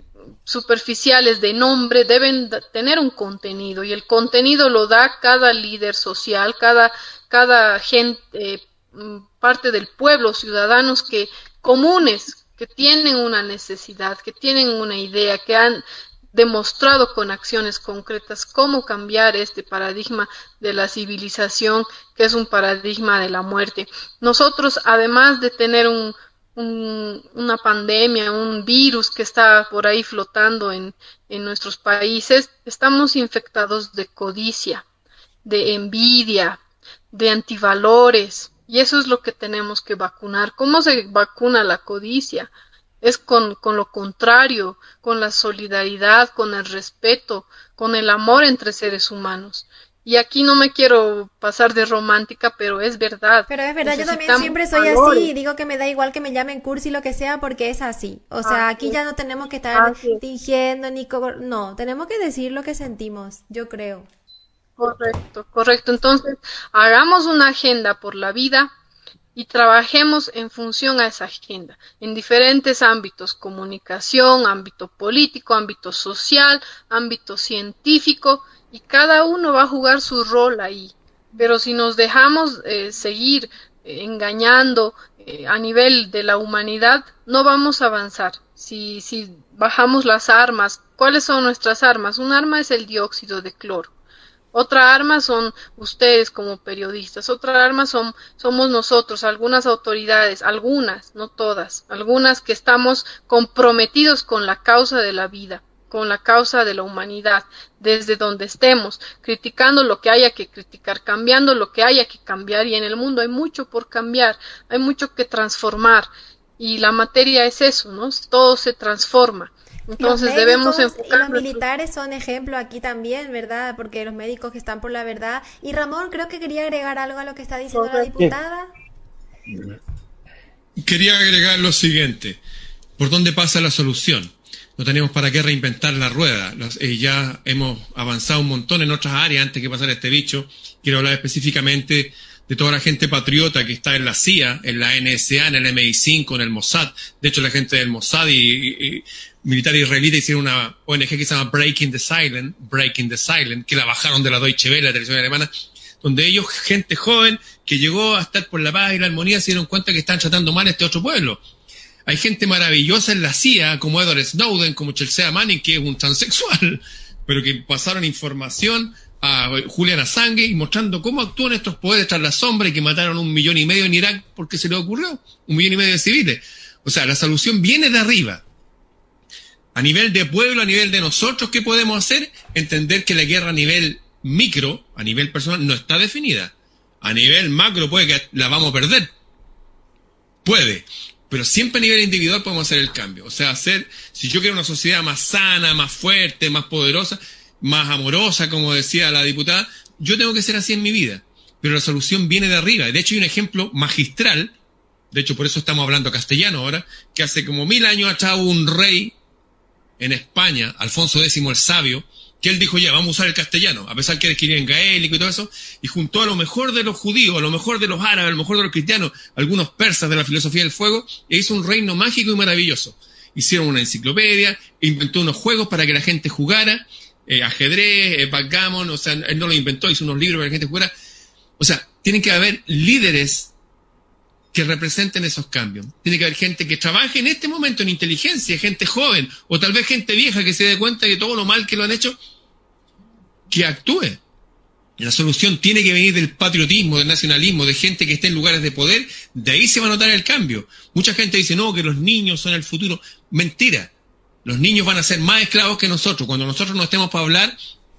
C: superficiales de nombre deben tener un contenido, y el contenido lo da cada líder social, cada, cada gente, eh, parte del pueblo, ciudadanos que comunes, que tienen una necesidad, que tienen una idea, que han demostrado con acciones concretas cómo cambiar este paradigma de la civilización, que es un paradigma de la muerte. Nosotros, además de tener un, un, una pandemia, un virus que está por ahí flotando en, en nuestros países, estamos infectados de codicia, de envidia, de antivalores, y eso es lo que tenemos que vacunar. ¿Cómo se vacuna la codicia? Es con, con lo contrario, con la solidaridad, con el respeto, con el amor entre seres humanos. Y aquí no me quiero pasar de romántica, pero es verdad.
B: Pero es verdad, yo también siempre soy valores. así, digo que me da igual que me llamen cursi lo que sea, porque es así. O sea, así. Aquí ya no tenemos que estar así. fingiendo ni co- no, tenemos que decir lo que sentimos, yo creo.
C: Correcto, correcto. Entonces, hagamos una agenda por la vida y trabajemos en función a esa agenda, en diferentes ámbitos: comunicación, ámbito político, ámbito social, ámbito científico, y cada uno va a jugar su rol ahí. Pero si nos dejamos eh, seguir eh, engañando eh, a nivel de la humanidad, no vamos a avanzar. Si, si bajamos las armas, ¿cuáles son nuestras armas? Un arma es el dióxido de cloro. Otra arma son ustedes como periodistas, otra arma son, somos nosotros, algunas autoridades, algunas, no todas, algunas que estamos comprometidos con la causa de la vida, con la causa de la humanidad, desde donde estemos, criticando lo que haya que criticar, cambiando lo que haya que cambiar, y en el mundo hay mucho por cambiar, hay mucho que transformar, y la materia es eso, ¿no? Todo se transforma. Entonces
B: los
C: debemos
B: enfocar. Y los militares son ejemplo aquí también, ¿verdad? Porque los médicos que están por la verdad. Y Ramón, creo que quería agregar algo a lo que está diciendo la diputada.
D: Quería agregar lo siguiente: ¿por dónde pasa la solución? No tenemos para qué reinventar la rueda. Las, eh, ya hemos avanzado un montón en otras áreas antes que pasara este bicho. Quiero hablar específicamente de toda la gente patriota que está en la C I A, en la N S A, en el M I cinco, en el Mossad. De hecho, la gente del Mossad y, y, y militar israelita hicieron una O N G que se llama Breaking the Silence, Breaking the Silence, que la bajaron de la Deutsche Welle, la televisión alemana, donde ellos, gente joven que llegó a estar por la paz y la armonía, se dieron cuenta que están tratando mal a este otro pueblo. Hay gente maravillosa en la C I A, como Edward Snowden, como Chelsea Manning, que es un transexual, pero que pasaron información a Julian Assange y mostrando cómo actúan estos poderes tras la sombra, y que mataron un millón y medio en Irak porque se les ocurrió, un millón y medio de civiles. O sea, la solución viene de arriba. A nivel de pueblo, a nivel de nosotros, ¿qué podemos hacer? Entender que la guerra a nivel micro, a nivel personal, no está definida. A nivel macro puede que la vamos a perder. Puede. Pero siempre a nivel individual podemos hacer el cambio. O sea, hacer, si yo quiero una sociedad más sana, más fuerte, más poderosa, más amorosa, como decía la diputada, yo tengo que ser así en mi vida. Pero la solución viene de arriba. De hecho, hay un ejemplo magistral, de hecho por eso estamos hablando castellano ahora, que hace como mil años atrás hubo un rey en España, Alfonso X el Sabio, que él dijo, ya, vamos a usar el castellano, a pesar que él escribía en gaélico y todo eso, y juntó a lo mejor de los judíos, a lo mejor de los árabes, a lo mejor de los cristianos, algunos persas de la filosofía del fuego, e hizo un reino mágico y maravilloso. Hicieron una enciclopedia, inventó unos juegos para que la gente jugara, eh, ajedrez, eh, backgammon, o sea, él no lo inventó, hizo unos libros para que la gente jugara. O sea, tienen que haber líderes que representen esos cambios. Tiene que haber gente que trabaje en este momento en inteligencia, gente joven, o tal vez gente vieja que se dé cuenta de todo lo mal que lo han hecho, que actúe. La solución tiene que venir del patriotismo, del nacionalismo, de gente que esté en lugares de poder. De ahí se va a notar el cambio. Mucha gente dice, no, que los niños son el futuro. Mentira. Los niños van a ser más esclavos que nosotros. Cuando nosotros no estemos para hablar,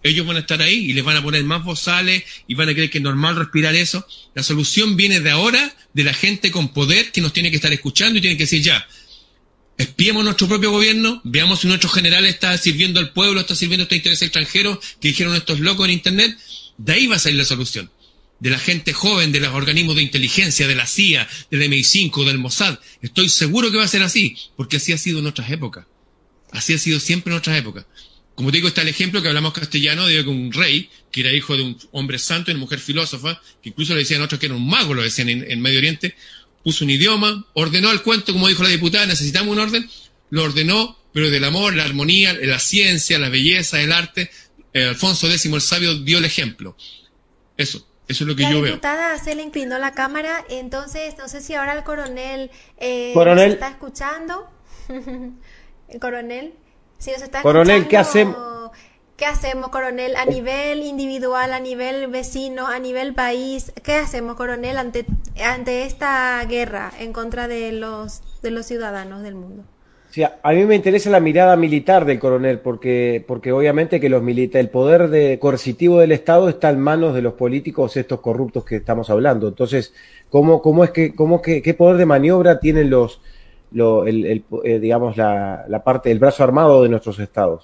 D: ellos van a estar ahí y les van a poner más bozales y van a creer que es normal respirar eso. La solución viene de ahora, de la gente con poder que nos tiene que estar escuchando y tiene que decir ya, espiemos nuestro propio gobierno, veamos si nuestro general está sirviendo al pueblo, está sirviendo a estos intereses extranjeros que dijeron estos locos en internet. De ahí va a salir la solución. De la gente joven, de los organismos de inteligencia, de la C I A, del M I cinco, del Mossad. Estoy seguro que va a ser así, porque así ha sido en otras épocas. Así ha sido siempre en otras épocas. Como te digo, está el ejemplo que hablamos castellano de un rey, que era hijo de un hombre santo y una mujer filósofa, que incluso le decían otros que era un mago, lo decían en, en Medio Oriente, puso un idioma, ordenó el cuento, como dijo la diputada, necesitamos un orden, lo ordenó, pero del amor, la armonía, la ciencia, la belleza, el arte, eh, Alfonso X el Sabio dio el ejemplo. Eso. Eso es lo que
B: la
D: yo veo.
B: La diputada se le inclinó la cámara, entonces no sé si ahora el coronel, eh,
E: coronel.
B: nos está escuchando. El coronel, si nos está
E: coronel,
B: escuchando,
E: ¿qué hacemos?
B: ¿Qué hacemos, coronel? A nivel individual, a nivel vecino, a nivel país, ¿qué hacemos, coronel, ante ante esta guerra en contra de los de los ciudadanos del mundo?
E: Sí, a mí me interesa la mirada militar del coronel, porque, porque obviamente que los milita, el poder de, coercitivo del Estado está en manos de los políticos, estos corruptos que estamos hablando. Entonces, ¿cómo, cómo es que, cómo que, qué poder de maniobra tienen los, lo, el, el, eh, digamos, la, la parte, el brazo armado de nuestros estados?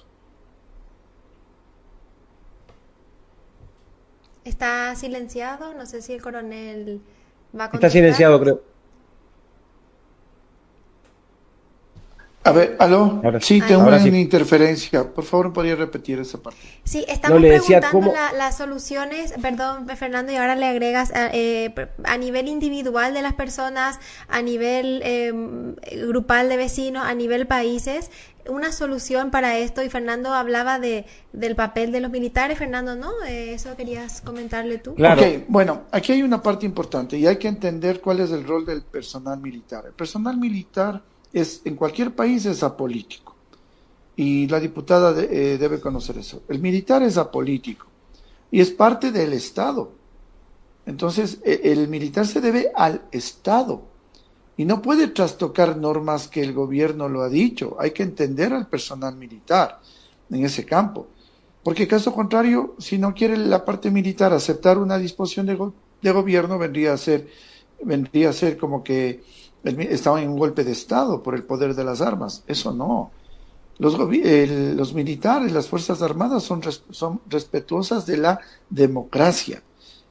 B: Está silenciado, no sé si el coronel va a contestar.
E: Está silenciado, creo.
A: A ver, ¿aló?
E: Ahora,
A: sí, tengo
E: ahora
A: una
E: sí.
A: interferencia. Por favor, ¿podría repetir esa parte?
B: Sí, estamos
E: no, le decía,
B: preguntando
E: ¿cómo?
B: la, las soluciones, perdón, Fernando, y ahora le agregas eh, a nivel individual de las personas, a nivel eh, grupal de vecinos, a nivel países, una solución para esto. Y Fernando hablaba de del papel de los militares. Fernando, ¿no? Eh, eso querías comentarle tú.
E: Claro.
A: Ok, bueno, aquí hay una parte importante y hay que entender cuál es el rol del personal militar. El personal militar es, en cualquier país es apolítico, y la diputada de, eh, debe conocer eso. El militar es apolítico y es parte del Estado. Entonces, eh, el militar se debe al Estado y no puede trastocar normas que el gobierno lo ha dicho. Hay que entender al personal militar en ese campo, porque caso contrario, si no quiere la parte militar aceptar una disposición de, go de gobierno, vendría a ser, vendría a ser como que estaban en un golpe de Estado por el poder de las armas. Eso no. Los, el, los militares, las Fuerzas Armadas son, res, son respetuosas de la democracia.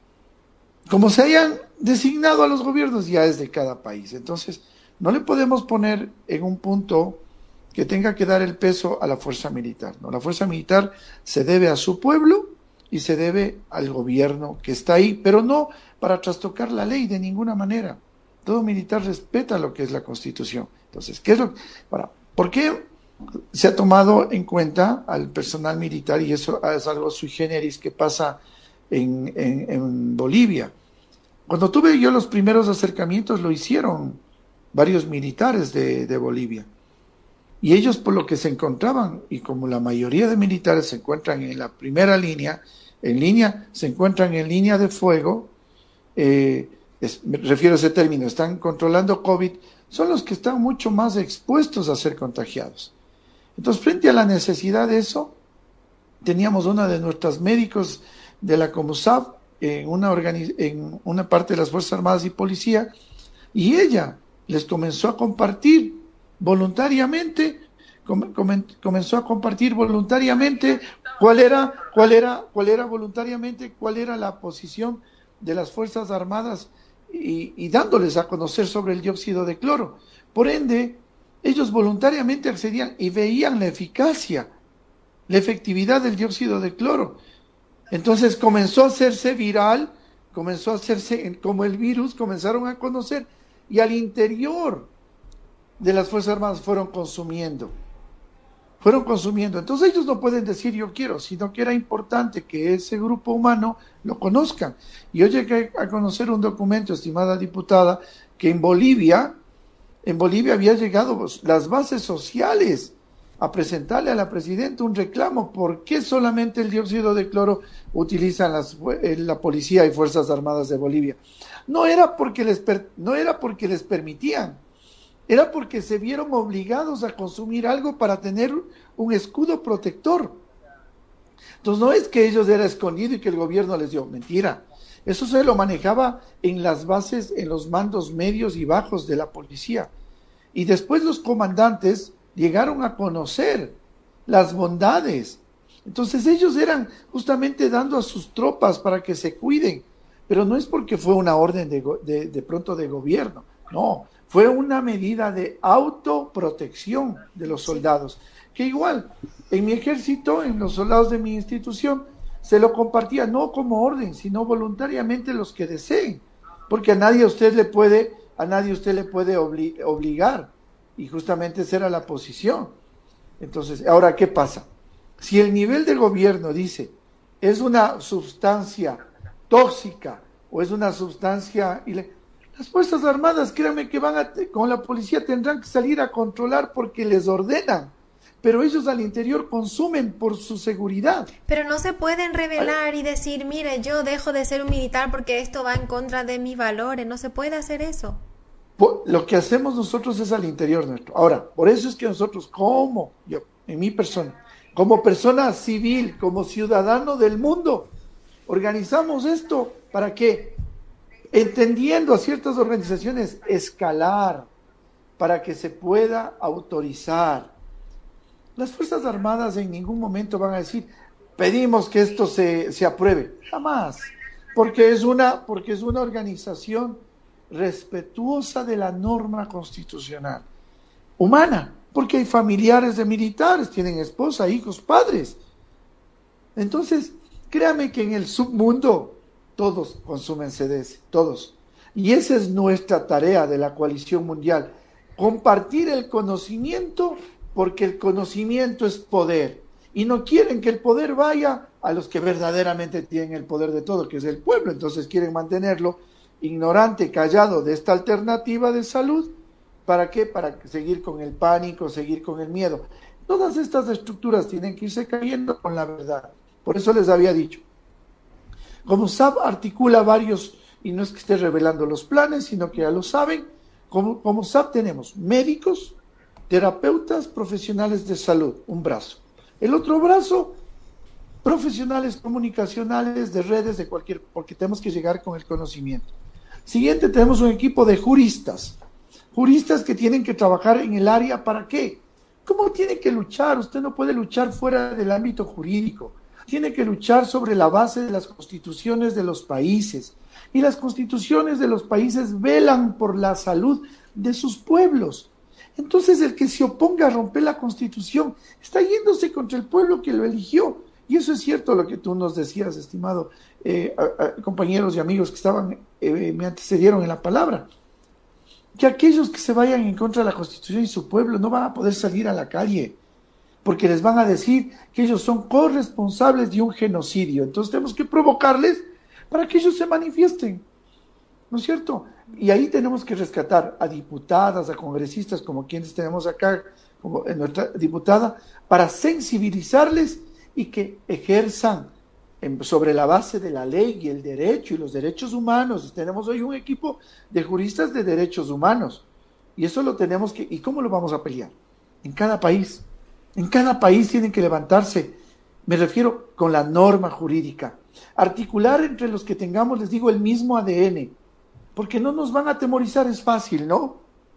A: Como se hayan designado a los gobiernos, ya es de cada país. Entonces, no le podemos poner en un punto que tenga que dar el peso a la fuerza militar. No, la fuerza militar se debe a su pueblo y se debe al gobierno que está ahí, pero no para trastocar la ley de ninguna manera. Todo militar respeta lo que es la Constitución. Entonces, ¿qué es lo para, ¿por qué se ha tomado en cuenta al personal militar? Y eso es algo sui generis que pasa en, en, en Bolivia. Cuando tuve yo los primeros acercamientos, lo hicieron varios militares de, de Bolivia. Y ellos, por lo que se encontraban, y como la mayoría de militares se encuentran en la primera línea, en línea, se encuentran en línea de fuego, eh, Es, me refiero a ese término, están controlando COVID, son los que están mucho más expuestos a ser contagiados. Entonces, frente a la necesidad de eso, teníamos una de nuestras médicos de la Comusab en una, en una parte de las Fuerzas Armadas y Policía, y ella les comenzó a compartir voluntariamente, com, com, comenzó a compartir voluntariamente cuál era, cuál era, cuál era voluntariamente, cuál era la posición de las Fuerzas Armadas, Y, y dándoles a conocer sobre el dióxido de cloro. Por ende, ellos voluntariamente accedían y veían la eficacia, la efectividad del dióxido de cloro. Entonces comenzó a hacerse viral, comenzó a hacerse como el virus, comenzaron a conocer, y al interior de las Fuerzas Armadas fueron consumiendo. Fueron consumiendo. Entonces ellos no pueden decir yo quiero, sino que era importante que ese grupo humano lo conozcan. Y yo llegué a conocer un documento, estimada diputada, que en Bolivia, en Bolivia había llegado las bases sociales a presentarle a la presidenta un reclamo. ¿Por qué solamente el dióxido de cloro utilizan las, la policía y Fuerzas Armadas de Bolivia? No era porque les, no era porque les permitían, era porque se vieron obligados a consumir algo para tener un escudo protector. Entonces no es que ellos eran escondidos y que el gobierno les dio, mentira. Eso se lo manejaba en las bases, en los mandos medios y bajos de la policía. Y después los comandantes llegaron a conocer las bondades. Entonces ellos eran justamente dando a sus tropas para que se cuiden, pero no es porque fue una orden de, de, de pronto de gobierno, no, fue una medida de autoprotección de los soldados, que igual en mi ejército, en los soldados de mi institución, se lo compartía no como orden, sino voluntariamente los que deseen, porque a nadie usted le puede, a nadie usted le puede obli- obligar, y justamente esa era la posición. Entonces, ahora, ¿qué pasa? Si el nivel de gobierno dice, es una sustancia tóxica o es una sustancia... Las Fuerzas Armadas, créanme que van a, con la policía tendrán que salir a controlar porque les ordenan, pero ellos al interior consumen por su seguridad.
B: Pero no se pueden rebelar y decir, mire, yo dejo de ser un militar porque esto va en contra de mis valores, no se puede hacer eso.
A: Lo que hacemos nosotros es al interior nuestro. Ahora, por eso es que nosotros, como yo, en mi persona, como persona civil, como ciudadano del mundo, organizamos esto para que, entendiendo a ciertas organizaciones, escalar, para que se pueda autorizar. Las Fuerzas Armadas en ningún momento van a decir, pedimos que esto se, se apruebe. Jamás. Porque es una, porque es una organización respetuosa de la norma constitucional. Humana. Porque hay familiares de militares, tienen esposa, hijos, padres. Entonces, créame que en el submundo todos consumen C D S, todos. Y esa es nuestra tarea de la coalición mundial, compartir el conocimiento, porque el conocimiento es poder. Y no quieren que el poder vaya a los que verdaderamente tienen el poder de todo, que es el pueblo. Entonces quieren mantenerlo ignorante, callado de esta alternativa de salud. ¿Para qué? Para seguir con el pánico, seguir con el miedo. Todas estas estructuras tienen que irse cayendo con la verdad. Por eso les había dicho. Como S A P articula varios, y no es que esté revelando los planes, sino que ya lo saben, como, como S A P tenemos médicos, terapeutas, profesionales de salud, un brazo. El otro brazo, profesionales comunicacionales de redes, de cualquier, porque tenemos que llegar con el conocimiento. Siguiente, tenemos un equipo de juristas. Juristas que tienen que trabajar en el área, ¿para qué? ¿Cómo tiene que luchar? Usted no puede luchar fuera del ámbito jurídico. Tiene que luchar sobre la base de las constituciones de los países. Y las constituciones de los países velan por la salud de sus pueblos. Entonces el que se oponga a romper la constitución está yéndose contra el pueblo que lo eligió. Y eso es cierto lo que tú nos decías, estimado eh, a, a, compañeros y amigos que estaban eh, me antecedieron en la palabra. Que aquellos que se vayan en contra de la Constitución y su pueblo no van a poder salir a la calle, porque les van a decir que ellos son corresponsables de un genocidio. Entonces tenemos que provocarles para que ellos se manifiesten, ¿no es cierto? Y ahí tenemos que rescatar a diputadas, a congresistas, como quienes tenemos acá, como nuestra diputada, para sensibilizarles y que ejerzan en, sobre la base de la ley y el derecho y los derechos humanos. Tenemos hoy un equipo de juristas de derechos humanos y eso lo tenemos que, ¿y cómo lo vamos a pelear? En cada país, en cada país tienen que levantarse, me refiero con la norma jurídica, articular entre los que tengamos, les digo, el mismo A D N, porque no nos van a atemorizar, es fácil, ¿no?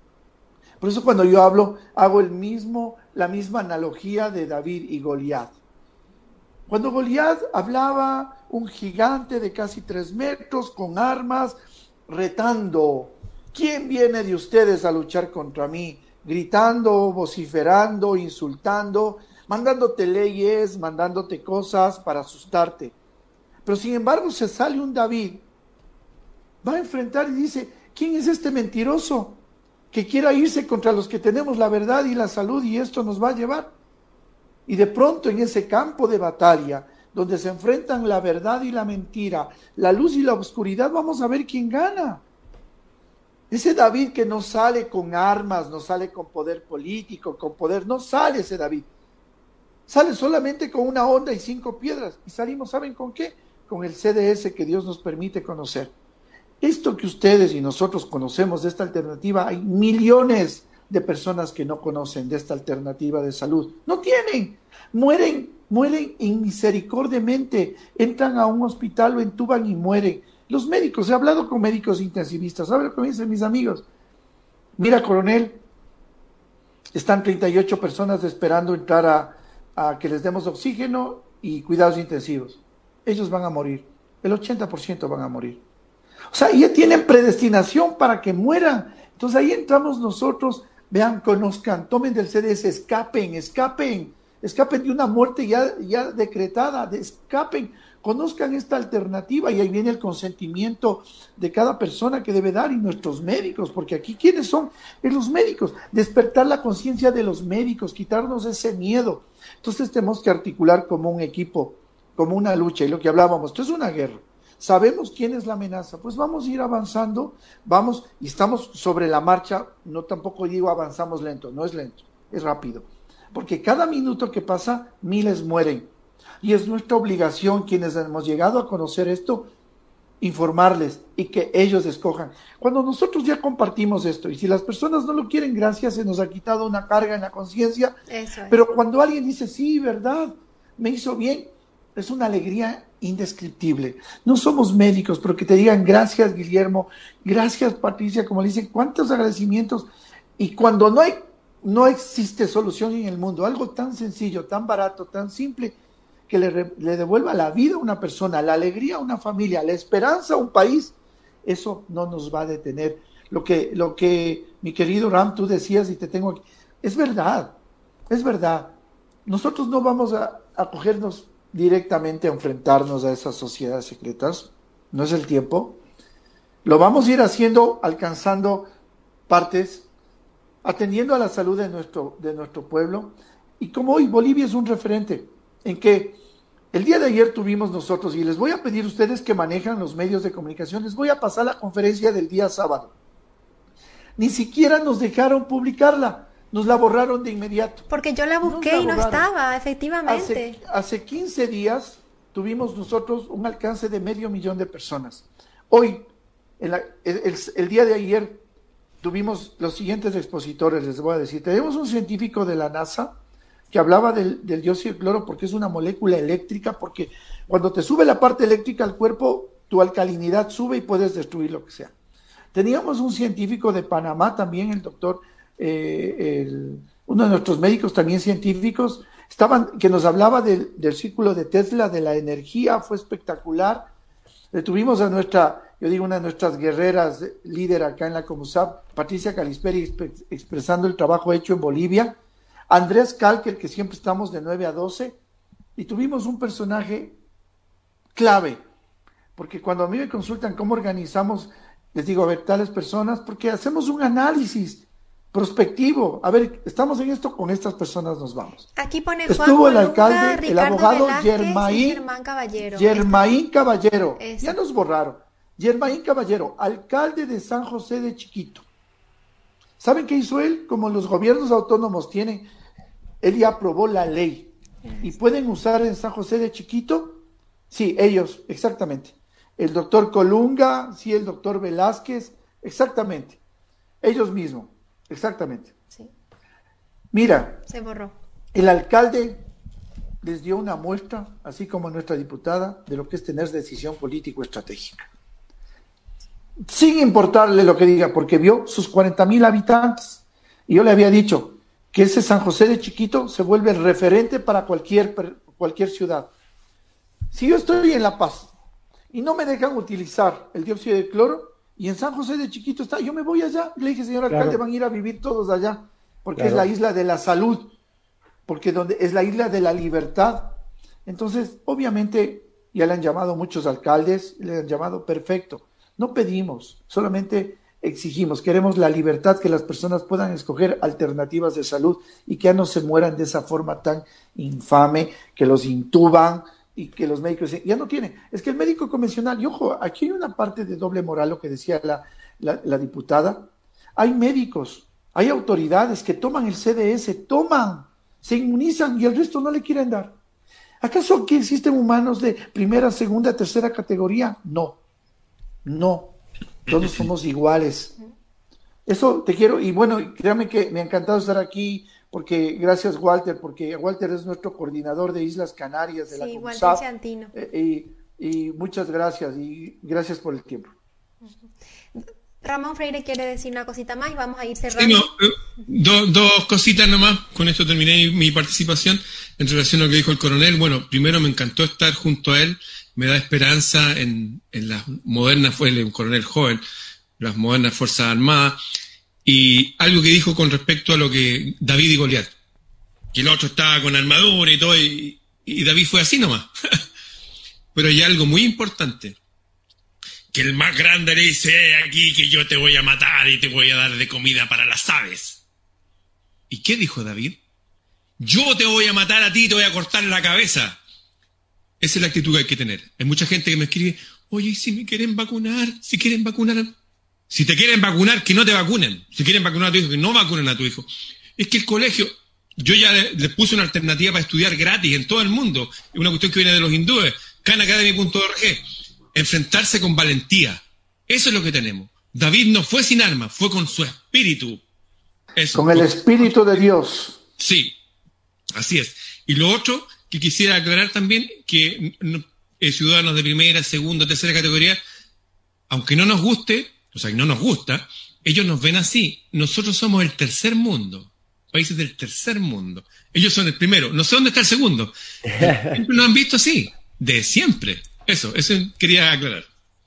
A: Por eso cuando yo hablo, hago el mismo, la misma analogía de David y Goliat. Cuando Goliat hablaba, un gigante de casi tres metros, con armas, retando, ¿quién viene de ustedes a luchar contra mí? Gritando, vociferando, insultando, mandándote leyes, mandándote cosas para asustarte. Pero sin embargo se sale un David, va a enfrentar y dice, ¿quién es este mentiroso que quiera irse contra los que tenemos la verdad y la salud y esto nos va a llevar? Y de pronto en ese campo de batalla, donde se enfrentan la verdad y la mentira, la luz y la oscuridad, vamos a ver quién gana. Ese David que no sale con armas, no sale con poder político, con poder, no sale ese David. Sale solamente con una honda y cinco piedras. Y salimos, ¿saben con qué? Con el C D S que Dios nos permite conocer. Esto que ustedes y nosotros conocemos de esta alternativa, hay millones de personas que no conocen de esta alternativa de salud. No tienen, mueren mueren inmisericordiamente, entran a un hospital, lo entuban y mueren. Los médicos, he hablado con médicos intensivistas, ¿saben lo que me dicen mis amigos? Mira, coronel, están treinta y ocho personas esperando entrar a, a que les demos oxígeno y cuidados intensivos. Ellos van a morir, el ochenta por ciento van a morir. O sea, ya tienen predestinación para que mueran. Entonces ahí entramos nosotros, vean, conozcan, tomen del C D S, escapen, escapen, escapen de una muerte ya, ya decretada, de, escapen, conozcan esta alternativa y ahí viene el consentimiento de cada persona que debe dar y nuestros médicos, porque aquí ¿quiénes son? Es los médicos, despertar la conciencia de los médicos, quitarnos ese miedo. Entonces tenemos que articular como un equipo, como una lucha y lo que hablábamos, esto es una guerra. Sabemos quién es la amenaza, pues vamos a ir avanzando, vamos y estamos sobre la marcha, no tampoco digo avanzamos lento, no es lento, es rápido, porque cada minuto que pasa miles mueren y es nuestra obligación quienes hemos llegado a conocer esto, informarles y que ellos escojan. Cuando nosotros ya compartimos esto y si las personas no lo quieren, gracias, se nos ha quitado una carga en la conciencia, pero cuando alguien dice, sí, verdad, me hizo bien, es una alegría indescriptible. No somos médicos, pero que te digan gracias Guillermo, gracias Patricia, como le dicen, cuántos agradecimientos. Y cuando no hay, no existe solución en el mundo, algo tan sencillo, tan barato, tan simple, que le, le devuelva la vida a una persona, la alegría a una familia, la esperanza a un país, eso no nos va a detener. Lo que, lo que mi querido Ram, tú decías y te tengo aquí, es verdad, es verdad. Nosotros no vamos a, a cogernos directamente a enfrentarnos a esas sociedades secretas, no es el tiempo, lo vamos a ir haciendo, alcanzando partes, atendiendo a la salud de nuestro, de nuestro pueblo, y como hoy Bolivia es un referente, en que el día de ayer tuvimos nosotros, y les voy a pedir a ustedes que manejan los medios de comunicación, les voy a pasar la conferencia del día sábado, ni siquiera nos dejaron publicarla, nos la borraron de inmediato.
B: Porque yo la busqué la y no estaba, efectivamente.
A: Hace, hace quince días tuvimos nosotros un alcance de medio millón de personas. Hoy, en la, el, el, el día de ayer, tuvimos los siguientes expositores, les voy a decir. Tenemos un científico de la NASA que hablaba del, del dióxido de cloro porque es una molécula eléctrica, porque cuando te sube la parte eléctrica al cuerpo, tu alcalinidad sube y puedes destruir lo que sea. Teníamos un científico de Panamá también, el doctor... Eh, el, uno de nuestros médicos también científicos, estaban, que nos hablaba del, del círculo de Tesla, de la energía, fue espectacular. Le tuvimos a nuestra, yo digo, una de nuestras guerreras líder acá en la Comusap, Patricia Calisperi, exp expresando el trabajo hecho en Bolivia, Andrés Calker, que siempre estamos de nueve a doce, y tuvimos un personaje clave, porque cuando a mí me consultan cómo organizamos, les digo, a ver, tales personas, porque hacemos un análisis prospectivo, a ver, estamos en esto, con estas personas nos vamos.
B: Aquí pone Juan
A: Estuvo
B: Colunga,
A: el alcalde,
B: Ricardo
A: el abogado
B: Velázquez
A: Germain
B: Caballero.
A: Germain Caballero,
B: Eso.
A: Ya nos borraron. Germain Caballero, alcalde de San José de Chiquito. ¿Saben qué hizo él? Como los gobiernos autónomos tienen, él ya aprobó la ley. Eso. ¿Y pueden usar en San José de Chiquito? Sí, ellos, exactamente. El doctor Colunga, sí, el doctor Velázquez, exactamente. Ellos mismos. Exactamente.
B: Sí.
A: Mira,
B: se borró.
A: El alcalde les dio una muestra, así como nuestra diputada, de lo que es tener decisión político-estratégica. Sin importarle lo que diga, porque vio sus cuarenta mil habitantes. Y yo le había dicho que ese San José de Chiquito se vuelve el referente para cualquier, cualquier ciudad. Si yo estoy en La Paz y no me dejan utilizar el dióxido de cloro, y en San José de Chiquito está, yo me voy allá. Le dije, señor alcalde, claro, van a ir a vivir todos allá, porque claro, es la isla de la salud, porque donde es la isla de la libertad. Entonces, obviamente, ya le han llamado muchos alcaldes, le han llamado perfecto. No pedimos, solamente exigimos, queremos la libertad, que las personas puedan escoger alternativas de salud y que ya no se mueran de esa forma tan infame, que los intuban, y que los médicos ya no tienen. Es que el médico convencional, y ojo, aquí hay una parte de doble moral, lo que decía la, la, la diputada, hay médicos, hay autoridades que toman el C D S, toman, se inmunizan y el resto no le quieren dar. ¿Acaso aquí existen humanos de primera, segunda, tercera categoría? No, no, todos somos iguales. Eso te quiero, y bueno, créame que me ha encantado estar aquí porque gracias Walter, porque Walter es nuestro coordinador de Islas Canarias de la
B: Sí, Walter
A: COMUSAP,
B: Ciantino.
A: eh, y, y muchas gracias y gracias por el tiempo.
B: Ramón Freire quiere decir una cosita más y vamos a ir
D: Sí,
B: cerrando.
D: no, eh, do- dos cositas nomás, con esto terminé mi participación en relación a lo que dijo el coronel. Bueno, primero me encantó estar junto a él, me da esperanza en, en las modernas, fue un coronel joven, las modernas Fuerzas Armadas, y algo que dijo con respecto a lo que David y Goliat, que el otro estaba con armadura y todo, y, y David fue así nomás. Pero hay algo muy importante, que el más grande le dice, eh, aquí que yo te voy a matar y te voy a dar de comida para las aves. ¿Y qué dijo David? Yo te voy a matar a ti y te voy a cortar la cabeza. Esa es la actitud que hay que tener. Hay mucha gente que me escribe, oye, si me quieren vacunar, si quieren vacunar. Si te quieren vacunar, que no te vacunen. Si quieren vacunar a tu hijo, que no vacunen a tu hijo. Es que el colegio, yo ya les le puse una alternativa para estudiar gratis en todo el mundo. Es una cuestión que viene de los hindúes. khan academy punto org. Enfrentarse con valentía. Eso es lo que tenemos. David no fue sin armas, fue con su espíritu. Eso.
A: Con el Espíritu de Dios.
D: Sí, así es. Y lo otro que quisiera aclarar también, que eh, ciudadanos de primera, segunda, tercera categoría, aunque no nos guste, o sea, no nos gusta, ellos nos ven así. Nosotros somos el tercer mundo, países del tercer mundo. Ellos son el primero. No sé dónde está el segundo. Siempre nos han visto así, de siempre. Eso, eso quería aclarar.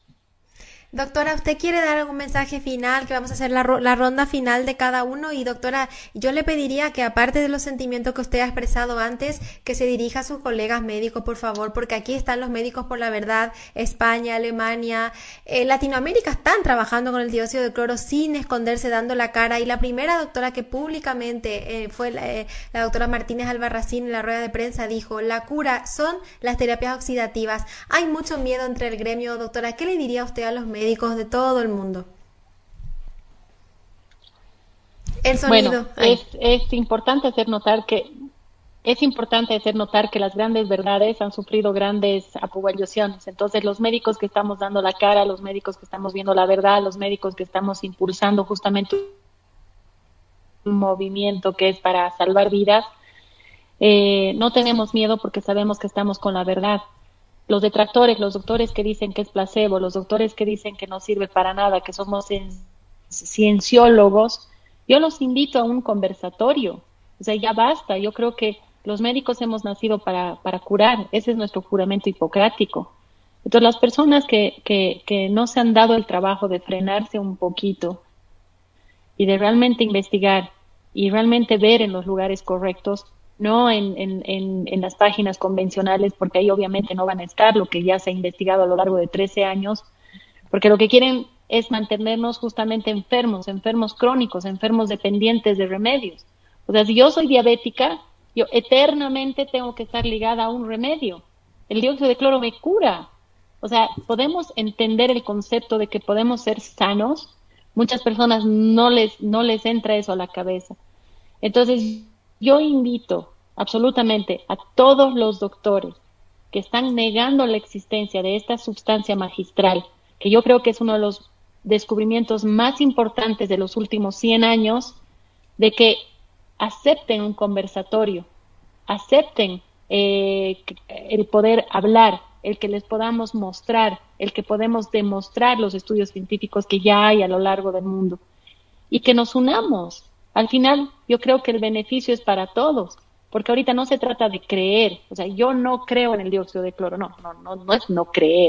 B: Doctora, ¿usted quiere dar algún mensaje final? Que vamos a hacer la, ro- la ronda final de cada uno. Y doctora, yo le pediría que aparte de los sentimientos que usted ha expresado antes, que se dirija a sus colegas médicos, por favor, porque aquí están los médicos por la verdad, España, Alemania, eh, Latinoamérica están trabajando con el dióxido de cloro sin esconderse, dando la cara. Y la primera doctora que públicamente eh, fue la, eh, la doctora Martínez Albarracín en la rueda de prensa dijo, la cura son las terapias oxidativas. Hay mucho miedo entre el gremio, doctora. ¿Qué le diría usted a los médicos de todo el mundo? El sonido.
F: Bueno,
B: Ay.
F: es, es importante hacer notar que es importante hacer notar que las grandes verdades han sufrido grandes apoyaciones. Entonces, los médicos que estamos dando la cara, los médicos que estamos viendo la verdad, los médicos que estamos impulsando justamente un movimiento que es para salvar vidas, eh, no tenemos miedo porque sabemos que estamos con la verdad. Los detractores, los doctores que dicen que es placebo, los doctores que dicen que no sirve para nada, que somos cienciólogos, yo los invito a un conversatorio. O sea, ya basta. Yo creo que los médicos hemos nacido para, para curar. Ese es nuestro juramento hipocrático. Entonces, las personas que, que, que no se han dado el trabajo de frenarse un poquito y de realmente investigar y realmente ver en los lugares correctos, no en, en, en, en las páginas convencionales, porque ahí obviamente no van a estar lo que ya se ha investigado a lo largo de trece años, porque lo que quieren es mantenernos justamente enfermos, enfermos crónicos, enfermos dependientes de remedios. O sea, si yo soy diabética, yo eternamente tengo que estar ligada a un remedio. El dióxido de cloro me cura. O sea, podemos entender el concepto de que podemos ser sanos. Muchas personas no les, no les entra eso a la cabeza. Entonces, yo invito absolutamente a todos los doctores que están negando la existencia de esta sustancia magistral, que yo creo que es uno de los descubrimientos más importantes de los últimos cien años, de que acepten un conversatorio, acepten eh, el poder hablar, el que les podamos mostrar, el que podemos demostrar los estudios científicos que ya hay a lo largo del mundo, y que nos unamos. Al final, yo creo que el beneficio es para todos, porque ahorita no se trata de creer. O sea, yo no creo en el dióxido de cloro, no, no, no, no es no creer.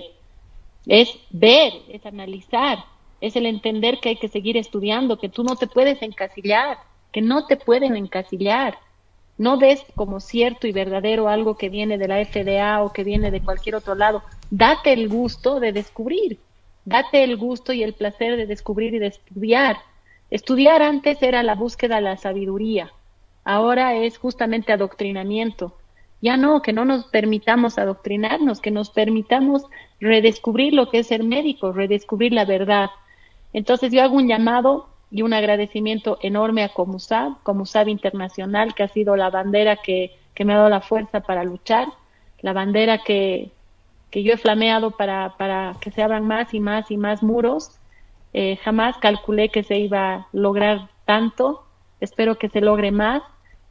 F: Es ver, es analizar, es el entender que hay que seguir estudiando, que tú no te puedes encasillar, que no te pueden encasillar. No ves como cierto y verdadero algo que viene de la F D A o que viene de cualquier otro lado. Date el gusto de descubrir, date el gusto y el placer de descubrir y de estudiar. Estudiar antes era la búsqueda de la sabiduría, ahora es justamente adoctrinamiento. Ya no, que no nos permitamos adoctrinarnos, que nos permitamos redescubrir lo que es ser médico, redescubrir la verdad. Entonces yo hago un llamado y un agradecimiento enorme a COMUSAB, COMUSAB Internacional, que ha sido la bandera que, que me ha dado la fuerza para luchar, la bandera que, que yo he flameado para, para que se abran más y más y más muros. Eh, jamás calculé que se iba a lograr tanto, espero que se logre más.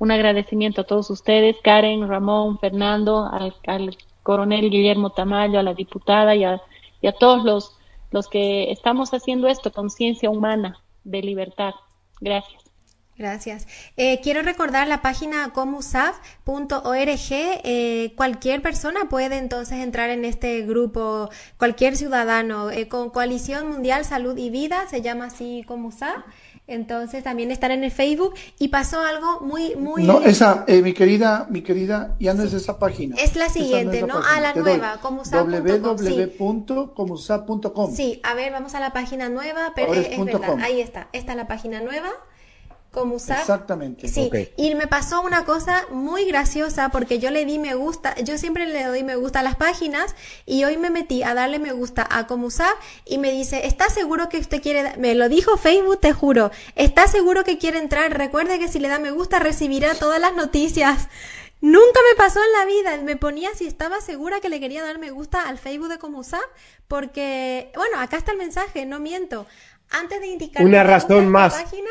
F: un agradecimiento a todos ustedes, Karen, Ramón, Fernando, al, al coronel Guillermo Tamayo, a la diputada y a, y a todos los, los que estamos haciendo esto, conciencia humana de libertad. Gracias.
B: Gracias. Eh, quiero recordar la página comusaf punto org. Eh, cualquier persona puede entonces entrar en este grupo, cualquier ciudadano, eh, con Coalición Mundial Salud y Vida, se llama así comusaf. Entonces también están en el Facebook y pasó algo muy, muy...
A: No, esa, eh, mi querida, mi querida, ya no sí. es esa página.
B: Es la siguiente, no, es la ¿no? A la Te nueva, comusaf punto com.
A: w w w punto comusaf punto com.
B: Sí, a ver, vamos a la página nueva, pero es, es verdad, ahí está, esta es la página nueva. Comusaf.
A: Exactamente.
B: Sí,
E: okay.
B: Y me pasó una cosa muy graciosa porque yo le di me gusta, yo siempre le doy me gusta a las páginas y hoy me metí a darle me gusta a Comusaf y me dice, ¿está seguro que usted quiere? Me lo dijo Facebook, te juro, ¿está seguro que quiere entrar? Recuerde que si le da me gusta recibirá todas las noticias. Nunca me pasó en la vida, me ponía si estaba segura que le quería dar me gusta al Facebook de Comusaf porque, bueno, acá está el mensaje, no miento. Antes de indicar
E: una razón más.
B: Página,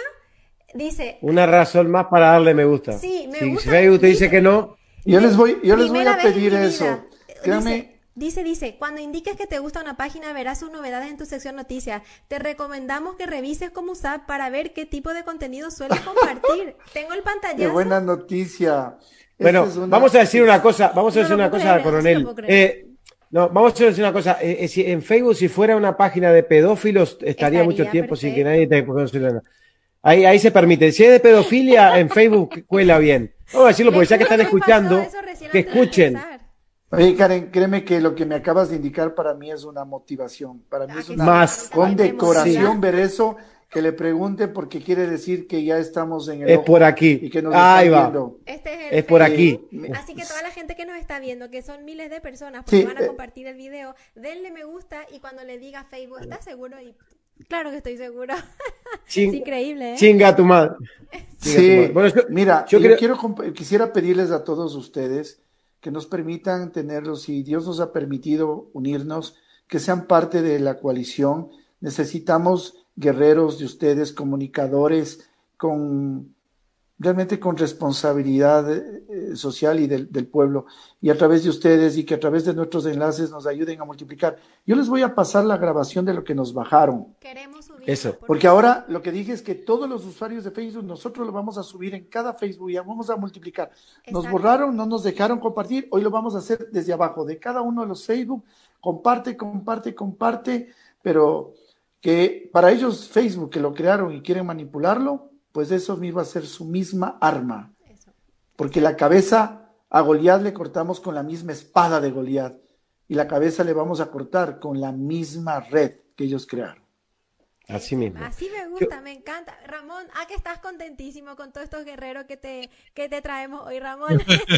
B: dice
E: una razón más para darle me gusta.
B: Sí, me
E: si
B: gusta.
E: Si Facebook te dice que no,
A: yo les voy, yo les voy a pedir eso.
B: Dice, dice, dice, cuando indiques que te gusta una página verás sus novedades en tu sección noticias. Te recomendamos que revises Comusaf para ver qué tipo de contenido suele compartir. Tengo el pantallazo.
A: Qué buena noticia.
E: Bueno, es una... vamos a decir una cosa, vamos a decir no una cosa, creer, coronel. No, eh, no, vamos a decir una cosa. Eh, eh, si en Facebook, si fuera una página de pedófilos, estaría, estaría mucho tiempo perfecto. Sin que nadie te conociera. Ahí, ahí se permite. Si es de pedofilia, en Facebook cuela bien. Vamos a decirlo porque ya que están escuchando, que escuchen.
A: Oye, Karen, créeme que lo que me acabas de indicar para mí es una motivación. Para mí es una
E: más
A: condecoración sí. ver eso, que le pregunte porque quiere decir que ya estamos en el
E: Es por aquí.
A: Y que nos
E: ahí
A: están
E: va.
A: viendo.
B: Este es el
E: es
B: Facebook.
E: por aquí.
B: Así que toda la gente que nos está viendo, que son miles de personas, porque
A: sí,
B: van a
A: eh,
B: compartir el video, denle me gusta y cuando le diga Facebook, ¿estás seguro? Y claro que estoy seguro.
E: Ching,
B: es increíble, ¿eh?
E: Chinga tu madre.
A: Chinga sí, tu madre. Bueno, yo, mira, yo,
E: yo
A: creo... quiero, quisiera pedirles a todos ustedes que nos permitan tenerlos, si Dios nos ha permitido unirnos, que sean parte de la coalición. Necesitamos guerreros de ustedes, comunicadores, con realmente con responsabilidad eh, social y del, del pueblo, y a través de ustedes y que a través de nuestros enlaces nos ayuden a multiplicar. Yo les voy a pasar la grabación de lo que nos bajaron.
B: Queremos subir
E: eso.
B: Por
A: porque ahora lo que dije es que todos los usuarios de Facebook nosotros lo vamos a subir en cada Facebook y vamos a multiplicar. Nos
B: Exacto.
A: borraron, no nos dejaron compartir, hoy lo vamos a hacer desde abajo, de cada uno de los Facebook, comparte, comparte, comparte, pero que para ellos Facebook que lo crearon y quieren manipularlo, pues eso mismo va a ser su misma arma. Porque la cabeza a Goliat le cortamos con la misma espada de Goliat y la cabeza le vamos a cortar con la misma red que ellos crearon.
E: Así mismo.
B: Así me gusta, Yo... me encanta. Ramón, ¿a que estás contentísimo con todos estos guerreros que te, que te traemos hoy, Ramón?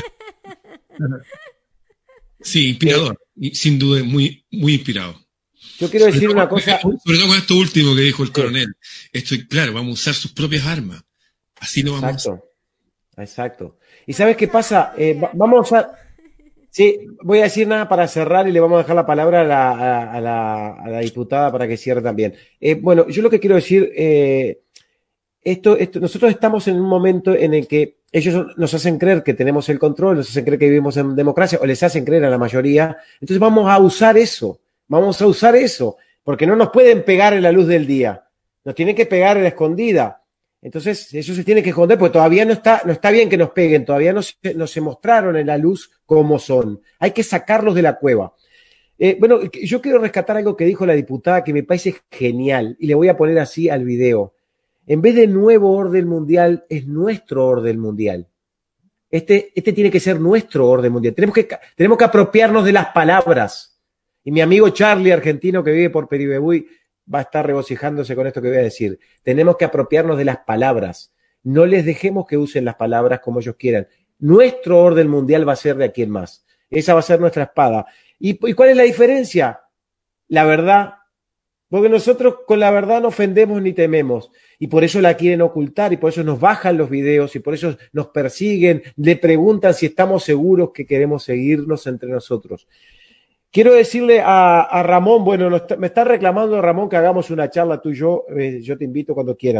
D: Sí, inspirador. Sin duda, muy, muy inspirado.
E: Yo quiero decir
D: sobre
E: una
D: todo,
E: cosa.
D: Sobre todo con esto último que dijo el coronel. Esto, claro, vamos a usar sus propias armas. Así lo vamos
E: Exacto. a hacer. Exacto. ¿Y sabes qué pasa? Eh, vamos a... Sí, voy a decir nada para cerrar y le vamos a dejar la palabra a la, a, a la, a la diputada para que cierre también. Eh, bueno, yo lo que quiero decir, eh, esto, esto, nosotros estamos en un momento en el que ellos nos hacen creer que tenemos el control, nos hacen creer que vivimos en democracia, o les hacen creer a la mayoría. Entonces vamos a usar eso, vamos a usar eso, porque no nos pueden pegar en la luz del día, nos tienen que pegar en la escondida. Entonces, eso se tiene que esconder, porque todavía no está, no está bien que nos peguen, todavía no se, no se mostraron en la luz como son. Hay que sacarlos de la cueva. Eh, bueno, yo quiero rescatar algo que dijo la diputada que me parece genial, y le voy a poner así al video. En vez de nuevo orden mundial, es nuestro orden mundial. Este, este tiene que ser nuestro orden mundial. Tenemos que, tenemos que apropiarnos de las palabras. Y mi amigo Charlie, argentino que vive por Peribebuy, va a estar regocijándose con esto que voy a decir. Tenemos que apropiarnos de las palabras. No les dejemos que usen las palabras como ellos quieran. Nuestro orden mundial va a ser de aquí en más. Esa va a ser nuestra espada. ¿Y, y cuál es la diferencia? La verdad. Porque nosotros con la verdad no ofendemos ni tememos. Y por eso la quieren ocultar, y por eso nos bajan los videos, y por eso nos persiguen, le preguntan si estamos seguros que queremos seguirnos entre nosotros. Quiero decirle a, a Ramón, bueno, nos, me está reclamando Ramón que hagamos una charla tú y yo, eh, yo te invito cuando quieras.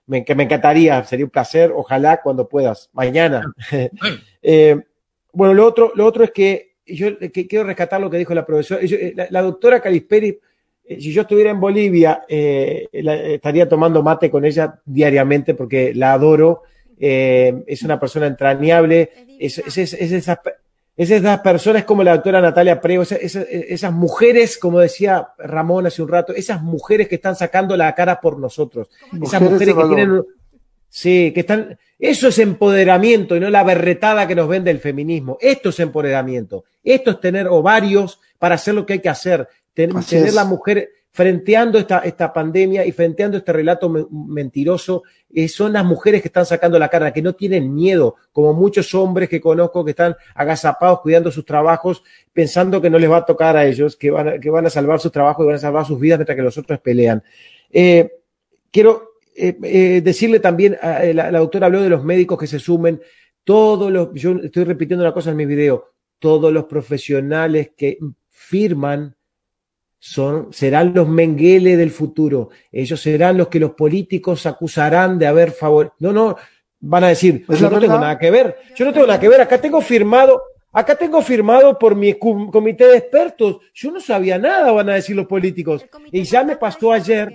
E: me, que me encantaría, sería un placer, ojalá cuando puedas, mañana. eh, bueno, lo otro, lo otro es que yo que quiero rescatar lo que dijo la profesora, yo, la, la doctora Calisperi, eh, si yo estuviera en Bolivia, eh, la, estaría tomando mate con ella diariamente porque la adoro, eh, es una persona entrañable, es, es, es, es esas... Esas personas como la doctora Natalia Prego, esas, esas, esas mujeres, como decía Ramón hace un rato, esas mujeres que están sacando la cara por nosotros, mujeres esas mujeres que tienen, sí, que están, eso es empoderamiento y no la berretada que nos vende el feminismo. Esto es empoderamiento, esto es tener ovarios para hacer lo que hay que hacer, ten, tener es. la mujer frenteando esta, esta pandemia y frenteando este relato me, mentiroso. Eh, son las mujeres que están sacando la cara, que no tienen miedo, como muchos hombres que conozco que están agazapados cuidando sus trabajos, pensando que no les va a tocar a ellos, que van a, que van a salvar sus trabajos y van a salvar sus vidas mientras que los otros pelean. Eh, quiero eh, eh, decirle también, a, la, la doctora habló de los médicos que se sumen, todos los, yo estoy repitiendo una cosa en mi video, todos los profesionales que firman Son, serán los Mengele del futuro. Ellos serán los que los políticos acusarán de haber favorecido. No, no, van a decir, yo no tengo nada que ver. Yo no tengo nada que ver. Acá tengo firmado, acá tengo firmado por mi comité de expertos. Yo no sabía nada, van a decir los políticos. Y ya me pasó ayer.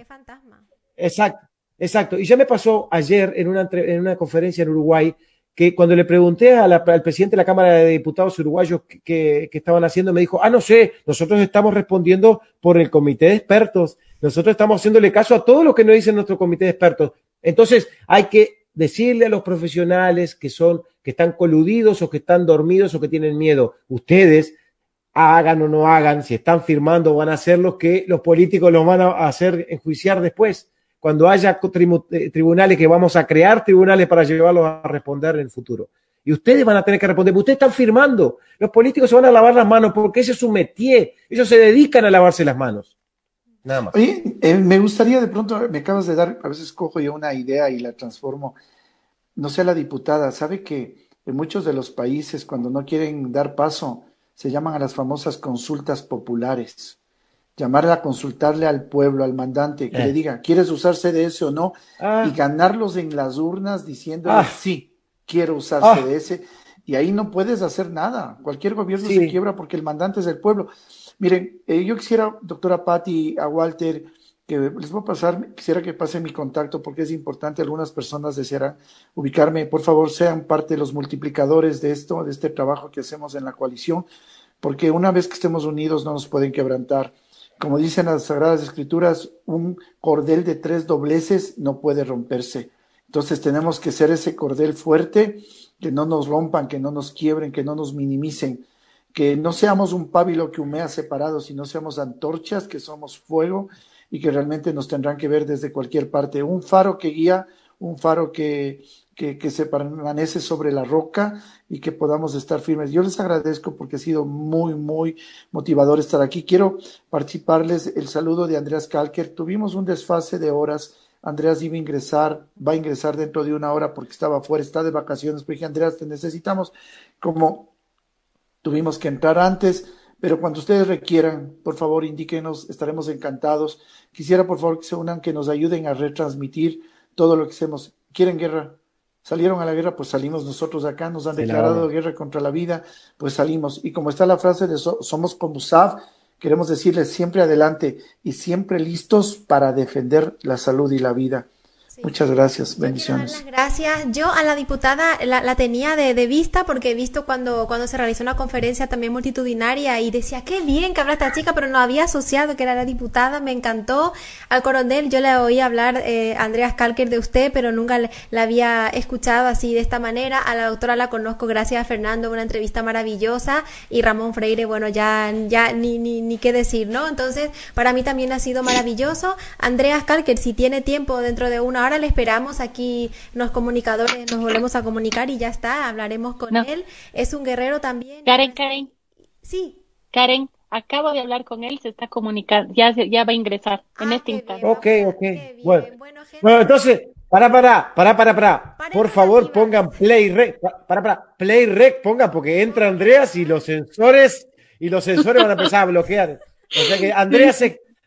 E: Exacto, exacto. Y ya me pasó ayer en una, en una conferencia en Uruguay, que cuando le pregunté a la, al presidente de la Cámara de Diputados uruguayos que, que, que estaban haciendo, me dijo, ah, no sé, nosotros estamos respondiendo por el comité de expertos, nosotros estamos haciéndole caso a todo lo que nos dice nuestro comité de expertos. Entonces, hay que decirle a los profesionales que son, que están coludidos o que están dormidos o que tienen miedo, ustedes hagan o no hagan, si están firmando van a hacer lo que los políticos los van a hacer enjuiciar después. Cuando haya tribunales, que vamos a crear tribunales para llevarlos a responder en el futuro. Y ustedes van a tener que responder, ustedes están firmando. Los políticos se van a lavar las manos porque ese es su métier. Ellos se dedican a lavarse las manos. Nada más.
A: Oye, eh, me gustaría de pronto, me acabas de dar, a veces cojo yo una idea y la transformo. No sé, la diputada, ¿sabe que en muchos de los países cuando no quieren dar paso se llaman a las famosas consultas populares? Llamarle a consultarle al pueblo, al mandante, que eh. le diga, ¿quieres usar C D S o no? Ah. Y ganarlos en las urnas diciéndole, ah. sí, quiero usar ah. C D S. Y ahí no puedes hacer nada. Cualquier gobierno sí. se quiebra porque el mandante es el pueblo. Miren, eh, yo quisiera, doctora Patti, a Walter, que les voy a pasar, quisiera que pasen mi contacto porque es importante, algunas personas desearán ubicarme. Por favor, sean parte de los multiplicadores de esto, de este trabajo que hacemos en la coalición, porque una vez que estemos unidos no nos pueden quebrantar. Como dicen las Sagradas Escrituras, un cordel de tres dobleces no puede romperse. Entonces tenemos que ser ese cordel fuerte, que no nos rompan, que no nos quiebren, que no nos minimicen, que no seamos un pábilo que humea separado, sino seamos antorchas, que somos fuego y que realmente nos tendrán que ver desde cualquier parte. Un faro que guía, un faro que, que, que se permanece sobre la roca y que podamos estar firmes. Yo les agradezco porque ha sido muy, muy motivador estar aquí. Quiero participarles el saludo de Andreas Kalker. Tuvimos un desfase de horas. Andreas iba a ingresar, va a ingresar dentro de una hora porque estaba fuera, está de vacaciones. Pero dije, Andreas, te necesitamos. Como tuvimos que entrar antes, pero cuando ustedes requieran, por favor, indíquenos, estaremos encantados. Quisiera, por favor, que se unan, que nos ayuden a retransmitir todo lo que hacemos. ¿Quieren guerra? Salieron a la guerra, pues salimos nosotros acá, nos han sí, declarado guerra contra la vida, pues salimos. Y como está la frase de so, somos como S A V, queremos decirles siempre adelante y siempre listos para defender la salud y la vida. Sí. Muchas gracias, bendiciones.
B: Yo quiero dar las gracias. Yo a la diputada la, la tenía de, de vista porque he visto cuando, cuando se realizó una conferencia también multitudinaria y decía, qué bien que habla esta chica, pero no había asociado que era la diputada, me encantó. Al coronel yo le oí hablar, eh, Andreas Kalker, de usted, pero nunca le, la había escuchado así de esta manera. A la doctora la conozco gracias a Fernando, una entrevista maravillosa, y Ramón Freire, bueno, ya, ya ni, ni, ni qué decir, ¿no? Entonces, para mí también ha sido maravilloso. Andreas Kalker, si tiene tiempo dentro de una hora, le esperamos aquí, los comunicadores nos volvemos a comunicar y ya está, hablaremos con no. él. Es un guerrero también.
F: Karen, Karen.
B: Sí.
F: Karen, acabo de hablar con él, se está comunicando, ya, ya va a ingresar ah, en este instante.
E: Ok, ok. Bueno, bueno, bueno, entonces, para, para, para, para, para. Por favor, pongan play rec, para, para, play rec, pongan, porque entra Andreas y los sensores, y los sensores van a empezar a bloquear. O sea que Andreas se...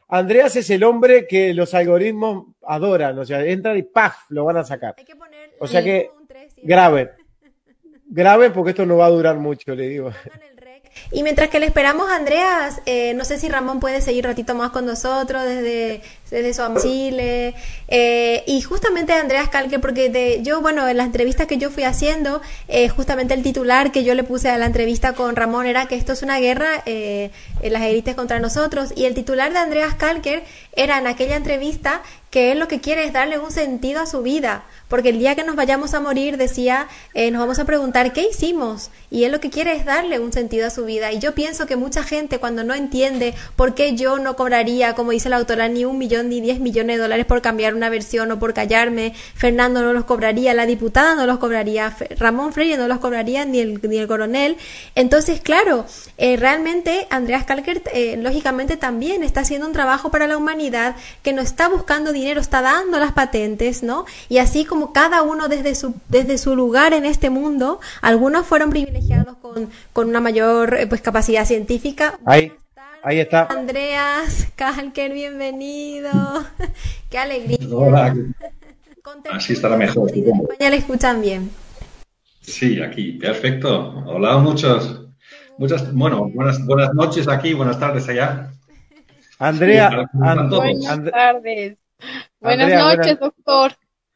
E: Andreas es el hombre que los algoritmos adoran, o sea, entran y ¡paf! Lo van a sacar.
B: Hay que poner
E: O sea que
B: un tres, ¿sí?
E: graben, graben porque esto no va a durar mucho, le digo.
B: Pongan el rec. Y mientras que le esperamos a Andreas, eh, no sé si Ramón puede seguir un ratito más con nosotros desde, desde su Chile. Eh, y justamente Andreas Kalker, porque de, yo, bueno, en las entrevistas que yo fui haciendo, eh, justamente el titular que yo le puse a la entrevista con Ramón era que esto es una guerra, eh, en las élites contra nosotros. Y el titular de Andreas Kalker era en aquella entrevista que él lo que quiere es darle un sentido a su vida, porque el día que nos vayamos a morir, decía, eh, nos vamos a preguntar qué hicimos, y él lo que quiere es darle un sentido a su vida. Y yo pienso que mucha gente, cuando no entiende por qué yo no cobraría, como dice la autora, ni un millón ni diez millones de dólares por cambiar una versión o por callarme, Fernando no los cobraría, la diputada no los cobraría, Ramón Freire no los cobraría, ni el, ni el coronel. Entonces, claro, eh, realmente Andreas Kalker, eh, lógicamente también está haciendo un trabajo para la humanidad, que no está buscando dinero, está dando las patentes, ¿no? Y así como cada uno desde su desde su lugar en este mundo, algunos fueron privilegiados con, con una mayor eh, pues capacidad científica.
E: Ahí, ahí está.
B: Andreas Kalker, bienvenido. Qué alegría.
G: Hola. Así estará mejor.
B: En España le escuchan bien.
G: Sí, aquí, perfecto. Hola, muchos, muchas, bueno, buenas, buenas noches aquí, buenas tardes allá.
E: Andrea,
G: And,
C: buenas
E: And,
C: tardes. Buenas
E: Andrea,
C: noches,
E: buenas,
C: doctor.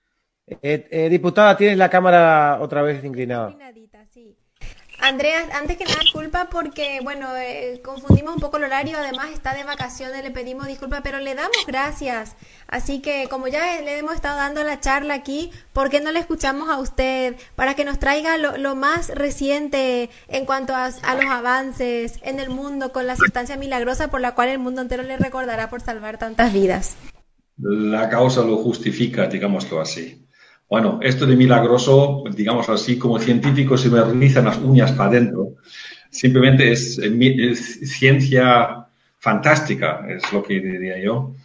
E: Eh, eh, diputada, tienes la cámara otra vez inclinada.
B: Sí. Andrea, antes que nada, disculpa porque, bueno, eh, confundimos un poco el horario, además está de vacaciones, le pedimos disculpas, pero le damos gracias. Así que, como ya le hemos estado dando la charla aquí, ¿por qué no le escuchamos a usted para que nos traiga lo, lo más reciente en cuanto a, a los avances en el mundo con la sustancia milagrosa por la cual el mundo entero le recordará por salvar tantas vidas?
G: La causa lo justifica, digámoslo así. Bueno, esto de milagroso, digamos así, como científico se me rizan las uñas para adentro. Simplemente es, es ciencia fantástica, es lo que diría yo.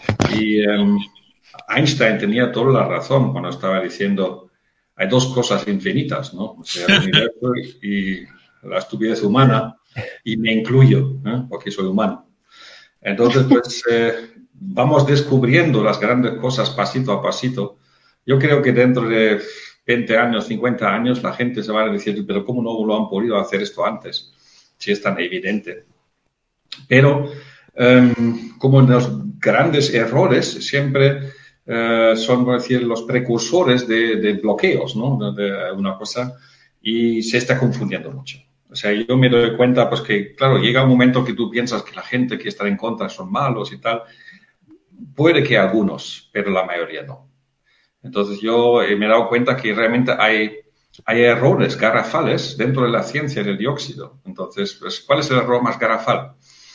G: Y um, Einstein tenía toda la razón cuando estaba diciendo hay dos cosas infinitas, ¿no? O sea, el universo y la estupidez humana, y me incluyo, ¿eh? Porque soy humano. Entonces, pues, eh, vamos descubriendo las grandes cosas pasito a pasito. Yo creo que dentro de veinte años, cincuenta años, la gente se va a decir, pero ¿cómo no lo han podido hacer esto antes? Si es tan evidente. Pero, um, como los grandes errores siempre uh, son, por decir, los precursores de, de bloqueos, ¿no? De, de una cosa, y se está confundiendo mucho. O sea, yo me doy cuenta, pues que, claro, llega un momento que tú piensas que la gente que está en contra son malos y tal. Puede que algunos, pero la mayoría no. Entonces yo eh, me he dado cuenta que realmente hay, hay errores garrafales dentro de la ciencia del dióxido. Entonces, pues, ¿cuál es el error más garrafal?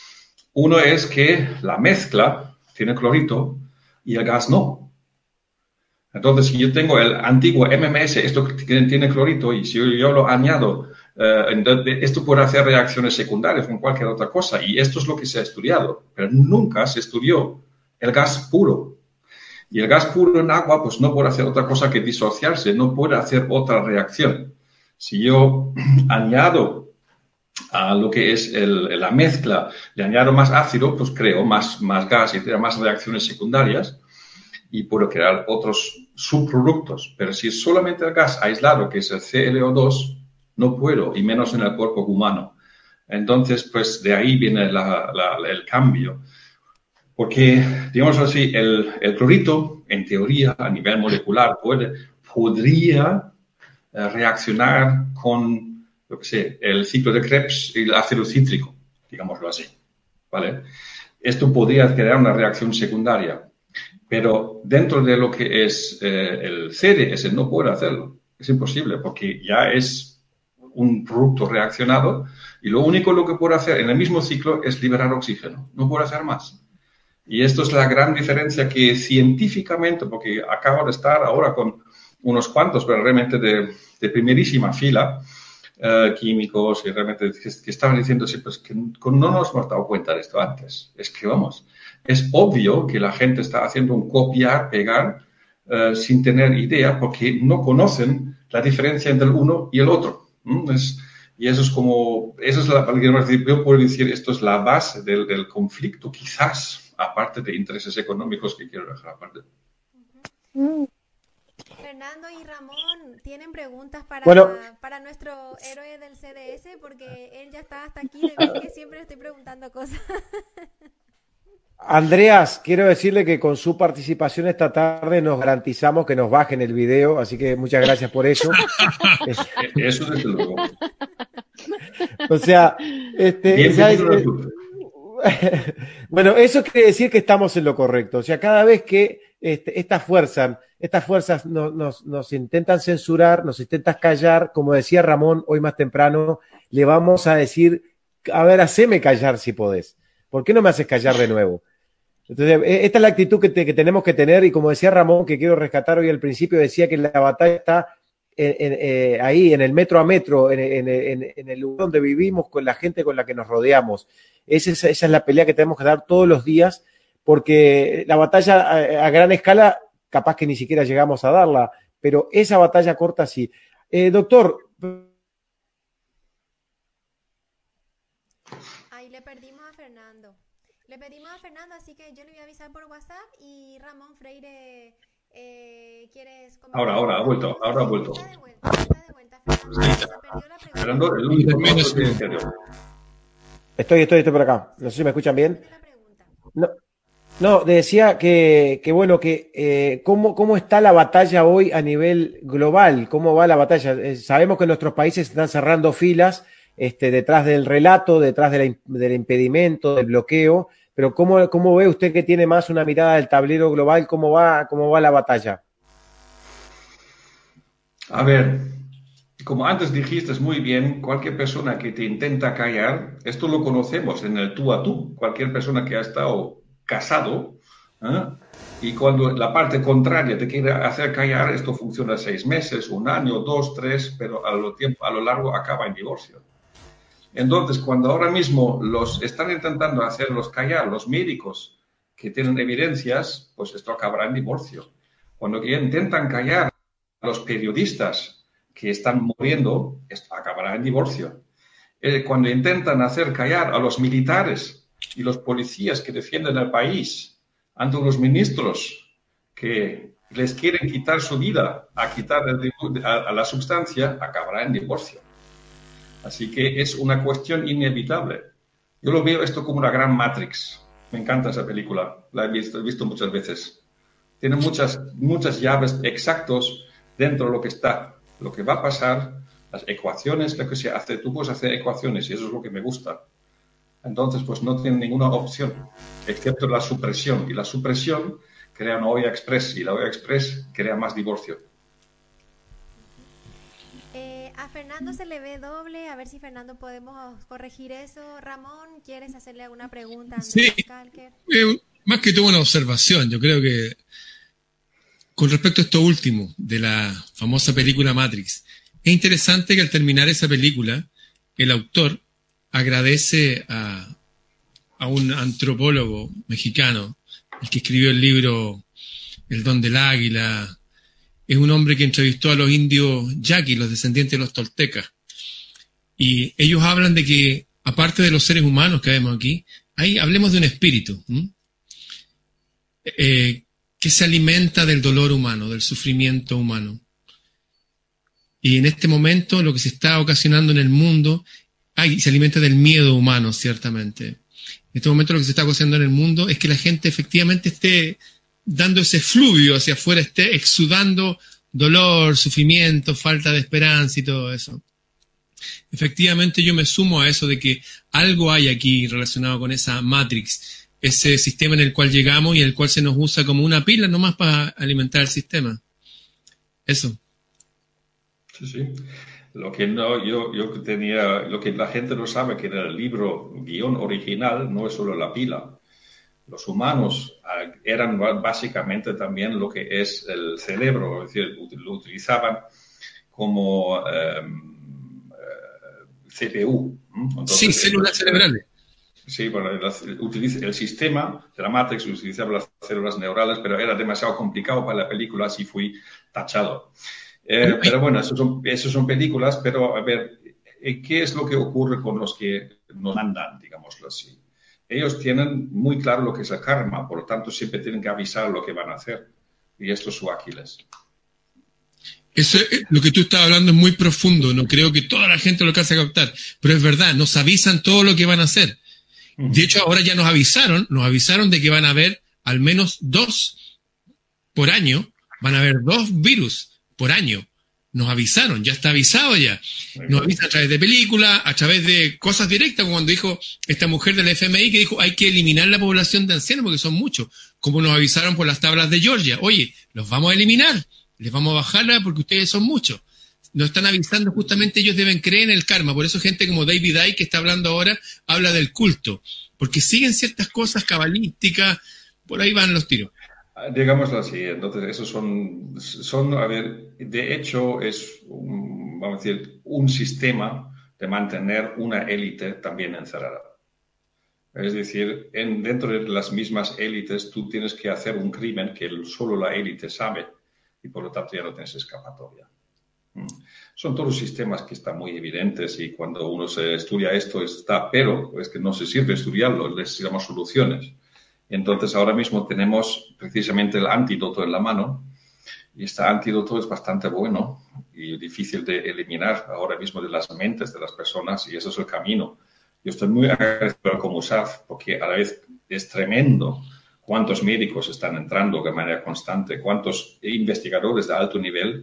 G: Uno es que la mezcla tiene clorito y el gas no. Entonces, si yo tengo el antiguo M M S, esto tiene clorito, y si yo, yo lo añado, eh, entonces, esto puede hacer reacciones secundarias con cualquier otra cosa. Y esto es lo que se ha estudiado. Pero nunca se estudió el gas puro. Y el gas puro en agua, pues no puede hacer otra cosa que disociarse, no puede hacer otra reacción. Si yo añado a lo que es el, la mezcla, le añado más ácido, pues creo más, más gas y más reacciones secundarias y puedo crear otros subproductos. Pero si es solamente el gas aislado, que es el C L O dos, no puedo, y menos en el cuerpo humano. Entonces, pues de ahí viene la, la, el cambio. Porque, digamos así, el, el clorito, en teoría, a nivel molecular, puede, podría eh, reaccionar con, lo que sé, el ciclo de Krebs y el ácido cítrico, digámoslo así, ¿vale? Esto podría crear una reacción secundaria, pero dentro de lo que es eh, el C D S no puede hacerlo. Es imposible, porque ya es un producto reaccionado y lo único lo que puede hacer en el mismo ciclo es liberar oxígeno, no puede hacer más. Y esto es la gran diferencia que científicamente, porque acabo de estar ahora con unos cuantos, pero realmente de, de primerísima fila, eh, químicos, y realmente que, que estaban diciendo, sí, pues que no nos hemos dado cuenta de esto antes. Es que, vamos, es obvio que la gente está haciendo un copiar, pegar, eh, sin tener idea, porque no conocen la diferencia entre el uno y el otro. ¿Mm? Es, y eso es como, eso es la, yo puedo decir, esto es la base del, del conflicto, quizás, aparte de intereses económicos que quiero dejar aparte.
B: Uh-huh. Fernando y Ramón, ¿tienen preguntas para,
E: bueno,
B: para nuestro héroe del C D S? Porque él ya está hasta aquí, de ver que siempre le estoy preguntando cosas.
E: Andreas, quiero decirle que con su participación esta tarde nos garantizamos que nos bajen el video, así que muchas gracias por eso.
G: Eso desde luego.
E: O sea, este, ¿sabes? Bueno, eso quiere decir que estamos en lo correcto. O sea, cada vez que este, estas fuerzas, estas fuerzas nos, nos, nos intentan censurar, nos intentan callar, como decía Ramón hoy más temprano, le vamos a decir, a ver, haceme callar si podés. ¿Por qué no me haces callar de nuevo? Entonces, esta es la actitud que, te, que tenemos que tener, y como decía Ramón, que quiero rescatar hoy al principio, decía que la batalla está en, en, eh, ahí, en el metro a metro, en, en, en, en el lugar donde vivimos, con la gente con la que nos rodeamos. Esa es, esa es la pelea que tenemos que dar todos los días, porque la batalla a, a gran escala, capaz que ni siquiera llegamos a darla, pero esa batalla corta sí. Eh, doctor...
B: Ahí le perdimos a Fernando. Le pedimos a Fernando, así que yo le voy a avisar por WhatsApp. Y Ramón Freire, eh, ¿quieres comentar?
G: Ahora, ahora, ha vuelto, ahora ha vuelto.
B: Está de vuelta, está de vuelta. Fernando, se perdió la pregunta.
G: Fernando, el único menos que
E: Estoy, estoy, estoy por acá. No sé si me escuchan bien. No, no decía que, que bueno, que eh, ¿cómo, cómo está la batalla hoy a nivel global, cómo va la batalla. Eh, sabemos que nuestros países están cerrando filas este, detrás del relato, detrás de la, del impedimento, del bloqueo. Pero ¿cómo, ¿cómo ve usted, que tiene más una mirada del tablero global, cómo va, cómo va la batalla?
G: A ver, como antes dijiste muy bien, cualquier persona que te intenta callar, esto lo conocemos en el tú a tú, cualquier persona que ha estado casado, ¿eh? Y cuando la parte contraria te quiere hacer callar, esto funciona seis meses, un año, dos, tres, pero a lo, tiempo, a lo largo acaba en divorcio. Entonces, cuando ahora mismo los están intentando hacerlos callar, los médicos que tienen evidencias, pues esto acabará en divorcio. Cuando intentan callar a los periodistas que están muriendo, esto acabará en divorcio. Eh, cuando intentan hacer callar a los militares y los policías que defienden el país ante los ministros que les quieren quitar su vida a quitar el, a, a la sustancia, acabará en divorcio. Así que es una cuestión inevitable. Yo lo veo esto como una gran Matrix. Me encanta esa película. La he visto, he visto muchas veces. Tiene muchas, muchas llaves exactos dentro de lo que está, lo que va a pasar, las ecuaciones, lo que se hace. Tú puedes hacer ecuaciones y eso es lo que me gusta. Entonces, pues no tiene ninguna opción, excepto la supresión. Y la supresión crea una olla express y la olla express crea más divorcio.
B: A Fernando se le ve doble, a ver si Fernando podemos corregir eso. Ramón, ¿quieres hacerle alguna pregunta a
D: sí, eh, más que todo una observación. Yo creo que con respecto a esto último de la famosa película Matrix, es interesante que al terminar esa película, el autor agradece a, a un antropólogo mexicano, el que escribió el libro El don del águila. Es un hombre que entrevistó a los indios yaquis, los descendientes de los toltecas. Y ellos hablan de que, aparte de los seres humanos que vemos aquí, ahí hablemos de un espíritu eh, que se alimenta del dolor humano, del sufrimiento humano. Y en este momento lo que se está ocasionando en el mundo, ay, se alimenta del miedo humano, ciertamente. En este momento lo que se está ocasionando en el mundo es que la gente efectivamente esté dando ese fluvio hacia afuera, esté exudando dolor, sufrimiento, falta de esperanza y todo eso. Efectivamente yo me sumo a eso de que algo hay aquí relacionado con esa Matrix, ese sistema en el cual llegamos y el cual se nos usa como una pila nomás para alimentar el sistema. Eso.
G: Sí, sí. Lo que no, yo, yo tenía, lo que la gente no sabe, que en el libro guión original no es solo la pila. Los humanos uh, eran básicamente también lo que es el cerebro, es decir, lo utilizaban como um, uh, C P U. Entonces,
D: sí, células cerebrales.
G: Sí, bueno, el sistema de la Matrix utilizaba las células neurales, pero era demasiado complicado para la película, así fui tachado. Eh, pero bueno, eso son, eso son películas, pero a ver, ¿qué es lo que ocurre con los que nos mandan, digámoslo así? ellos tienen muy claro lo que es el karma, por lo tanto siempre tienen que avisar lo que van a hacer. Y esto es su Aquiles.
D: Eso, lo que tú estás hablando es muy profundo, no creo que toda la gente lo alcance a captar, pero es verdad, nos avisan todo lo que van a hacer. De hecho, ahora ya nos avisaron, nos avisaron de que van a haber al menos dos por año, van a haber dos virus por año. Nos avisaron, ya está avisado ya. Nos avisan a través de películas, a través de cosas directas, como cuando dijo esta mujer del F M I que dijo hay que eliminar la población de ancianos porque son muchos, como nos avisaron por las tablas de Georgia. Oye, los vamos a eliminar, les vamos a bajarla porque ustedes son muchos. Nos están avisando, justamente ellos deben creer en el karma. Por eso gente como David Icke, que está hablando ahora, habla del culto. Porque siguen ciertas cosas cabalísticas, por ahí van los tiros.
G: Digámoslo así, entonces esos son, son, a ver, de hecho es, un, vamos a decir, un sistema de mantener una élite también encerrada. Es decir, en, dentro de las mismas élites tú tienes que hacer un crimen que solo la élite sabe y por lo tanto ya no tienes escapatoria. Son todos sistemas que están muy evidentes y cuando uno se estudia esto está, pero es que no se sirve estudiarlo, les damos soluciones. Entonces ahora mismo tenemos precisamente el antídoto en la mano y este antídoto es bastante bueno y difícil de eliminar ahora mismo de las mentes de las personas y eso es el camino. Yo estoy muy agradecido con Musaf porque a la vez es tremendo cuántos médicos están entrando de manera constante, cuántos investigadores de alto nivel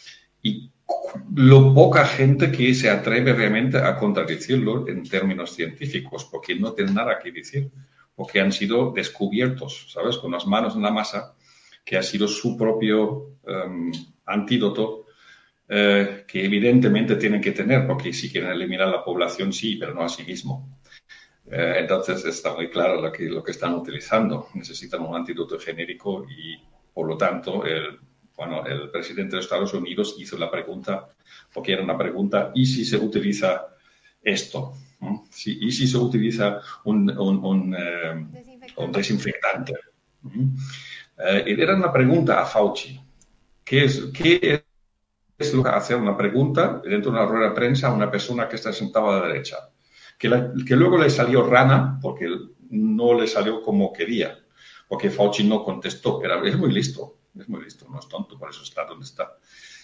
G: y lo poca gente que se atreve realmente a contradecirlo en términos científicos porque no tienen nada que decir. Porque han sido descubiertos, ¿sabes? Con las manos en la masa, que ha sido su propio um, antídoto, eh, que evidentemente tienen que tener, porque si quieren eliminar la población, sí, pero no a sí mismo. Eh, entonces está muy claro lo que, lo que están utilizando. Necesitan un antídoto genérico y, por lo tanto, el, bueno, el presidente de Estados Unidos hizo la pregunta, porque era una pregunta, ¿y si se utiliza esto? Sí, y si se utiliza un, un, un, eh, desinfectante. un desinfectante. Uh-huh. Eh, era una pregunta a Fauci. ¿Qué es, qué es lo que hacer una pregunta dentro de una rueda de prensa a una persona que está sentada a la derecha? Que, la, que luego le salió rana porque no le salió como quería. Porque Fauci no contestó. Era, es muy listo. Es muy listo. No es tonto, por eso está donde está.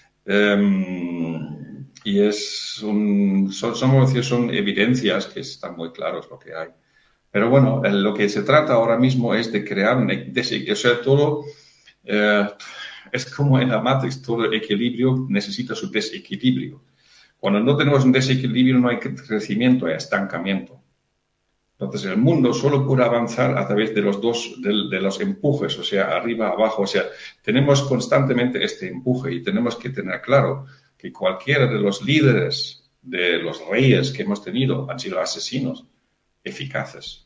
G: Um, y es un, son, son, son evidencias que están muy claros lo que hay. Pero bueno, lo que se trata ahora mismo es de crear un desequilibrio. O sea, todo eh, es como en la Matrix, todo equilibrio necesita su desequilibrio. Cuando no tenemos un desequilibrio no hay crecimiento, hay estancamiento. Entonces el mundo solo puede avanzar a través de los dos, de, de los empujes, o sea, arriba, abajo. O sea, tenemos constantemente este empuje y tenemos que tener claro que cualquiera de los líderes, de los reyes que hemos tenido, han sido asesinos eficaces.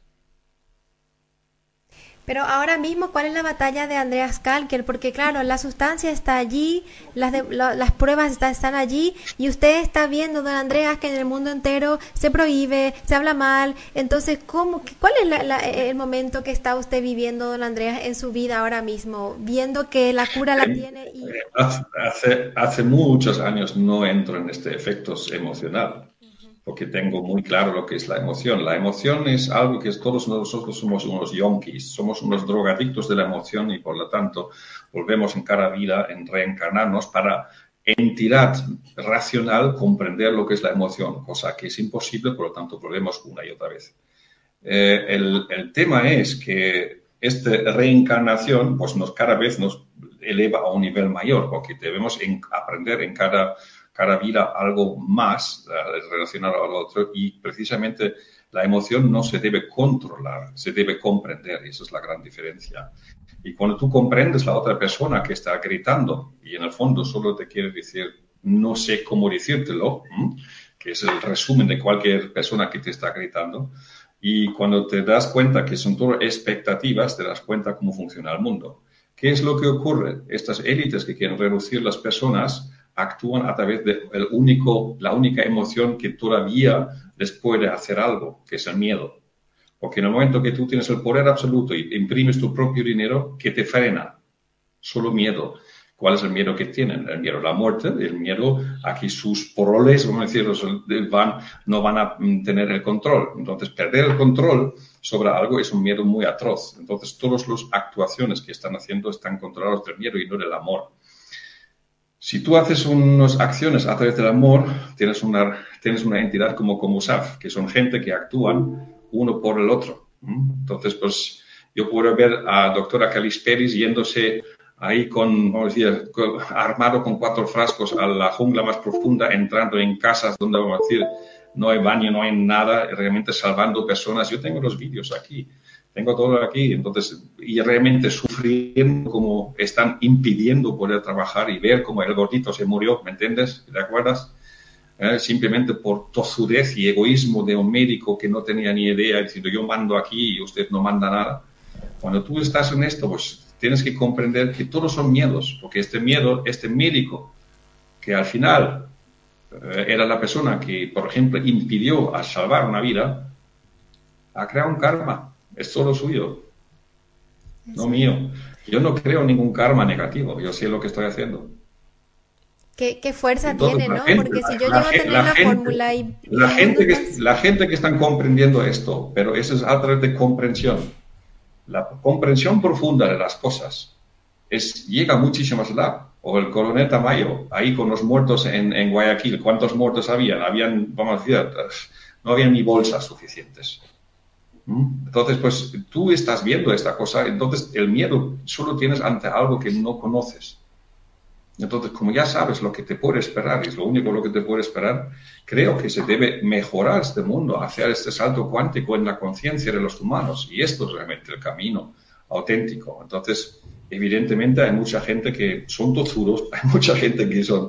B: Pero ahora mismo, ¿cuál es la batalla de Andreas Kalker? Porque claro, la sustancia está allí, las, de, lo, las pruebas está, están allí, y usted está viendo, don Andreas, que en el mundo entero se prohíbe, se habla mal. Entonces, ¿cómo, ¿cuál es la, la, el momento que está usted viviendo, don Andreas, en su vida ahora mismo? Viendo que la cura la tiene y...
G: Hace, hace muchos años no entro en este efecto emocional. Porque tengo muy claro lo que es la emoción. La emoción es algo que todos nosotros somos unos yonkis, somos unos drogadictos de la emoción y por lo tanto volvemos en cada vida en reencarnarnos para entidad racional comprender lo que es la emoción, cosa que es imposible, por lo tanto volvemos una y otra vez. Eh, el, el tema es que esta reencarnación pues nos, cada vez nos eleva a un nivel mayor porque debemos en, aprender en cada cada vida algo más uh, relacionado al otro y precisamente la emoción no se debe controlar, se debe comprender y esa es la gran diferencia. Y cuando tú comprendes la otra persona que está gritando y en el fondo solo te quiere decir no sé cómo decírtelo, ¿m? que es el resumen de cualquier persona que te está gritando, y cuando te das cuenta que son todo expectativas, te das cuenta cómo funciona el mundo. ¿Qué es lo que ocurre? Estas élites que quieren reducir las personas actúan a través de el único, la única emoción que todavía les puede hacer algo, que es el miedo. Porque en el momento que tú tienes el poder absoluto y imprimes tu propio dinero, ¿qué te frena? Solo miedo. ¿Cuál es el miedo que tienen? El miedo a la muerte, el miedo a que sus proles, vamos a decir, van, no van a tener el control. Entonces, perder el control sobre algo es un miedo muy atroz. Entonces, todas las actuaciones que están haciendo están controladas del miedo y no del amor. Si tú haces unas acciones a través del amor, tienes una, tienes una entidad como Comusaf, que son gente que actúan uno por el otro. Entonces, pues, yo puedo ver a doctora Kalisperis yéndose ahí con, vamos a decir, armado con cuatro frascos a la jungla más profunda, entrando en casas donde, vamos a decir, no hay baño, no hay nada, realmente salvando personas. Yo tengo los vídeos aquí, tengo todo aquí, entonces, y realmente sufriendo como están impidiendo poder trabajar y ver cómo el gordito se murió, ¿me entiendes? ¿Te acuerdas? Eh, simplemente por tozudez y egoísmo de un médico que no tenía ni idea, diciendo yo mando aquí y usted no manda nada. Cuando tú estás en esto, pues tienes que comprender que todos son miedos, porque este miedo, este médico, que al final eh, era la persona que, por ejemplo, impidió a salvar una vida, ha creado un karma. Es solo suyo, no mío. Yo no creo ningún karma negativo, yo sé lo que estoy haciendo.
B: ¿Qué, qué fuerza
G: Entonces,
B: tiene, ¿no?
G: gente,
B: Porque si yo
G: la,
B: llego a tener
G: la
B: la,
G: gente,
B: fórmula y...
G: La
B: y
G: gente, que,
B: entonces...
G: la gente que están comprendiendo esto, pero eso es a través de comprensión. La comprensión profunda de las cosas es, llega muchísimo más allá. O el coronel Tamayo, ahí con los muertos en, en Guayaquil, ¿cuántos muertos habían? Habían, vamos a decir, no habían ni bolsas suficientes. ¿Mm? Entonces, pues tú estás viendo esta cosa, entonces el miedo solo tienes ante algo que no conoces. Entonces, como ya sabes lo que te puede esperar, y es lo único lo que te puede esperar, creo que se debe mejorar este mundo, hacer este salto cuántico en la conciencia de los humanos. Y esto es realmente el camino auténtico. Entonces, evidentemente hay mucha gente que son tozudos, hay mucha gente que son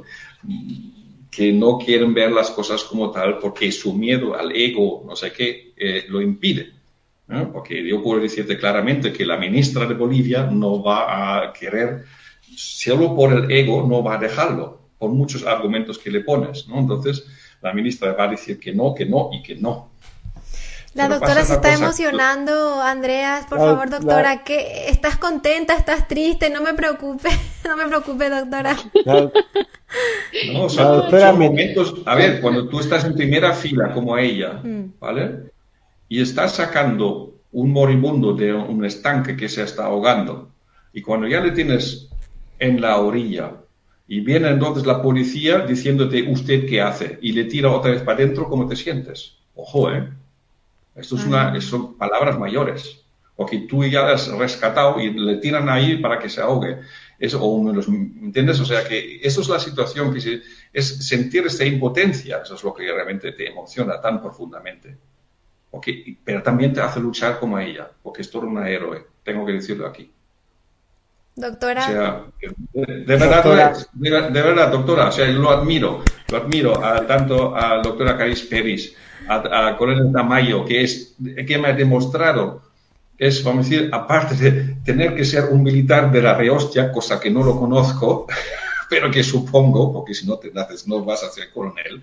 G: que no quieren ver las cosas como tal porque su miedo al ego, no sé qué, eh, lo impide. ¿No? Porque yo puedo decirte claramente que la ministra de Bolivia no va a querer, solo por el ego no va a dejarlo, por muchos argumentos que le pones, ¿no? Entonces, la ministra va a decir que no, que no y que no.
B: La
G: Pero
B: doctora se está
G: cosa,
B: emocionando, Andreas, por
E: la,
B: favor, doctora,
E: la,
B: ¿qué? ¿Estás contenta? ¿Estás triste? No me preocupe, no me preocupe, doctora.
E: La,
G: no, o sea,
E: la doctora
G: son
E: me...
G: momentos, a ver, cuando tú estás en primera fila como ella,
B: Mm.
G: ¿vale? Y estás sacando un moribundo de un estanque que se está ahogando, y cuando ya le tienes en la orilla, y viene entonces la policía diciéndote usted qué hace, y le tira otra vez para adentro, ¿cómo te sientes? Ojo, ¿eh? Esto es una, son palabras mayores, porque tú ya la has rescatado y le tiran ahí para que se ahogue. Eso, o uno de los, ¿entiendes? O sea que eso es la situación, que se, es sentir esta impotencia, eso es lo que realmente te emociona tan profundamente. Okay, pero también te hace luchar como ella, porque es todo una héroe, tengo que decirlo aquí.
B: Doctora.
G: O sea, de, de verdad,
E: doctora.
G: De, de verdad, doctora, o sea, yo lo admiro, lo admiro a, tanto a la doctora Kalisperis, a, a Coronel Tamayo, que es, que me ha demostrado, es, vamos a decir, aparte de tener que ser un militar de la rehostia, cosa que no lo conozco, pero que supongo, porque si no te naces no vas a ser coronel,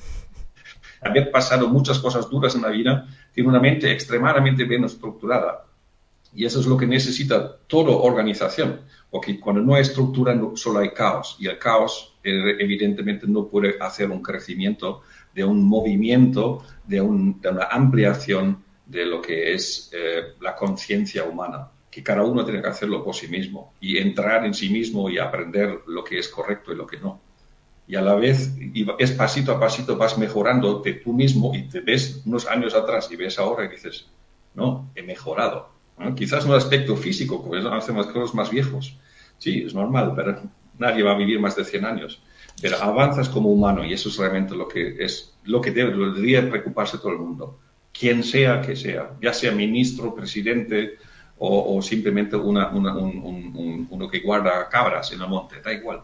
G: haber pasado muchas cosas duras en la vida, tiene una mente extremadamente bien estructurada. Y eso es lo que necesita toda organización, porque cuando no hay estructura no, solo hay caos, y el caos eh, evidentemente no puede hacer un crecimiento de un movimiento, de, un, de una ampliación de lo que es eh, la conciencia humana, que cada uno tiene que hacerlo por sí mismo, y entrar en sí mismo y aprender lo que es correcto y lo que no. Y a la vez, y es pasito a pasito, vas mejorando de tú mismo, y te ves unos años atrás y ves ahora y dices, no, he mejorado. ¿No? Quizás no el aspecto físico, porque hacemos cosas más viejos. Sí, es normal, pero nadie va a vivir más de cien años. Pero avanzas como humano, y eso es realmente lo que es lo que debe, lo debería preocuparse todo el mundo. Quien sea que sea, ya sea ministro, presidente o, o simplemente una, una, un, un, un, uno que guarda cabras en el monte, da igual.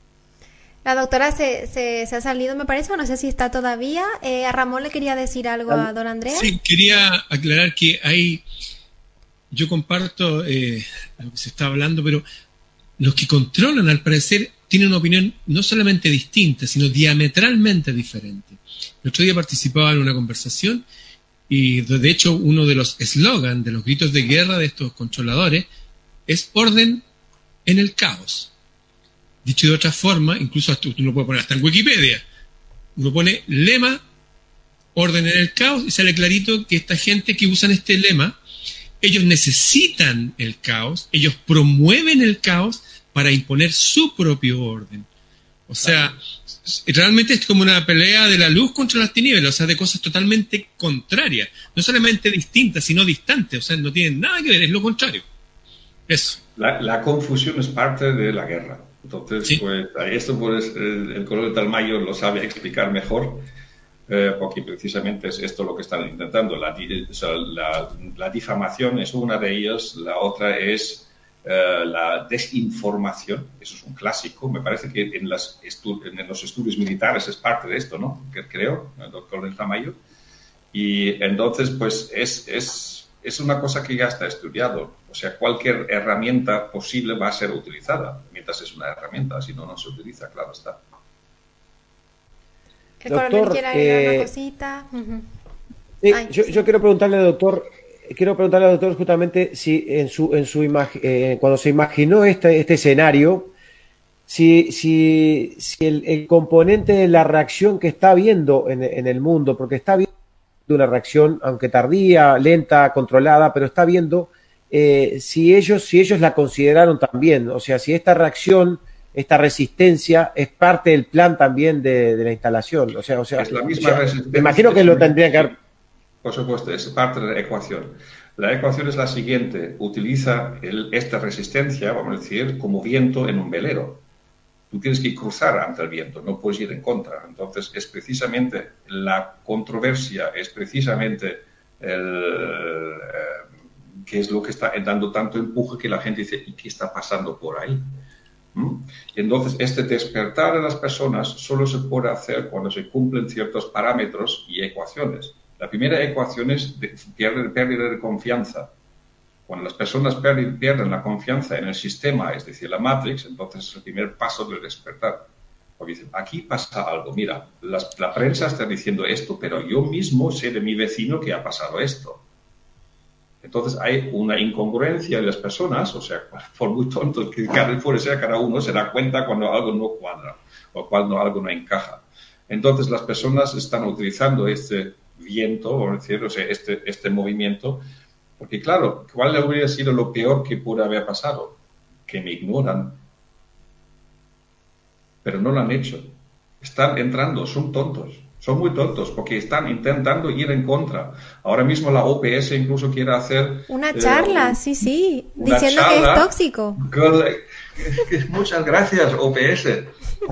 B: La doctora se, se, se ha salido, me parece, o no sé si está todavía. Eh, a Ramón le quería decir algo a don Andrea.
D: Sí, quería aclarar que hay... Yo comparto eh, lo que se está hablando, pero los que controlan, al parecer, tienen una opinión no solamente distinta, sino diametralmente diferente. El otro día participaba en una conversación y, de hecho, uno de los eslogans, de los gritos de guerra de estos controladores es orden en el caos. Dicho de otra forma, incluso hasta, uno lo puede poner hasta en Wikipedia. Uno pone lema, orden en el caos, y sale clarito que esta gente que usan este lema, ellos necesitan el caos, ellos promueven el caos para imponer su propio orden. O sea, realmente es como una pelea de la luz contra las tinieblas, o sea, de cosas totalmente contrarias. No solamente distintas, sino distantes, o sea, no tienen nada que ver, es lo contrario. Eso.
G: La, la confusión es parte de la guerra. Entonces, sí. pues, esto pues, el, el coronel Tamayo lo sabe explicar mejor, eh, porque precisamente es esto lo que están intentando. La, o sea, la, la difamación es una de ellas, la otra es eh, la desinformación. Eso es un clásico. Me parece que en, las estu en los estudios militares es parte de esto, ¿no? Que creo, el coronel Tamayo. Y entonces, pues, es... es Es una cosa que ya está estudiado. O sea, cualquier herramienta posible va a ser utilizada, mientras es una herramienta. Si no, no se utiliza, claro está.
B: El coronel quiere agregar eh, una cosita. Uh-huh.
E: Sí, Ay, yo, sí. yo quiero preguntarle al doctor, quiero preguntarle al doctor justamente si en su, en su imag- eh, cuando se imaginó este, este escenario, si, si, si el, el componente de la reacción que está viendo en, en el mundo, porque está viendo de una reacción, aunque tardía, lenta, controlada, pero está viendo eh, si ellos si ellos la consideraron también, o sea, si esta reacción, esta resistencia es parte del plan también de, de la instalación, o sea, o sea,
G: es la misma
E: o sea,
G: resistencia.
E: Me imagino que lo tendría que haber...
G: Por supuesto, es parte de la ecuación. La ecuación es la siguiente: utiliza el, esta resistencia, vamos a decir, como viento en un velero. Tú tienes que cruzar ante el viento, no puedes ir en contra. Entonces, es precisamente la controversia, es precisamente el, eh, que es lo que está dando tanto empuje que la gente dice, ¿y qué está pasando por ahí? ¿Mm? Entonces, este despertar de las personas solo se puede hacer cuando se cumplen ciertos parámetros y ecuaciones. La primera ecuación es de, pierde, pérdida de confianza. Cuando las personas pierden, pierden la confianza en el sistema, es decir, la Matrix, entonces es el primer paso del despertar. Porque dicen, aquí pasa algo, mira, la, la prensa está diciendo esto, pero yo mismo sé de mi vecino que ha pasado esto. Entonces hay una incongruencia en las personas, o sea, por muy tontos que cada, puede ser cada uno, se da cuenta cuando algo no cuadra o cuando algo no encaja. Entonces las personas están utilizando este viento, vamos a decir, o sea, este, este movimiento. Porque claro, ¿cuál habría sido lo peor que pudo haber pasado? Que me ignoran. Pero no lo han hecho. Están entrando, son tontos. Son muy tontos porque están intentando ir en contra. Ahora mismo la O P S incluso quiere hacer...
B: Una charla, eh, sí, sí. Diciendo charla, que es tóxico.
G: Muchas gracias, O P S.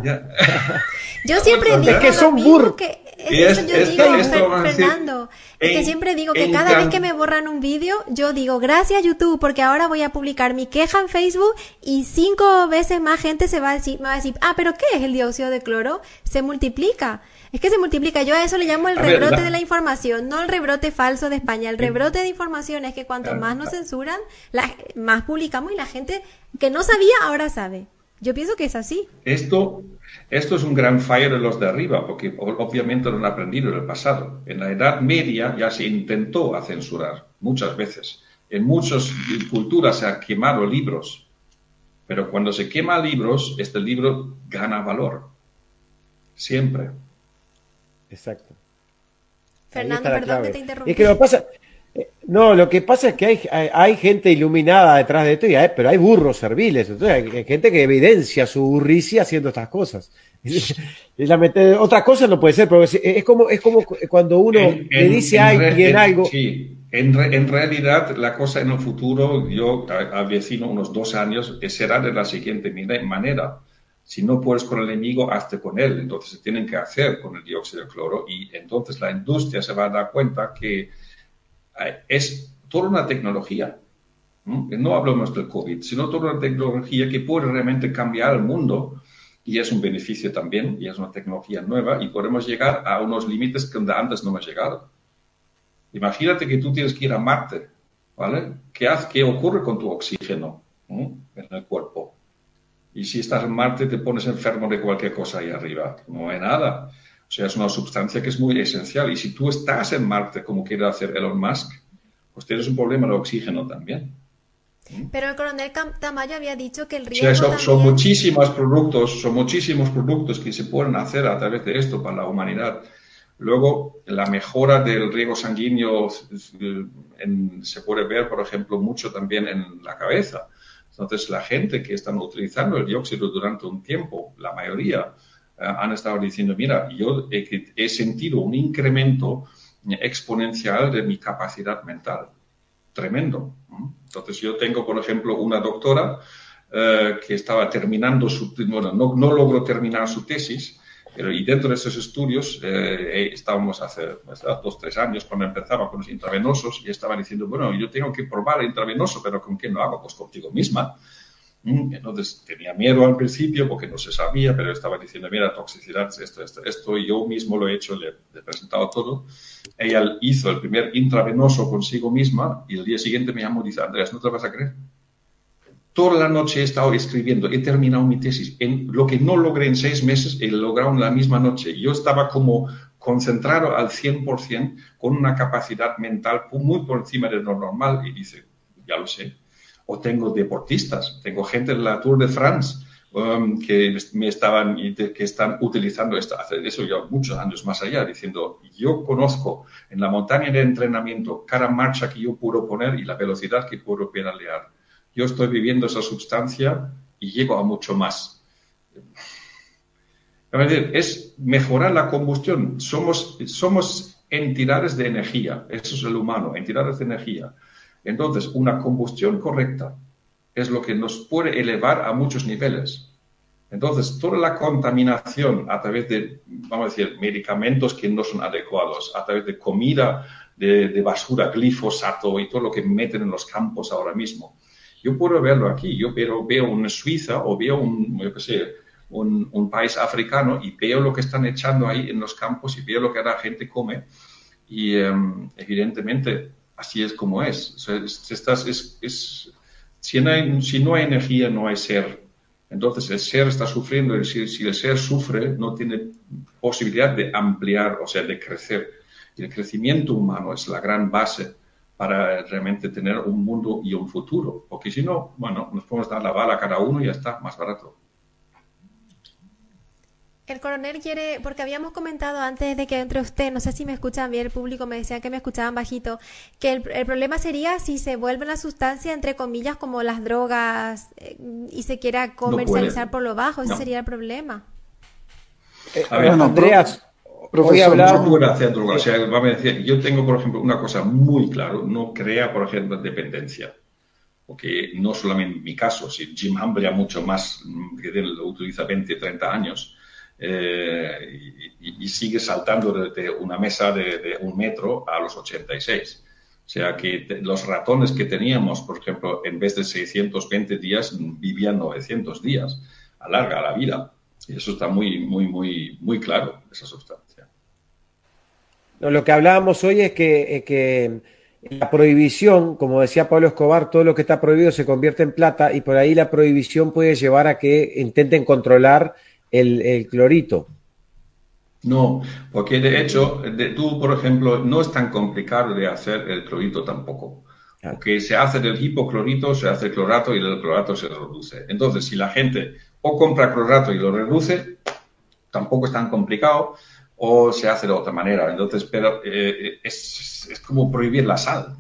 B: Yo siempre digo
E: que son burros.
B: Es, eso yo es, digo, esto, Fer, Fernando, es que siempre digo que cada vez que me borran un vídeo, yo digo, gracias YouTube, porque ahora voy a publicar mi queja en Facebook y cinco veces más gente se va a decir, me va a decir, ah, pero ¿qué es el dióxido de cloro? Se multiplica. Es que se multiplica. Yo a eso le llamo el a rebrote ver, la... de la información, no el rebrote falso de España. El rebrote de información es que cuanto más nos censuran, la, más publicamos y la gente que no sabía ahora sabe. Yo pienso que es así.
G: Esto, esto es un gran fallo de los de arriba, porque obviamente lo han aprendido en el pasado. En la Edad Media ya se intentó a censurar muchas veces. En muchas culturas se han quemado libros. Pero cuando se quema libros, este libro gana valor. Siempre.
E: Exacto.
B: Fernando, perdón que te interrumpí.
E: Es que lo pasa... No, lo que pasa es que hay, hay, hay gente iluminada detrás de esto, y hay, pero hay burros serviles. Entonces hay, hay gente que evidencia su burricia haciendo estas cosas. Y la mete, otra cosa no puede ser, pero es, es como es como cuando uno en, le dice en, a alguien
G: en,
E: algo.
G: Sí, en, en realidad la cosa en el futuro, yo avecino unos dos años, será de la siguiente manera. Si no puedes con el enemigo, hazte con él. Entonces se tienen que hacer con el dióxido de cloro, y entonces la industria se va a dar cuenta que es toda una tecnología. No hablamos del COVID, sino toda una tecnología que puede realmente cambiar el mundo, y es un beneficio también, y es una tecnología nueva, y podemos llegar a unos límites donde antes no hemos llegado. Imagínate que tú tienes que ir a Marte, ¿vale? ¿Qué, hace, qué ocurre con tu oxígeno ¿eh? en el cuerpo? Y si estás en Marte te pones enfermo de cualquier cosa ahí arriba. No hay nada. O sea, es una sustancia que es muy esencial. Y si tú estás en Marte, como quiere hacer Elon Musk, pues tienes un problema de oxígeno también.
B: Pero el coronel Tamayo había dicho que el
G: O
B: riesgo
G: sea, son,
B: también...
G: son muchísimos productos, son muchísimos productos que se pueden hacer a través de esto para la humanidad. Luego, la mejora del riego sanguíneo en, se puede ver, por ejemplo, mucho también en la cabeza. Entonces, la gente que están utilizando el dióxido durante un tiempo, la mayoría, eh, han estado diciendo, mira, yo he, he sentido un incremento exponencial de mi capacidad mental. Tremendo. Entonces, yo tengo, por ejemplo, una doctora eh, que estaba terminando su... Bueno, no, no logró terminar su tesis, pero y dentro de esos estudios eh, estábamos hace pues, dos, tres años cuando empezaba con los intravenosos y estaba diciendo, bueno, yo tengo que probar el intravenoso, pero ¿con quién lo hago? Pues contigo misma. Entonces tenía miedo al principio porque no se sabía, pero estaba diciendo, mira, toxicidad, esto, esto, esto, y yo mismo lo he hecho, le, le he presentado todo. Ella hizo el primer intravenoso consigo misma y el día siguiente me llamó y dice, Andreas, no te lo vas a creer. Toda la noche he estado escribiendo, he terminado mi tesis. En lo que no logré en seis meses, he logrado en la misma noche. Yo estaba como concentrado al cien por ciento con una capacidad mental muy por encima de lo normal. Y dice, ya lo sé. O tengo deportistas, tengo gente en la Tour de France um, que me estaban, que están utilizando esto, hace eso ya muchos años más allá, diciendo, yo conozco en la montaña de entrenamiento cada marcha que yo puedo poner y la velocidad que puedo pedalear. Yo estoy viviendo esa sustancia y llego a mucho más. Es mejorar la combustión. Somos, somos entidades de energía. Eso es el humano, entidades de energía. Entonces, una combustión correcta es lo que nos puede elevar a muchos niveles. Entonces, toda la contaminación a través de, vamos a decir, medicamentos que no son adecuados, a través de comida, de, de basura, glifosato y todo lo que meten en los campos ahora mismo. Yo puedo verlo aquí, yo veo, veo una Suiza o veo un, yo qué sé, un, un país africano y veo lo que están echando ahí en los campos y veo lo que la gente come y um, evidentemente así es como es. O sea, es, estás, es, es si, no hay, si no hay energía, no hay ser. Entonces el ser está sufriendo y si, si el ser sufre, no tiene posibilidad de ampliar, o sea, de crecer. Y el crecimiento humano es la gran base para realmente tener un mundo y un futuro. Porque si no, bueno, nos podemos dar la bala a cada uno y ya está, más barato.
B: El coronel quiere, porque habíamos comentado antes de que entre usted, no sé si me escuchan bien, el público me decía que me escuchaban bajito, que el, el problema sería si se vuelve una sustancia, entre comillas, como las drogas eh, y se quiera comercializar no por lo bajo, ese no. sería el problema.
E: Eh, a ver, bueno, Andreas,
G: profesor, no puede hacer drogas. O sea, vamos a decir, yo tengo, por ejemplo, una cosa muy clara, no crea, por ejemplo, dependencia. Porque no solamente en mi caso, si Jim Humble ya mucho más, que lo utiliza veinte, treinta años, Eh, y, y sigue saltando desde una mesa de, de un metro a los ochenta y seis. O sea que te, los ratones que teníamos, por ejemplo, en vez de seiscientos veinte días, vivían novecientos días. Alarga la vida. Y eso está muy, muy, muy, muy claro, esa sustancia.
E: No, lo que hablábamos hoy es que, es que la prohibición, como decía Pablo Escobar, todo lo que está prohibido se convierte en plata y por ahí la prohibición puede llevar a que intenten controlar El, el clorito.
G: No, porque de hecho, de, tú, por ejemplo, no es tan complicado de hacer el clorito tampoco. Claro. Porque se hace del hipoclorito, se hace el clorato y el clorato se reduce. Entonces, si la gente o compra clorato y lo reduce, tampoco es tan complicado, o se hace de otra manera. Entonces, pero eh, es, es como prohibir la sal.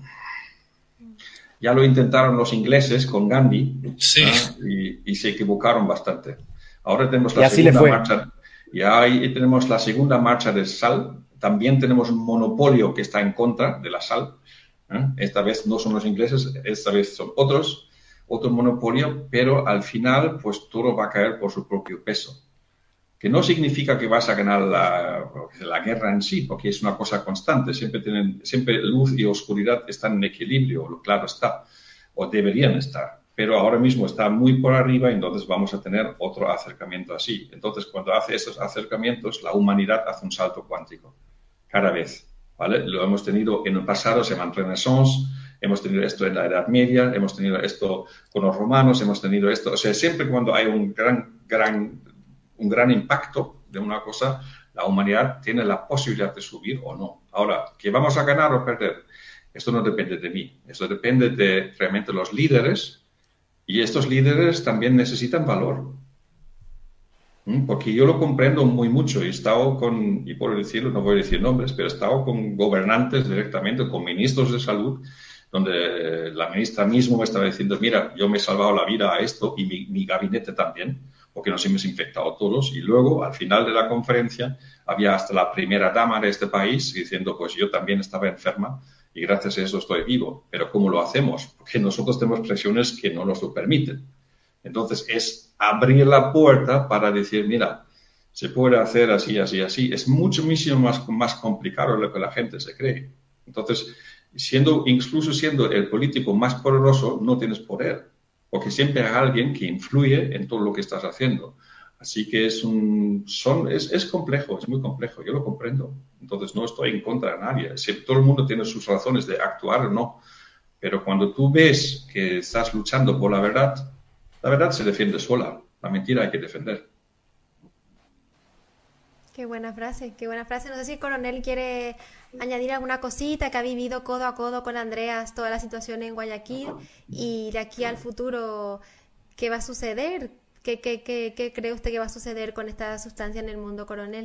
G: Ya lo intentaron los ingleses con Gandhi, sí. ¿no? y, y se equivocaron bastante. Ahora tenemos la segunda marcha, y ahí tenemos la segunda marcha de sal. También tenemos un monopolio que está en contra de la sal. ¿eh? Esta vez no son los ingleses, esta vez son otros, otro monopolio, pero al final pues todo va a caer por su propio peso. Que no significa que vas a ganar la, la guerra en sí, porque es una cosa constante. Siempre tienen, siempre luz y oscuridad están en equilibrio, claro está, o deberían estar. Pero ahora mismo está muy por arriba, entonces vamos a tener otro acercamiento así. Entonces, cuando hace esos acercamientos, la humanidad hace un salto cuántico, cada vez, ¿vale? Lo hemos tenido en el pasado, se llama Renaissance, hemos tenido esto en la Edad Media, hemos tenido esto con los romanos, hemos tenido esto, o sea, siempre cuando hay un gran, gran, un gran impacto de una cosa, la humanidad tiene la posibilidad de subir o no. Ahora, ¿que vamos a ganar o perder? Esto no depende de mí, esto depende de realmente los líderes Y estos líderes también necesitan valor. ¿Mm? Porque yo lo comprendo muy mucho. He estado con, y por decirlo, no voy a decir nombres, pero he estado con gobernantes directamente, con ministros de salud, donde la ministra mismo me estaba diciendo, mira, yo me he salvado la vida a esto y mi, mi gabinete también, porque nos hemos infectado todos. Y luego, al final de la conferencia, había hasta la primera dama de este país diciendo, pues yo también estaba enferma y gracias a eso estoy vivo. Pero ¿cómo lo hacemos? Porque nosotros tenemos presiones que no nos lo permiten. Entonces, es abrir la puerta para decir, mira, se puede hacer así, así, así. Es mucho, mucho más, más complicado de lo que la gente se cree. Entonces, siendo, incluso siendo el político más poderoso, no tienes poder, porque siempre hay alguien que influye en todo lo que estás haciendo. Así que es un, son, es, es complejo, es muy complejo, yo lo comprendo. Entonces no estoy en contra de nadie. Si todo el mundo tiene sus razones de actuar o no, pero cuando tú ves que estás luchando por la verdad, la verdad se defiende sola, la mentira hay que defender.
B: Qué buena frase, qué buena frase. No sé si el coronel quiere añadir alguna cosita, que ha vivido codo a codo con Andreas toda la situación en Guayaquil y de aquí al futuro, ¿qué va a suceder? ¿Qué, qué, qué, qué cree usted que va a suceder con esta sustancia en el mundo, coronel?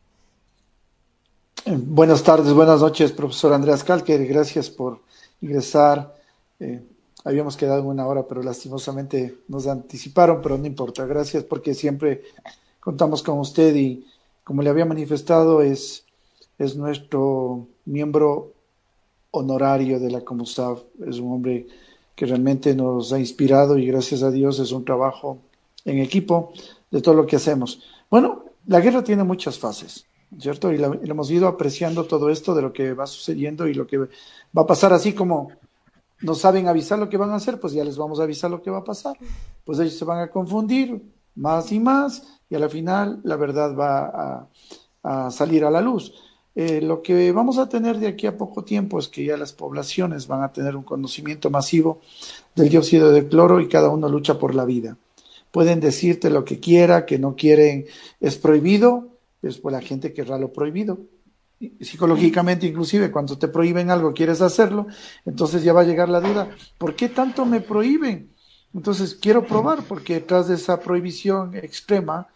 A: Eh, buenas tardes, buenas noches, profesor Andreas Kalker. Gracias por ingresar. Eh, habíamos quedado en una hora, pero lastimosamente nos anticiparon, pero no importa. Gracias porque siempre contamos con usted y, como le había manifestado, es, es nuestro miembro honorario de la Comusaf. Es un hombre que realmente nos ha inspirado y gracias a Dios es un trabajo en equipo de todo lo que hacemos. Bueno, la guerra tiene muchas fases, ¿cierto? Y, la, y hemos ido apreciando todo esto de lo que va sucediendo y lo que va a pasar, así como no saben avisar lo que van a hacer, pues ya les vamos a avisar lo que va a pasar. Pues ellos se van a confundir más y más y a la final la verdad va a, a salir a la luz. Eh, lo que vamos a tener de aquí a poco tiempo es que ya las poblaciones van a tener un conocimiento masivo del dióxido de cloro y cada uno lucha por la vida. Pueden decirte lo que quiera, que no quieren, es prohibido, pues, pues la gente querrá lo prohibido. Psicológicamente, inclusive, cuando te prohíben algo, quieres hacerlo, entonces ya va a llegar la duda, ¿por qué tanto me prohíben? Entonces quiero probar, porque detrás de esa prohibición extrema,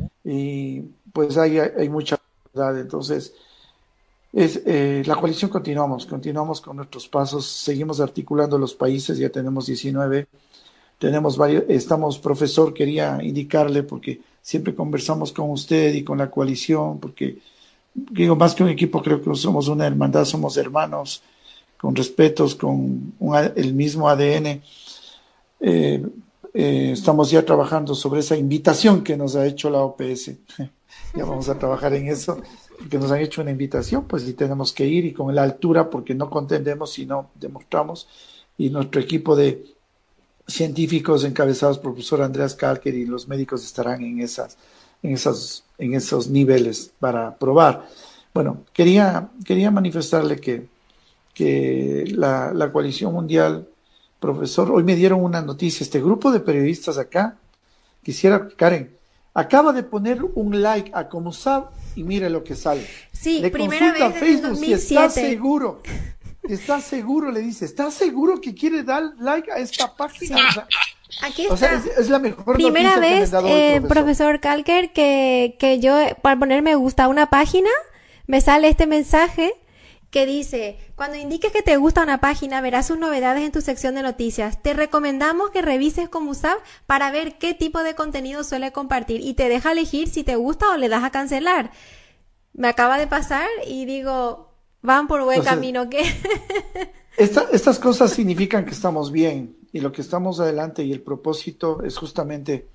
A: y pues hay, hay mucha verdad. Entonces, es, eh, la coalición continuamos, continuamos con nuestros pasos, seguimos articulando los países, ya tenemos diecinueve, tenemos varios, estamos, profesor, quería indicarle, porque siempre conversamos con usted y con la coalición, porque digo, más que un equipo, creo que somos una hermandad, somos hermanos, con respetos, con un, el mismo A D N. Eh, eh, estamos ya trabajando sobre esa invitación que nos ha hecho la O P S. Ya vamos a trabajar en eso, porque nos han hecho una invitación, pues y tenemos que ir, y con la altura, porque no contendemos, sino demostramos, y nuestro equipo de científicos encabezados por el profesor Andreas Kalker y los médicos estarán en esas en esos, en esos niveles para probar. Bueno, quería, quería manifestarle que, que la, la coalición mundial, profesor, hoy me dieron una noticia, este grupo de periodistas acá, quisiera, Karen, acaba de poner un like a Comusab y mire lo que sale.
B: Sí,
A: le
B: primera
A: consulta
B: vez
A: a Facebook
B: en dos mil siete.
A: si está seguro. ¿Está seguro? Le dice, ¿está seguro que quiere dar like a esta página?
B: Sí.
A: O sea,
B: aquí está.
A: O sea, es, es la mejor
B: Primera
A: noticia
B: vez,
A: que me han dado
B: eh,
A: hoy, profesor.
B: profesor Kalker, que, que yo, para poner me gusta a una página, me sale este mensaje que dice, cuando indiques que te gusta una página, verás sus novedades en tu sección de noticias. Te recomendamos que revises Comusab para ver qué tipo de contenido suele compartir y te deja elegir si te gusta o le das a cancelar. Me acaba de pasar y digo, van por buen
A: Entonces,
B: camino, ¿qué?
A: Esta, estas cosas significan que estamos bien y lo que estamos adelante y el propósito es justamente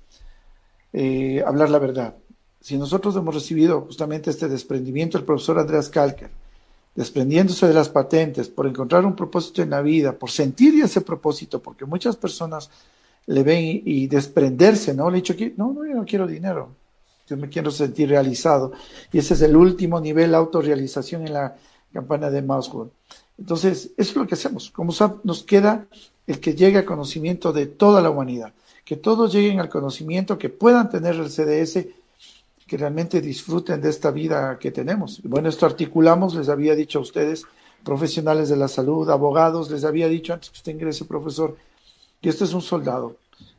A: eh, hablar la verdad. Si nosotros hemos recibido justamente este desprendimiento, el profesor Andreas Kalker, desprendiéndose de las patentes por encontrar un propósito en la vida, por sentir ese propósito, porque muchas personas le ven y, y desprenderse, ¿no? Le he dicho que no, no, yo no quiero dinero, yo me quiero sentir realizado. Y ese es el último nivel, autorrealización en la campana de Maslow. Entonces, eso es lo que hacemos. Como nos queda el que llegue al conocimiento de toda la humanidad, que todos lleguen al conocimiento, que puedan tener el C D S, que realmente disfruten de esta vida que tenemos. Bueno, esto articulamos, les había dicho a ustedes, profesionales de la salud, abogados, les había dicho antes que usted ingrese, profesor, que este es un soldado.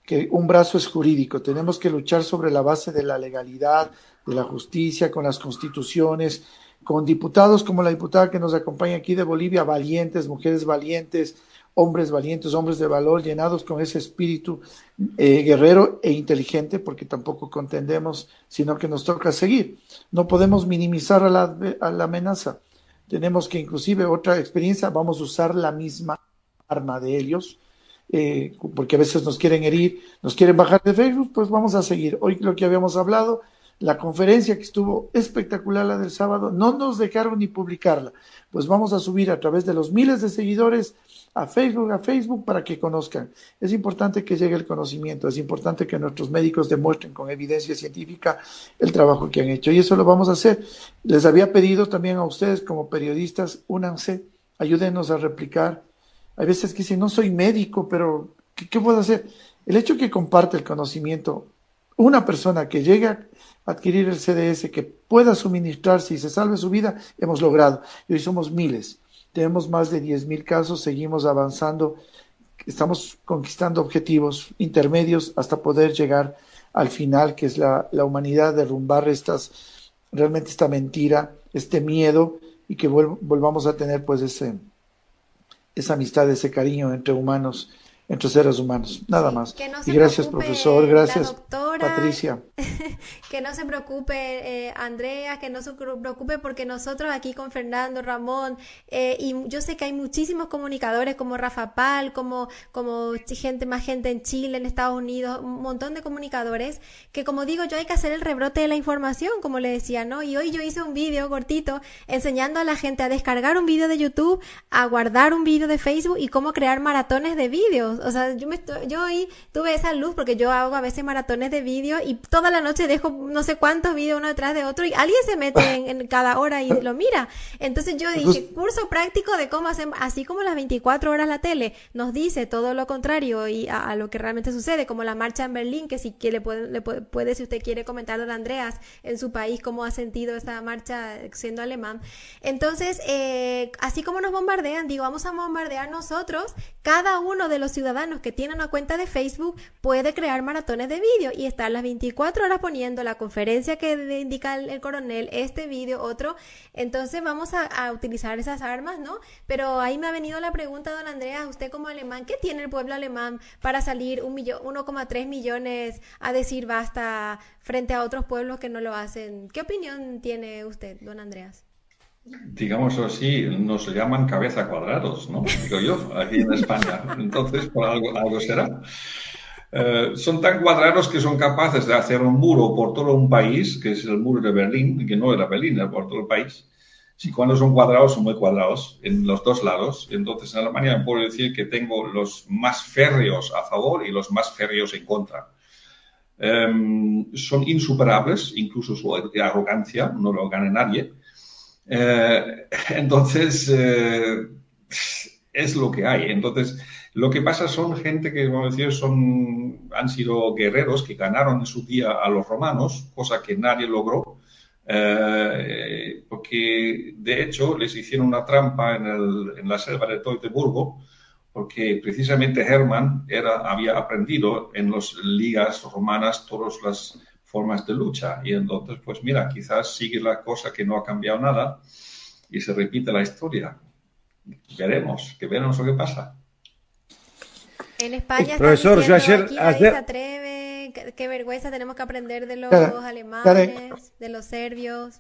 A: que un brazo es jurídico, tenemos que luchar sobre la base de la legalidad, de la justicia, con las constituciones, con diputados como la diputada que nos acompaña aquí de Bolivia, valientes, mujeres valientes, hombres valientes, hombres de valor, llenados con ese espíritu eh, guerrero e inteligente, porque tampoco contendemos, sino que nos toca seguir. No podemos minimizar a la, a la amenaza. Tenemos que, inclusive, otra experiencia, vamos a usar la misma arma de ellos, eh, porque a veces nos quieren herir, nos quieren bajar de Facebook, pues vamos a seguir. Hoy lo que habíamos hablado, la conferencia que estuvo espectacular, la del sábado, no nos dejaron ni publicarla, pues vamos a subir a través de los miles de seguidores a Facebook, a Facebook para que conozcan. Es importante que llegue el conocimiento, es importante que nuestros médicos demuestren con evidencia científica el trabajo que han hecho, y eso lo vamos a hacer. Les había pedido también a ustedes como periodistas, únanse, ayúdenos a replicar. Hay veces que dicen, no soy médico, pero ¿qué, qué puedo hacer? El hecho que comparte el conocimiento, una persona que llegue a adquirir el C D S, que pueda suministrarse y se salve su vida, hemos logrado. Y hoy somos miles. Tenemos más de diez mil casos, seguimos avanzando, estamos conquistando objetivos intermedios hasta poder llegar al final, que es la, la humanidad, derrumbar estas, realmente esta mentira, este miedo, y que vuel, volvamos a tener pues ese, esa amistad, ese cariño entre humanos, entre seres humanos, nada
B: sí,
A: más.
B: Que no
A: y gracias, profesor, gracias,
B: doctora,
A: Patricia.
B: Que no se preocupe, eh, Andrea, que no se preocupe porque nosotros aquí con Fernando, Ramón, eh, y yo sé que hay muchísimos comunicadores como Rafa Pal, como, como gente, más gente en Chile, en Estados Unidos, un montón de comunicadores, que como digo yo, hay que hacer el rebrote de la información, como le decía, ¿no? Y hoy yo hice un vídeo cortito enseñando a la gente a descargar un vídeo de YouTube, a guardar un vídeo de Facebook y cómo crear maratones de vídeos. O sea, yo, me estoy, yo hoy tuve esa luz porque yo hago a veces maratones de vídeo y toda la noche dejo no sé cuántos vídeos uno detrás de otro y alguien se mete en, en cada hora y lo mira. Entonces yo dije, curso práctico de cómo hacer, así como las veinticuatro horas la tele nos dice todo lo contrario y a, a lo que realmente sucede, como la marcha en Berlín, que si quiere, puede, le puede, puede, si usted quiere comentar, don Andreas, en su país, cómo ha sentido esta marcha siendo alemán. Entonces, eh, así como nos bombardean, digo, vamos a bombardear nosotros, cada uno de los ciudadanos que tienen una cuenta de Facebook puede crear maratones de vídeo y estar las veinticuatro horas poniendo la conferencia que indica el, el coronel, este vídeo, otro. Entonces vamos a, a utilizar esas armas, ¿no? Pero ahí me ha venido la pregunta, don Andreas, usted como alemán, ¿qué tiene el pueblo alemán para salir un millón, uno coma tres millones a decir basta frente a otros pueblos que no lo hacen? ¿Qué opinión tiene usted, don Andreas?
G: Digamos así, nos llaman cabeza cuadrados, ¿no? Digo yo, aquí en España. Entonces, por algo, algo será. Eh, son tan cuadrados que son capaces de hacer un muro por todo un país, que es el muro de Berlín, que no era Berlín, era por todo el país. Si cuando son cuadrados, son muy cuadrados en los dos lados. Entonces, en Alemania puedo decir que tengo los más férreos a favor y los más férreos en contra. Eh, son insuperables, incluso su arrogancia, no lo gana nadie. Eh, entonces, eh, es lo que hay. Entonces, lo que pasa son gente que, vamos a decir, son, han sido guerreros que ganaron en su día a los romanos, cosa que nadie logró, eh, porque de hecho les hicieron una trampa en, el, en la selva de Teutoburgo, porque precisamente Hermann era, había aprendido en las ligas romanas todas las formas de lucha. Y entonces, pues mira, quizás sigue la cosa que no ha cambiado nada y se repite la historia. Veremos, que veremos lo que pasa.
B: En España,
E: profesor,
B: diciendo,
E: yo ayer,
B: aquí
E: ayer...
B: nadie se atreve, qué, qué vergüenza, tenemos que aprender de los
A: Cara,
B: alemanes,
A: cara.
B: de los serbios.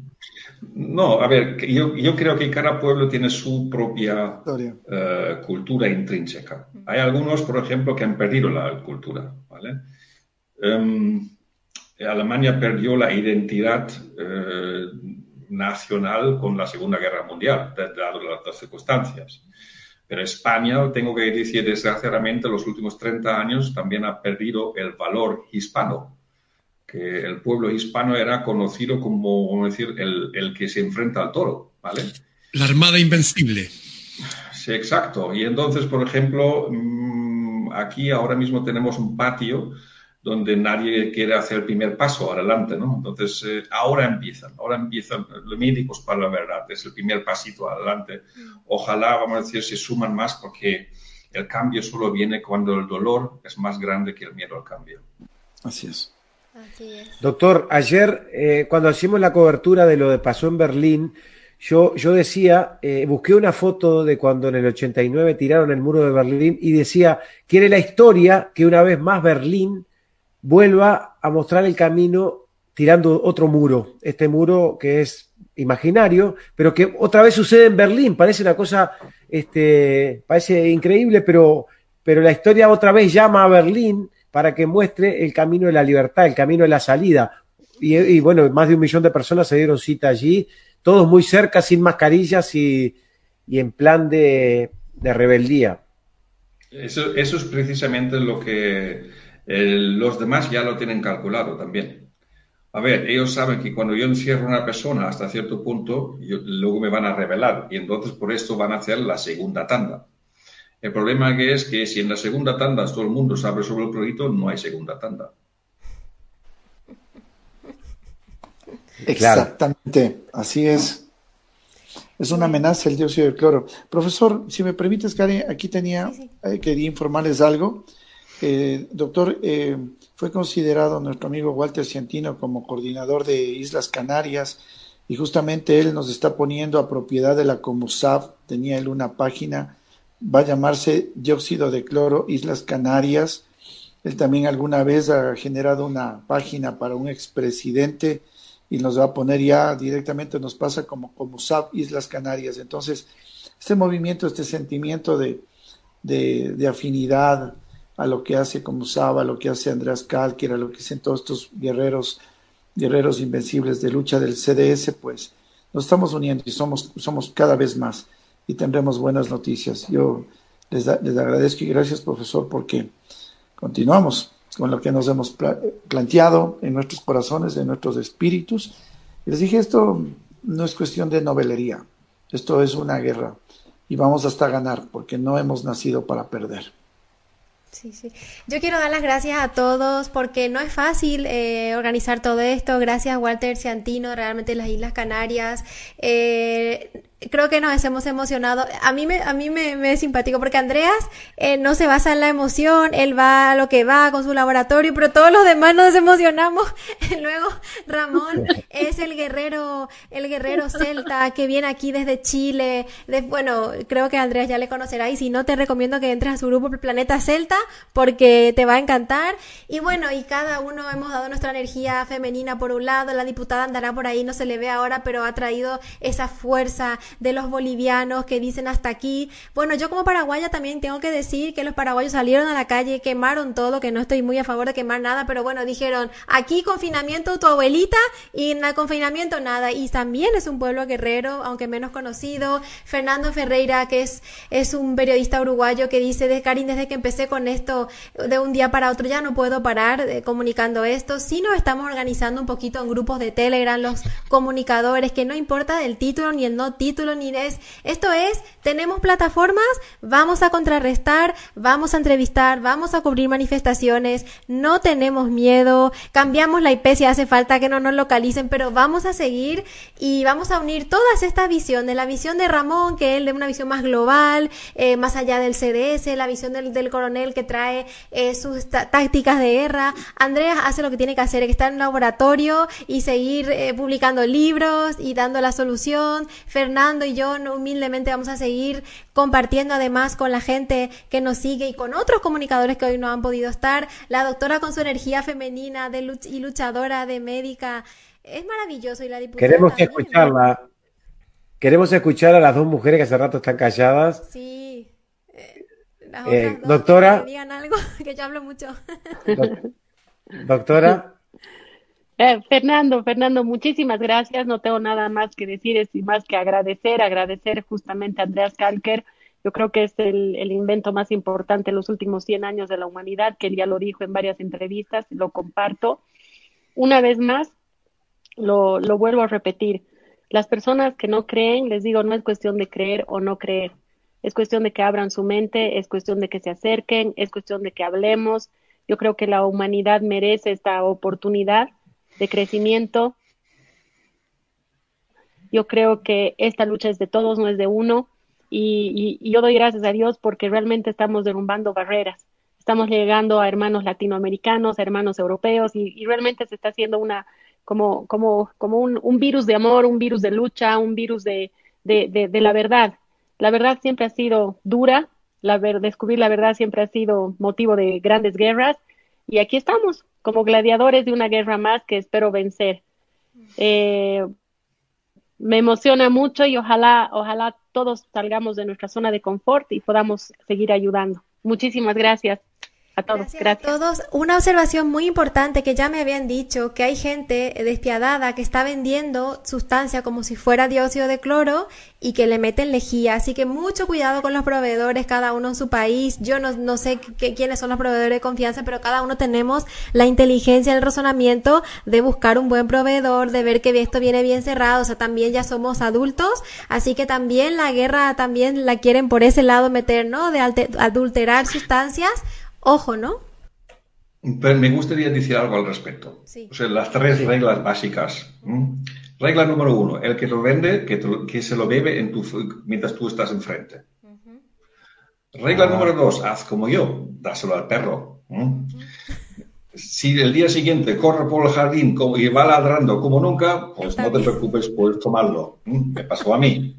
G: No, a ver, yo, yo creo que cada pueblo tiene su propia uh, cultura intrínseca. Hay algunos, por ejemplo, que han perdido la cultura, ¿vale? Um, Alemania perdió la identidad eh, nacional con la Segunda Guerra Mundial, dadas las circunstancias. Pero España, tengo que decir, desgraciadamente, los últimos treinta años también ha perdido el valor hispano, que el pueblo hispano era conocido como, vamos a decir, el, el que se enfrenta al toro, ¿vale?
D: La Armada Invencible.
G: Sí, exacto. Y entonces, por ejemplo, aquí ahora mismo tenemos un patio donde nadie quiere hacer el primer paso adelante, ¿no? Entonces, eh, ahora empiezan, ahora empiezan los médicos para la verdad, es el primer pasito adelante. Ojalá, vamos a decir, se suman más porque El cambio solo viene cuando el dolor es más grande que el miedo al cambio.
A: Así es.
B: Así es.
E: Doctor, ayer eh, cuando hicimos la cobertura de lo que pasó en Berlín, yo, yo decía, eh, busqué una foto de cuando en el ochenta y nueve tiraron el muro de Berlín y decía, quiere la historia que una vez más Berlín vuelva a mostrar el camino tirando otro muro, este muro que es imaginario, pero que otra vez sucede en Berlín, parece una cosa, este, parece increíble, pero, pero la historia otra vez llama a Berlín para que muestre el camino de la libertad, el camino de la salida. Y, y bueno, más de un millón de personas se dieron cita allí, todos muy cerca, sin mascarillas y, y en plan de, de rebeldía.
G: Eso, eso es precisamente lo que eh, los demás ya lo tienen calculado también. A ver, ellos saben que cuando yo encierro a una persona hasta cierto punto, yo, luego me van a revelar y entonces por esto van a hacer la segunda tanda. El problema que es que si en la segunda tanda todo el mundo sabe sobre el proyecto, no hay segunda tanda.
A: Exactamente, así es. Es una amenaza el dióxido de cloro. Profesor, si me permites, Karen, aquí tenía, eh, quería informarles algo. Eh, doctor, eh, fue considerado nuestro amigo Walter Ciantino como coordinador de Islas Canarias y justamente él nos está poniendo a propiedad de la COMUSAF, tenía él una página, va a llamarse Dióxido de Cloro Islas Canarias. Él también alguna vez ha generado una página para un expresidente y nos va a poner ya directamente, nos pasa como COMUSAF Islas Canarias. Entonces, este movimiento, este sentimiento de, de, de afinidad a lo que hace COMUSAF, a lo que hace Andreas Kalker, a lo que hacen todos estos guerreros, guerreros invencibles de lucha del C D S, pues nos estamos uniendo y somos, somos cada vez más y tendremos buenas noticias. Yo les, da, les agradezco y gracias, profesor, porque continuamos con lo que nos hemos pla planteado en nuestros corazones, en nuestros espíritus. Y les dije, esto no es cuestión de novelería, esto es una guerra y vamos hasta ganar porque no hemos nacido para perder.
B: Sí, sí. Yo quiero dar las gracias a todos porque no es fácil eh, organizar todo esto. Gracias, Walter Ciantino, realmente las Islas Canarias. Eh, creo que nos hemos emocionado. A mí me, a mí me, me es simpático porque Andreas eh, no se basa en la emoción, él va a lo que va con su laboratorio, pero todos los demás nos emocionamos. Luego Ramón es el guerrero, el guerrero celta que viene aquí desde Chile. De, bueno, creo que Andreas ya le conocerá y si no te recomiendo que entres a su grupo Planeta Celta porque te va a encantar. Y bueno, y cada uno hemos dado nuestra energía femenina por un lado, la diputada andará por ahí, no se le ve ahora, pero ha traído esa fuerza de los bolivianos que dicen hasta aquí. Bueno, yo como paraguaya también tengo que decir que los paraguayos salieron a la calle, quemaron todo, que no estoy muy a favor de quemar nada, pero bueno, dijeron, aquí confinamiento tu abuelita y en el confinamiento nada. Y también es un pueblo guerrero, aunque menos conocido. Fernando Ferreira, que es, es un periodista uruguayo que dice, de Karin, desde que empecé con esto, de un día para otro ya no puedo parar eh, comunicando esto. Sí nos estamos organizando un poquito en grupos de Telegram, los comunicadores, que no importa el título ni el no título, ni es, esto es, tenemos plataformas, vamos a contrarrestar, vamos a entrevistar, vamos a cubrir manifestaciones, no tenemos miedo, cambiamos la I P si hace falta que no nos localicen, pero vamos a seguir y vamos a unir todas estas visiones, la visión de Ramón, que él de una visión más global, eh, más allá del C D S, la visión del, del coronel que trae eh, sus tácticas de guerra. Andreas hace lo que tiene que hacer, que está en un laboratorio y seguir eh, publicando libros y dando la solución. Fernando y yo no, humildemente vamos a seguir compartiendo además con la gente que nos sigue y con otros comunicadores que hoy no han podido estar. La doctora con su energía femenina de luch y luchadora de médica. Es maravilloso y la diputada
E: Queremos
B: también,
E: escucharla.
B: ¿no?
E: Queremos escuchar a las dos mujeres que hace rato están calladas.
B: Sí. Eh, las
E: Eh,
B: otras dos
E: doctora.
B: que digan algo, que yo hablo mucho.
E: Doc- Doctora.
F: Eh, Fernando, Fernando, muchísimas gracias. No tengo nada más que decir, es más que agradecer, agradecer justamente a Andreas Kalker. Yo creo que es el, el invento más importante en los últimos cien años de la humanidad, que él ya lo dijo en varias entrevistas, lo comparto. Una vez más, lo, lo vuelvo a repetir. Las personas que no creen, les digo, no es cuestión de creer o no creer. Es cuestión de que abran su mente, es cuestión de que se acerquen, es cuestión de que hablemos. Yo creo que la humanidad merece esta oportunidad de crecimiento. Yo creo que esta lucha es de todos, no es de uno, y, y, y yo doy gracias a Dios porque realmente estamos derrumbando barreras. Estamos llegando a hermanos latinoamericanos, a hermanos europeos, y, y realmente se está haciendo una, como, como, como un, un virus de amor, un virus de lucha, un virus de, de, de, de la verdad. La verdad siempre ha sido dura, la ver, descubrir la verdad siempre ha sido motivo de grandes guerras, y aquí estamos, como gladiadores de una guerra más que espero vencer. Eh, me emociona mucho y ojalá, ojalá todos salgamos de nuestra zona de confort y podamos seguir ayudando. Muchísimas gracias a todos.
B: Gracias,
F: gracias.
B: a todos. Una observación muy importante que ya me habían dicho, que hay gente despiadada que está vendiendo sustancia como si fuera dióxido de cloro y que le meten lejía. Así que mucho cuidado con los proveedores, cada uno en su país. Yo no, no sé qué, quiénes son los proveedores de confianza, pero cada uno tenemos la inteligencia, el razonamiento de buscar un buen proveedor, de ver que esto viene bien cerrado. O sea, también ya somos adultos, así que también la guerra también la quieren por ese lado meter, ¿no? De adulterar sustancias. Ojo, ¿no?
G: Pero me gustaría decir algo al respecto.
B: Sí.
G: O sea, las tres reglas básicas. ¿Mm? Regla número uno, el que lo vende, que, te, que se lo bebe en tu, mientras tú estás enfrente. Uh-huh. Regla ah. número dos, haz como yo, dáselo al perro. ¿Mm? Uh-huh. Si el día siguiente corre por el jardín como, y va ladrando como nunca, pues no te preocupes, puedes tomarlo. ¿Mm? Me pasó a mí.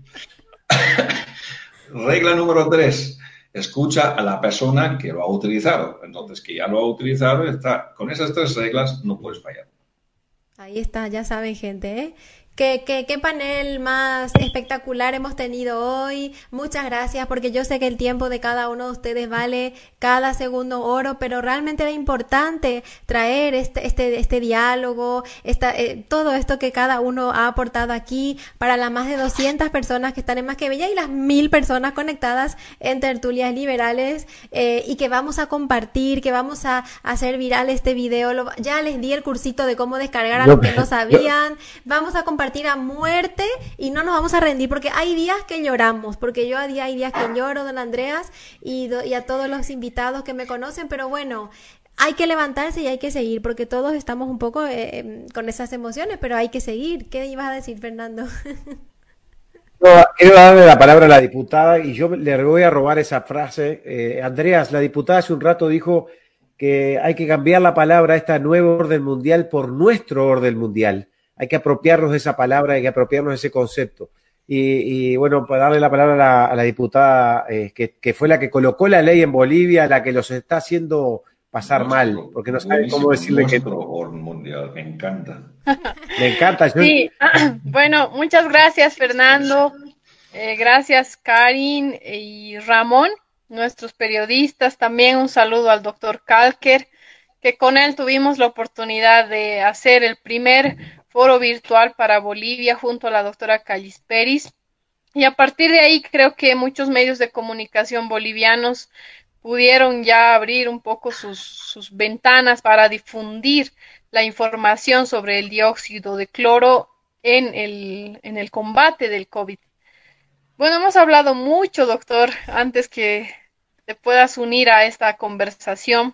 G: Regla número tres, escucha a la persona que lo ha utilizado. Entonces, que ya lo ha utilizado, está, con esas tres reglas no puedes fallar.
B: Ahí está, ya saben, gente, ¿eh? ¿Qué, qué, qué panel más espectacular hemos tenido hoy? Muchas gracias, porque yo sé que el tiempo de cada uno de ustedes vale cada segundo oro, pero realmente era importante traer este, este, este diálogo, esta, eh, todo esto que cada uno ha aportado aquí para las más de doscientas personas que están en Más que Bella y las mil personas conectadas en Tertulias Liberales, eh, y que vamos a compartir, que vamos a, a hacer viral este video. Lo, ya les di el cursito de cómo descargar a los que no sabían. Vamos a compartir a muerte y no nos vamos a rendir, porque hay días que lloramos, porque yo a día hay días que lloro, don Andreas, y, do, y a todos los invitados que me conocen, pero bueno, hay que levantarse y hay que seguir, porque todos estamos un poco eh, con esas emociones, pero hay que seguir. ¿Qué ibas a decir, Fernando?
E: No, quiero darle la palabra a la diputada y yo le voy a robar esa frase. Eh, Andreas, la diputada hace un rato dijo que hay que cambiar la palabra esta nuevo orden mundial por nuestro orden mundial. Hay que apropiarnos de esa palabra, hay que apropiarnos de ese concepto. Y, y bueno, para darle la palabra a la, a la diputada, eh, que, que fue la que colocó la ley en Bolivia, la que los está haciendo pasar nuestro, mal, porque no sabe cómo decirle que...
G: Nuestro orden mundial, me encanta.
E: Me encanta. Yo...
C: Sí, bueno, muchas gracias, Fernando. Eh, gracias, Karin y Ramón, nuestros periodistas. También un saludo al doctor Kalker, que con él tuvimos la oportunidad de hacer el primer foro virtual para Bolivia junto a la doctora Callisperis, y a partir de ahí creo que muchos medios de comunicación bolivianos pudieron ya abrir un poco sus, sus ventanas para difundir la información sobre el dióxido de cloro en el, en el combate del COVID. Bueno, hemos hablado mucho, doctor, antes que te puedas unir a esta conversación.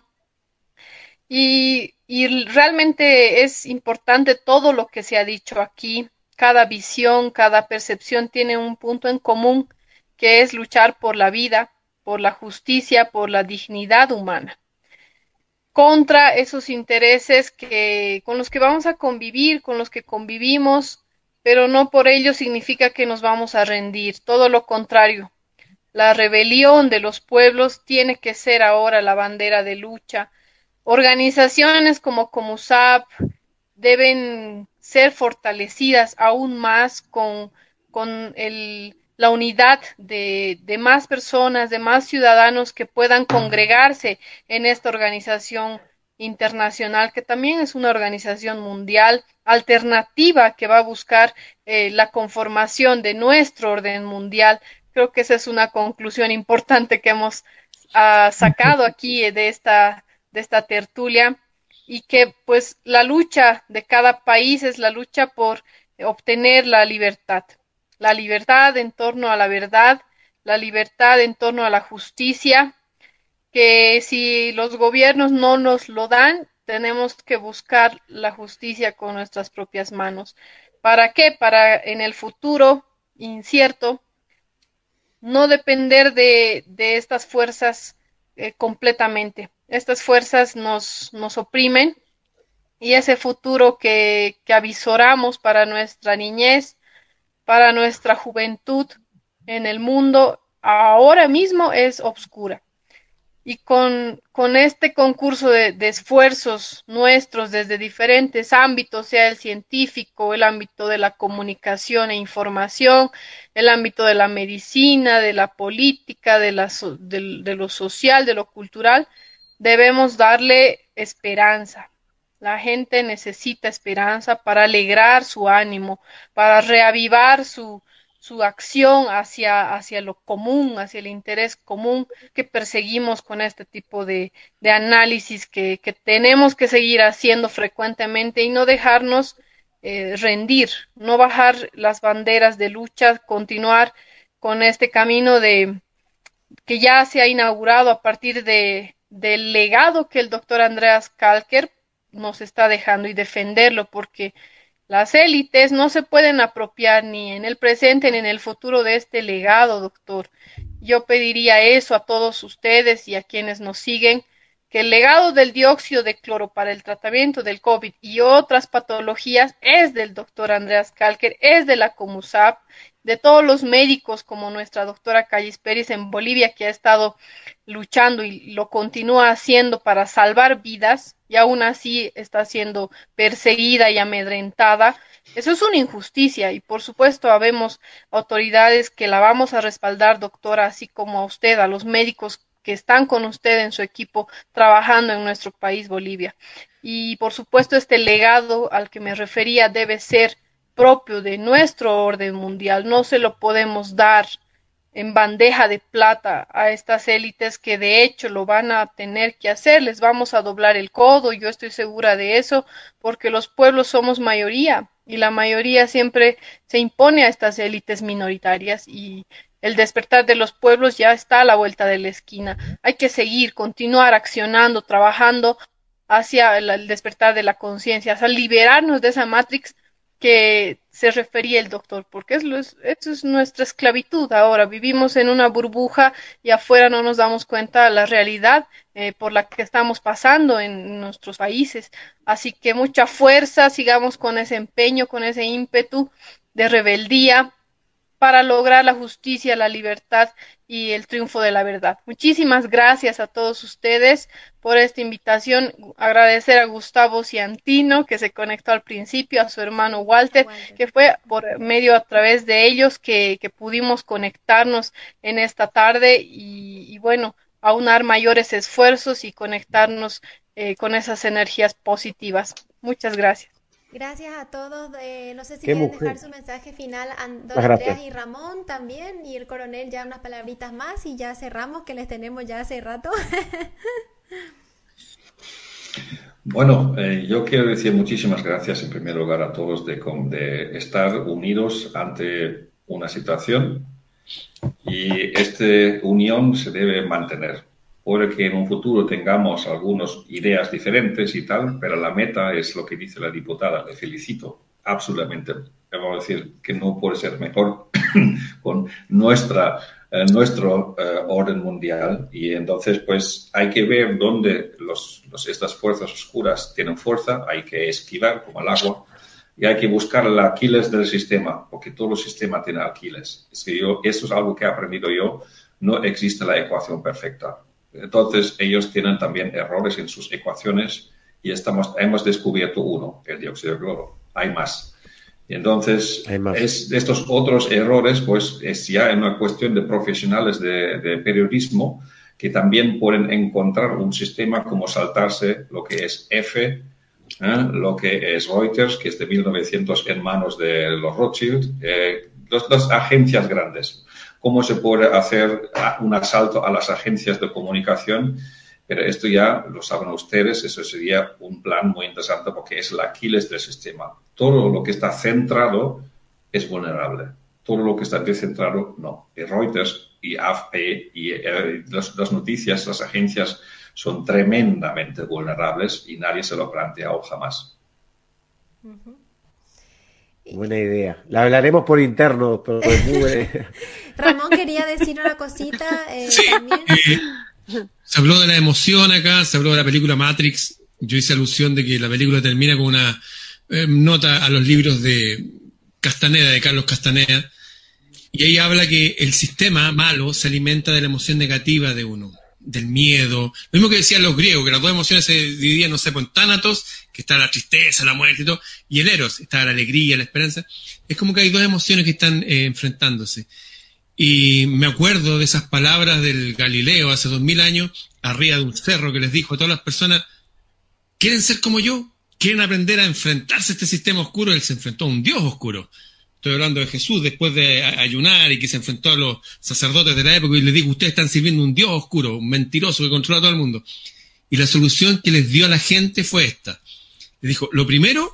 C: Y, y realmente es importante todo lo que se ha dicho aquí. Cada visión, cada percepción tiene un punto en común, que es luchar por la vida, por la justicia, por la dignidad humana, contra esos intereses que, con los que vamos a convivir, con los que convivimos, pero no por ello significa que nos vamos a rendir. Todo lo contrario. La rebelión de los pueblos tiene que ser ahora la bandera de lucha. Organizaciones como COMUSAP deben ser fortalecidas aún más con, con el, la unidad de, de más personas, de más ciudadanos que puedan congregarse en esta organización internacional, que también es una organización mundial alternativa que va a buscar eh, la conformación de nuestro orden mundial. Creo que esa es una conclusión importante que hemos uh, sacado aquí de esta de esta tertulia, y que pues la lucha de cada país es la lucha por obtener la libertad, la libertad en torno a la verdad, la libertad en torno a la justicia, que si los gobiernos no nos lo dan, tenemos que buscar la justicia con nuestras propias manos. ¿Para qué? Para en el futuro incierto no depender de, de estas fuerzas eh, completamente. Estas fuerzas nos, nos oprimen y ese futuro que, que avisoramos para nuestra niñez, para nuestra juventud en el mundo, ahora mismo es oscura. Y con, con este concurso de, de esfuerzos nuestros desde diferentes ámbitos, sea el científico, el ámbito de la comunicación e información, el ámbito de la medicina, de la política, de, la, de, de lo social, de lo cultural, debemos darle esperanza. La gente necesita esperanza para alegrar su ánimo, para reavivar su, su acción hacia, hacia lo común, hacia el interés común que perseguimos con este tipo de, de análisis que, que tenemos que seguir haciendo frecuentemente y no dejarnos eh, rendir, no bajar las banderas de lucha, continuar con este camino de que ya se ha inaugurado a partir de, del legado que el doctor Andreas Kalker nos está dejando y defenderlo, porque las élites no se pueden apropiar ni en el presente ni en el futuro de este legado, doctor. Yo pediría eso a todos ustedes y a quienes nos siguen, que el legado del dióxido de cloro para el tratamiento del COVID y otras patologías es del doctor Andreas Kalker, es de la COMUSAP, de todos los médicos como nuestra doctora Callis Pérez en Bolivia, que ha estado luchando y lo continúa haciendo para salvar vidas y aún así está siendo perseguida y amedrentada. Eso es una injusticia y por supuesto habemos autoridades que la vamos a respaldar, doctora, así como a usted, a los médicos que están con usted en su equipo trabajando en nuestro país, Bolivia. Y por supuesto este legado al que me refería debe ser propio de nuestro orden mundial, no se lo podemos dar en bandeja de plata a estas élites que de hecho lo van a tener que hacer, les vamos a doblar el codo, yo estoy segura de eso, porque los pueblos somos mayoría y la mayoría siempre se impone a estas élites minoritarias y el despertar de los pueblos ya está a la vuelta de la esquina. Hay que seguir, continuar accionando, trabajando hacia el despertar de la conciencia, hacia liberarnos de esa matrix que se refería el doctor, porque es, eso es nuestra esclavitud ahora, vivimos en una burbuja y afuera no nos damos cuenta de la realidad eh, por la que estamos pasando en nuestros países, así que mucha fuerza, sigamos con ese empeño, con ese ímpetu de rebeldía para lograr la justicia, la libertad y el triunfo de la verdad. Muchísimas gracias a todos ustedes por esta invitación. Agradecer a Gustavo Ciantino, que se conectó al principio, a su hermano Walter, Walter. que fue por medio a través de ellos que, que pudimos conectarnos en esta tarde y, y bueno, aunar mayores esfuerzos y conectarnos eh, con esas energías positivas. Muchas gracias.
B: Gracias a todos. Eh, no sé si
E: Qué
B: quieren
E: mujer.
B: dejar su mensaje final a don
E: Muchas
B: Andreas
E: gracias.
B: y Ramón también, y el coronel ya unas palabritas más y ya cerramos, que les tenemos ya hace rato.
G: Bueno, eh, yo quiero decir muchísimas gracias en primer lugar a todos de, de estar unidos ante una situación y esta unión se debe mantener. Puede que en un futuro tengamos algunas ideas diferentes y tal, pero la meta es lo que dice la diputada. Le felicito absolutamente. Vamos a decir que no puede ser mejor con nuestra, eh, nuestro eh, orden mundial. Y entonces, pues, hay que ver dónde los, los, estas fuerzas oscuras tienen fuerza. Hay que esquivar como el agua. Y hay que buscar el Aquiles del sistema, porque todo el sistema tiene Aquiles. Es que yo, eso es algo que he aprendido yo. No existe la ecuación perfecta. Entonces, ellos tienen también errores en sus ecuaciones y estamos, hemos descubierto uno, el dióxido de cloro. Hay más. Y entonces,
E: Hay más.
G: Es, estos otros errores, pues, es ya una cuestión de profesionales de, de periodismo que también pueden encontrar un sistema como saltarse lo que es F, ¿eh? lo que es Reuters, que es de mil novecientos en manos de los Rothschild, eh, dos, dos agencias grandes. Cómo se puede hacer un asalto a las agencias de comunicación, pero esto ya lo saben ustedes, eso sería un plan muy interesante porque es el Aquiles del sistema. Todo lo que está centrado es vulnerable, todo lo que está descentrado no. Y Reuters y A F P y eh, las, las noticias, las agencias son tremendamente vulnerables y nadie se lo ha planteado jamás.
E: Buena idea. La hablaremos por interno, pero es muy buena idea.
B: Ramón quería decir una cosita eh,
D: sí,
B: también.
D: Eh, se habló de la emoción acá, se habló de la película Matrix. Yo hice alusión de que la película termina con una eh, nota a los libros de Castaneda, de Carlos Castaneda, y ahí habla que el sistema malo se alimenta de la emoción negativa de uno, del miedo. Lo mismo que decían los griegos, que las dos emociones se dividían, no sé, en tánatos, que está la tristeza, la muerte y todo, y el eros, está la alegría, la esperanza. Es como que hay dos emociones que están eh, enfrentándose. Y me acuerdo de esas palabras del Galileo hace dos mil años, arriba de un cerro, que les dijo a todas las personas: ¿quieren ser como yo? ¿Quieren aprender a enfrentarse a este sistema oscuro? Él se enfrentó a un Dios oscuro. Estoy hablando de Jesús después de ayunar y que se enfrentó a los sacerdotes de la época y les dijo: ustedes están sirviendo a un Dios oscuro, un mentiroso que controla a todo el mundo. Y la solución que les dio a la gente fue esta. Le dijo: lo primero,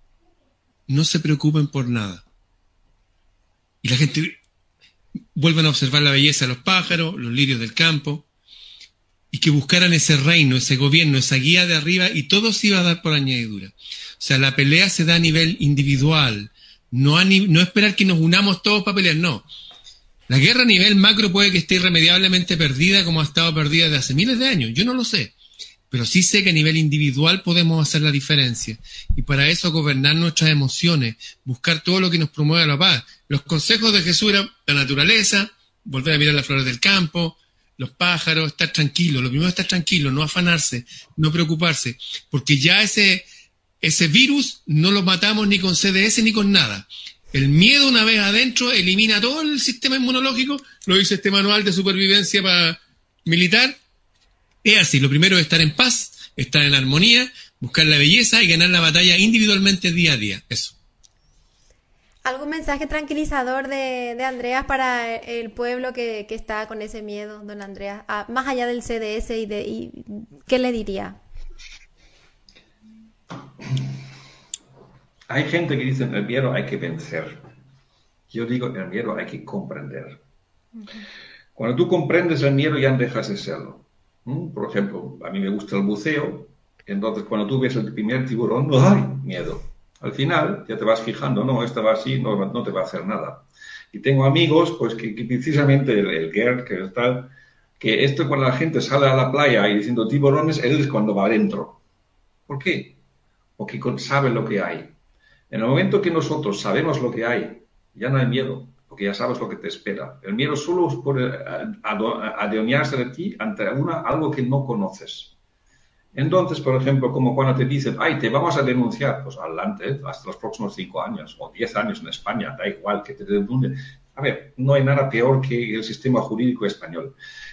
D: no se preocupen por nada. Y la gente vuelven a observar la belleza de los pájaros, los lirios del campo, y que buscaran ese reino, ese gobierno, esa guía de arriba, y todo se iba a dar por añadidura. O sea, la pelea se da a nivel individual, no, a ni, no esperar que nos unamos todos para pelear, no. La guerra a nivel macro puede que esté irremediablemente perdida como ha estado perdida desde hace miles de años, yo no lo sé, pero sí sé que a nivel individual podemos hacer la diferencia, y para eso gobernar nuestras emociones, buscar todo lo que nos promueva la paz. Los consejos de Jesús eran la naturaleza, volver a mirar las flores del campo, los pájaros, estar tranquilo. Lo primero es estar tranquilo, no afanarse, no preocuparse, porque ya ese, ese virus no lo matamos ni con C D S ni con nada. El miedo, una vez adentro, elimina todo el sistema inmunológico, lo dice este manual de supervivencia para militar. Es así, lo primero es estar en paz, estar en armonía, buscar la belleza y ganar la batalla individualmente día a día. Eso.
B: ¿Algún mensaje tranquilizador de, de Andreas para el pueblo que, que está con ese miedo, don Andreas? Ah, más allá del C D S, y de, y, ¿qué le diría?
G: Hay gente que dice: el miedo hay que vencer. Yo digo: el miedo hay que comprender. Uh-huh. Cuando tú comprendes el miedo, ya dejas de serlo. ¿Mm? Por ejemplo, a mí me gusta el buceo, entonces cuando tú ves el primer tiburón, no hay miedo. Al final ya te vas fijando: no, esta va así, no, no te va a hacer nada. Y tengo amigos, pues que, que precisamente el, el Gerd, que es tal, que esto cuando la gente sale a la playa y diciendo tiburones, él es cuando va adentro. ¿Por qué? Porque sabe lo que hay. En el momento que nosotros sabemos lo que hay, ya no hay miedo, porque ya sabes lo que te espera. El miedo solo puede adueñarse de ti ante una, algo que no conoces. Entonces, por ejemplo, como cuando te dicen: ay, te vamos a denunciar, pues adelante, hasta los próximos cinco años o diez años en España, da igual que te denuncien. A ver, no hay nada peor que el sistema jurídico español.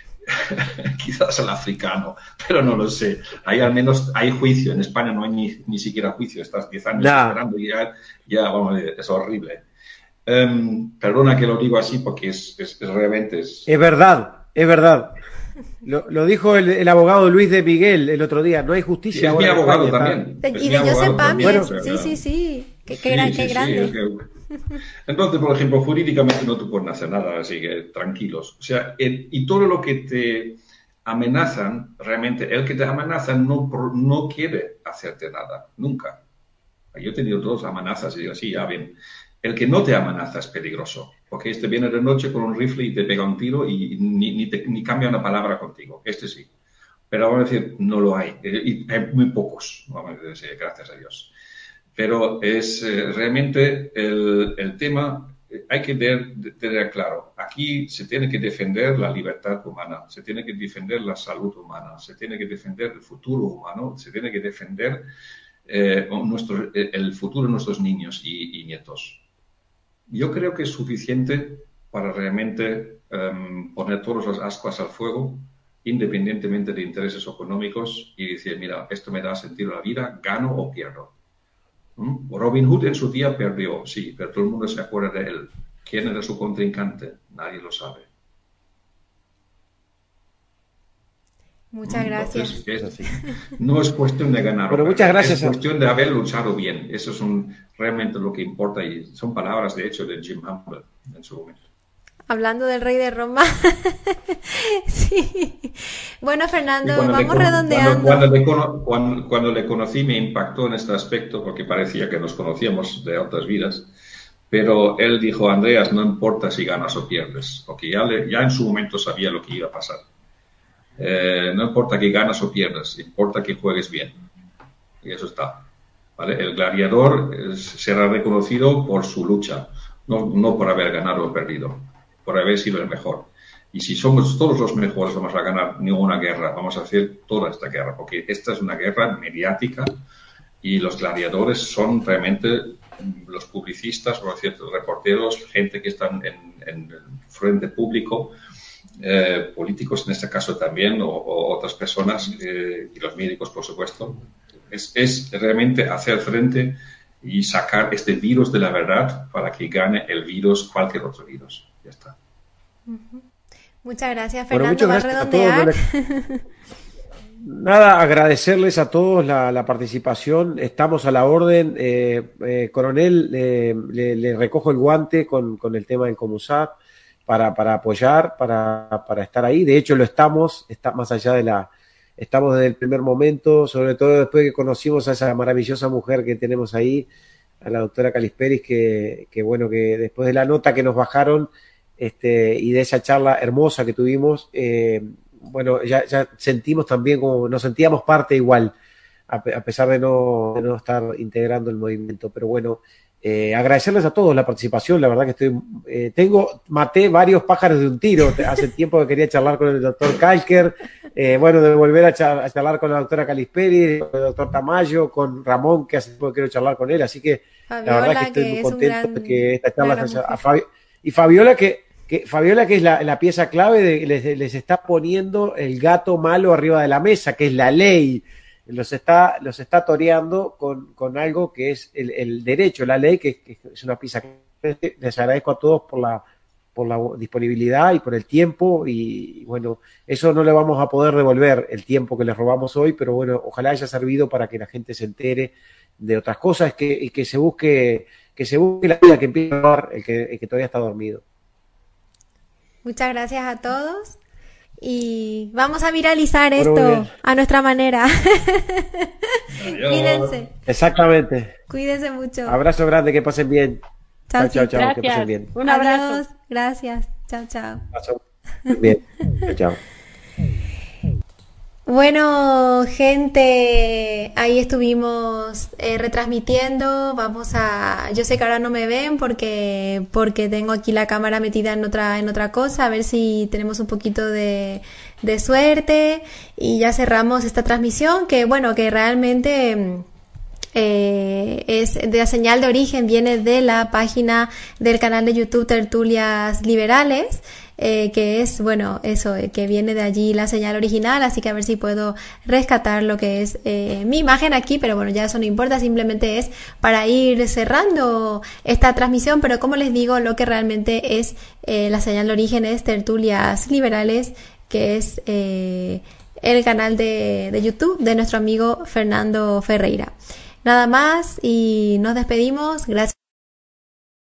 G: Quizás el africano, pero no lo sé. Ahí al menos hay juicio. En España no hay ni, ni siquiera juicio. Estás diez años nah. esperando y ya, ya vamos, es horrible. Um, perdona que lo digo así porque es, es, es realmente... Es...
E: es verdad, es verdad. Lo, lo dijo el, el abogado Luis de Miguel el otro día: no hay justicia.
G: Sí, es
E: ahora
G: mi abogado
E: España,
G: también.
B: Es y de Josep Pamiers, sí,
G: claro.
B: sí, sí. Qué, qué,
G: sí,
B: gran,
G: sí,
B: qué
G: sí,
B: grande.
G: Sí, que... Entonces, por ejemplo, jurídicamente no te pueden hacer nada, así que tranquilos. O sea, el, y todo lo que te amenazan, realmente, el que te amenaza no, no quiere hacerte nada, nunca. Yo he tenido dos amenazas y digo: sí, ya bien. El que no te amenaza es peligroso, porque este viene de noche con un rifle y te pega un tiro y ni, ni, te, ni cambia una palabra contigo. Este sí. Pero vamos a decir, no lo hay. Y hay muy pocos, vamos a decir, gracias a Dios. Pero es eh, realmente el, el tema, eh, hay que tener, tener claro. Aquí se tiene que defender la libertad humana, se tiene que defender la salud humana, se tiene que defender el futuro humano, se tiene que defender eh, nuestro, el futuro de nuestros niños y, y nietos. Yo creo que es suficiente para realmente um, poner todas las ascuas al fuego, independientemente de intereses económicos, y decir: mira, esto me da sentido a la vida, gano o pierdo. ¿Mm? Robin Hood en su día perdió, sí, pero todo el mundo se acuerda de él. ¿Quién era su contrincante? Nadie lo sabe.
B: Muchas gracias.
G: Entonces, es así. No es cuestión de ganar,
E: pero muchas gracias.
G: Es cuestión de haber luchado bien. Eso es un, realmente lo que importa, y son palabras de hecho de Jim Humble en su momento.
B: Hablando del rey de Roma. Sí. Bueno, Fernando, vamos
G: le,
B: redondeando.
G: Cuando, cuando, le, cuando, cuando le conocí me impactó en este aspecto, porque parecía que nos conocíamos de otras vidas, Pero él dijo, Andreas, no importa si ganas o pierdes, porque ya, le, ya en su momento sabía lo que iba a pasar. Eh, no importa que ganas o pierdas, importa que juegues bien. Y eso está. ¿Vale? El gladiador es, será reconocido por su lucha, no, no por haber ganado o perdido, por haber sido el mejor. Y si somos todos los mejores, vamos a ganar ninguna guerra, vamos a hacer toda esta guerra, porque esta es una guerra mediática y los gladiadores son realmente los publicistas, por cierto, reporteros, gente que están en, en el frente público, eh, políticos en este caso también, o, o otras personas, eh, y los médicos, por supuesto. Es, es realmente hacer frente y sacar este virus de la verdad para que gane el virus, cualquier otro virus. Ya está.
B: Uh-huh. Muchas gracias,
E: Bueno,
B: Fernando.
E: muchas
B: ¿Va a
E: gracias
B: redondear?
E: a todos. Nada, agradecerles a todos la, la participación. Estamos a la orden. Eh, eh, coronel, eh, le, le recojo el guante con, con el tema del Comusat para, para apoyar, para, para estar ahí. De hecho, lo estamos, está más allá de la... Estamos desde el primer momento, sobre todo después que conocimos a esa maravillosa mujer que tenemos ahí, a la doctora Calisperis, que, que bueno, que después de la nota que nos bajaron este, y de esa charla hermosa que tuvimos, eh, bueno, ya, ya sentimos también como, nos sentíamos parte igual, a, a pesar de no, de no estar integrando el movimiento. Pero bueno, eh, agradecerles a todos la participación, la verdad que estoy, eh, tengo, maté varios pájaros de un tiro, hace tiempo que quería charlar con el doctor Kalker, eh, bueno, de volver a, char, a charlar con la doctora Calisperi, con el doctor Tamayo, con Ramón, que hace tiempo que quiero charlar con él, así que Fabiola, la verdad que estoy que muy contento de que esta charla haya, a Fabi, y Fabiola que que Fabiola, que es la, la pieza clave, de, les, les está poniendo el gato malo arriba de la mesa, que es la ley. Los está, los está toreando con, con algo que es el, el derecho, la ley, que, que es una pieza que les agradezco a todos por la, por la disponibilidad y por el tiempo. Y, y bueno, eso no le vamos a poder devolver el tiempo que les robamos hoy, pero bueno, ojalá haya servido para que la gente se entere de otras cosas que, y que se busque, que se busque la vida que empieza a dar el que, el que todavía está dormido.
B: Muchas gracias a todos y vamos a viralizar esto a nuestra manera. Cuídense.
E: Exactamente.
B: Cuídense mucho.
E: Abrazo grande, que pasen bien.
B: Chao,
E: chao, chao,
F: gracias.
E: Que pasen bien.
F: Un abrazo.
B: Adiós. Gracias. Chao, chao.
E: Bien. Chao.
B: Bueno, gente, ahí estuvimos eh, retransmitiendo. Vamos a, yo sé que ahora no me ven porque porque tengo aquí la cámara metida en otra en otra cosa. A ver si tenemos un poquito de de suerte y ya cerramos esta transmisión. Que bueno, que realmente eh, es de la señal de origen, viene de la página del canal de YouTube Tertulias Liberales. Eh, que es, bueno, eso, eh, que viene de allí la señal original, así que a ver si puedo rescatar lo que es eh, mi imagen aquí, pero bueno, ya eso no importa, simplemente es para ir cerrando esta transmisión, pero como les digo, lo que realmente es eh, la señal de origen es Tertulias Liberales, que es eh, el canal de, de YouTube de nuestro amigo Fernando Ferreira. Nada más y nos despedimos, gracias.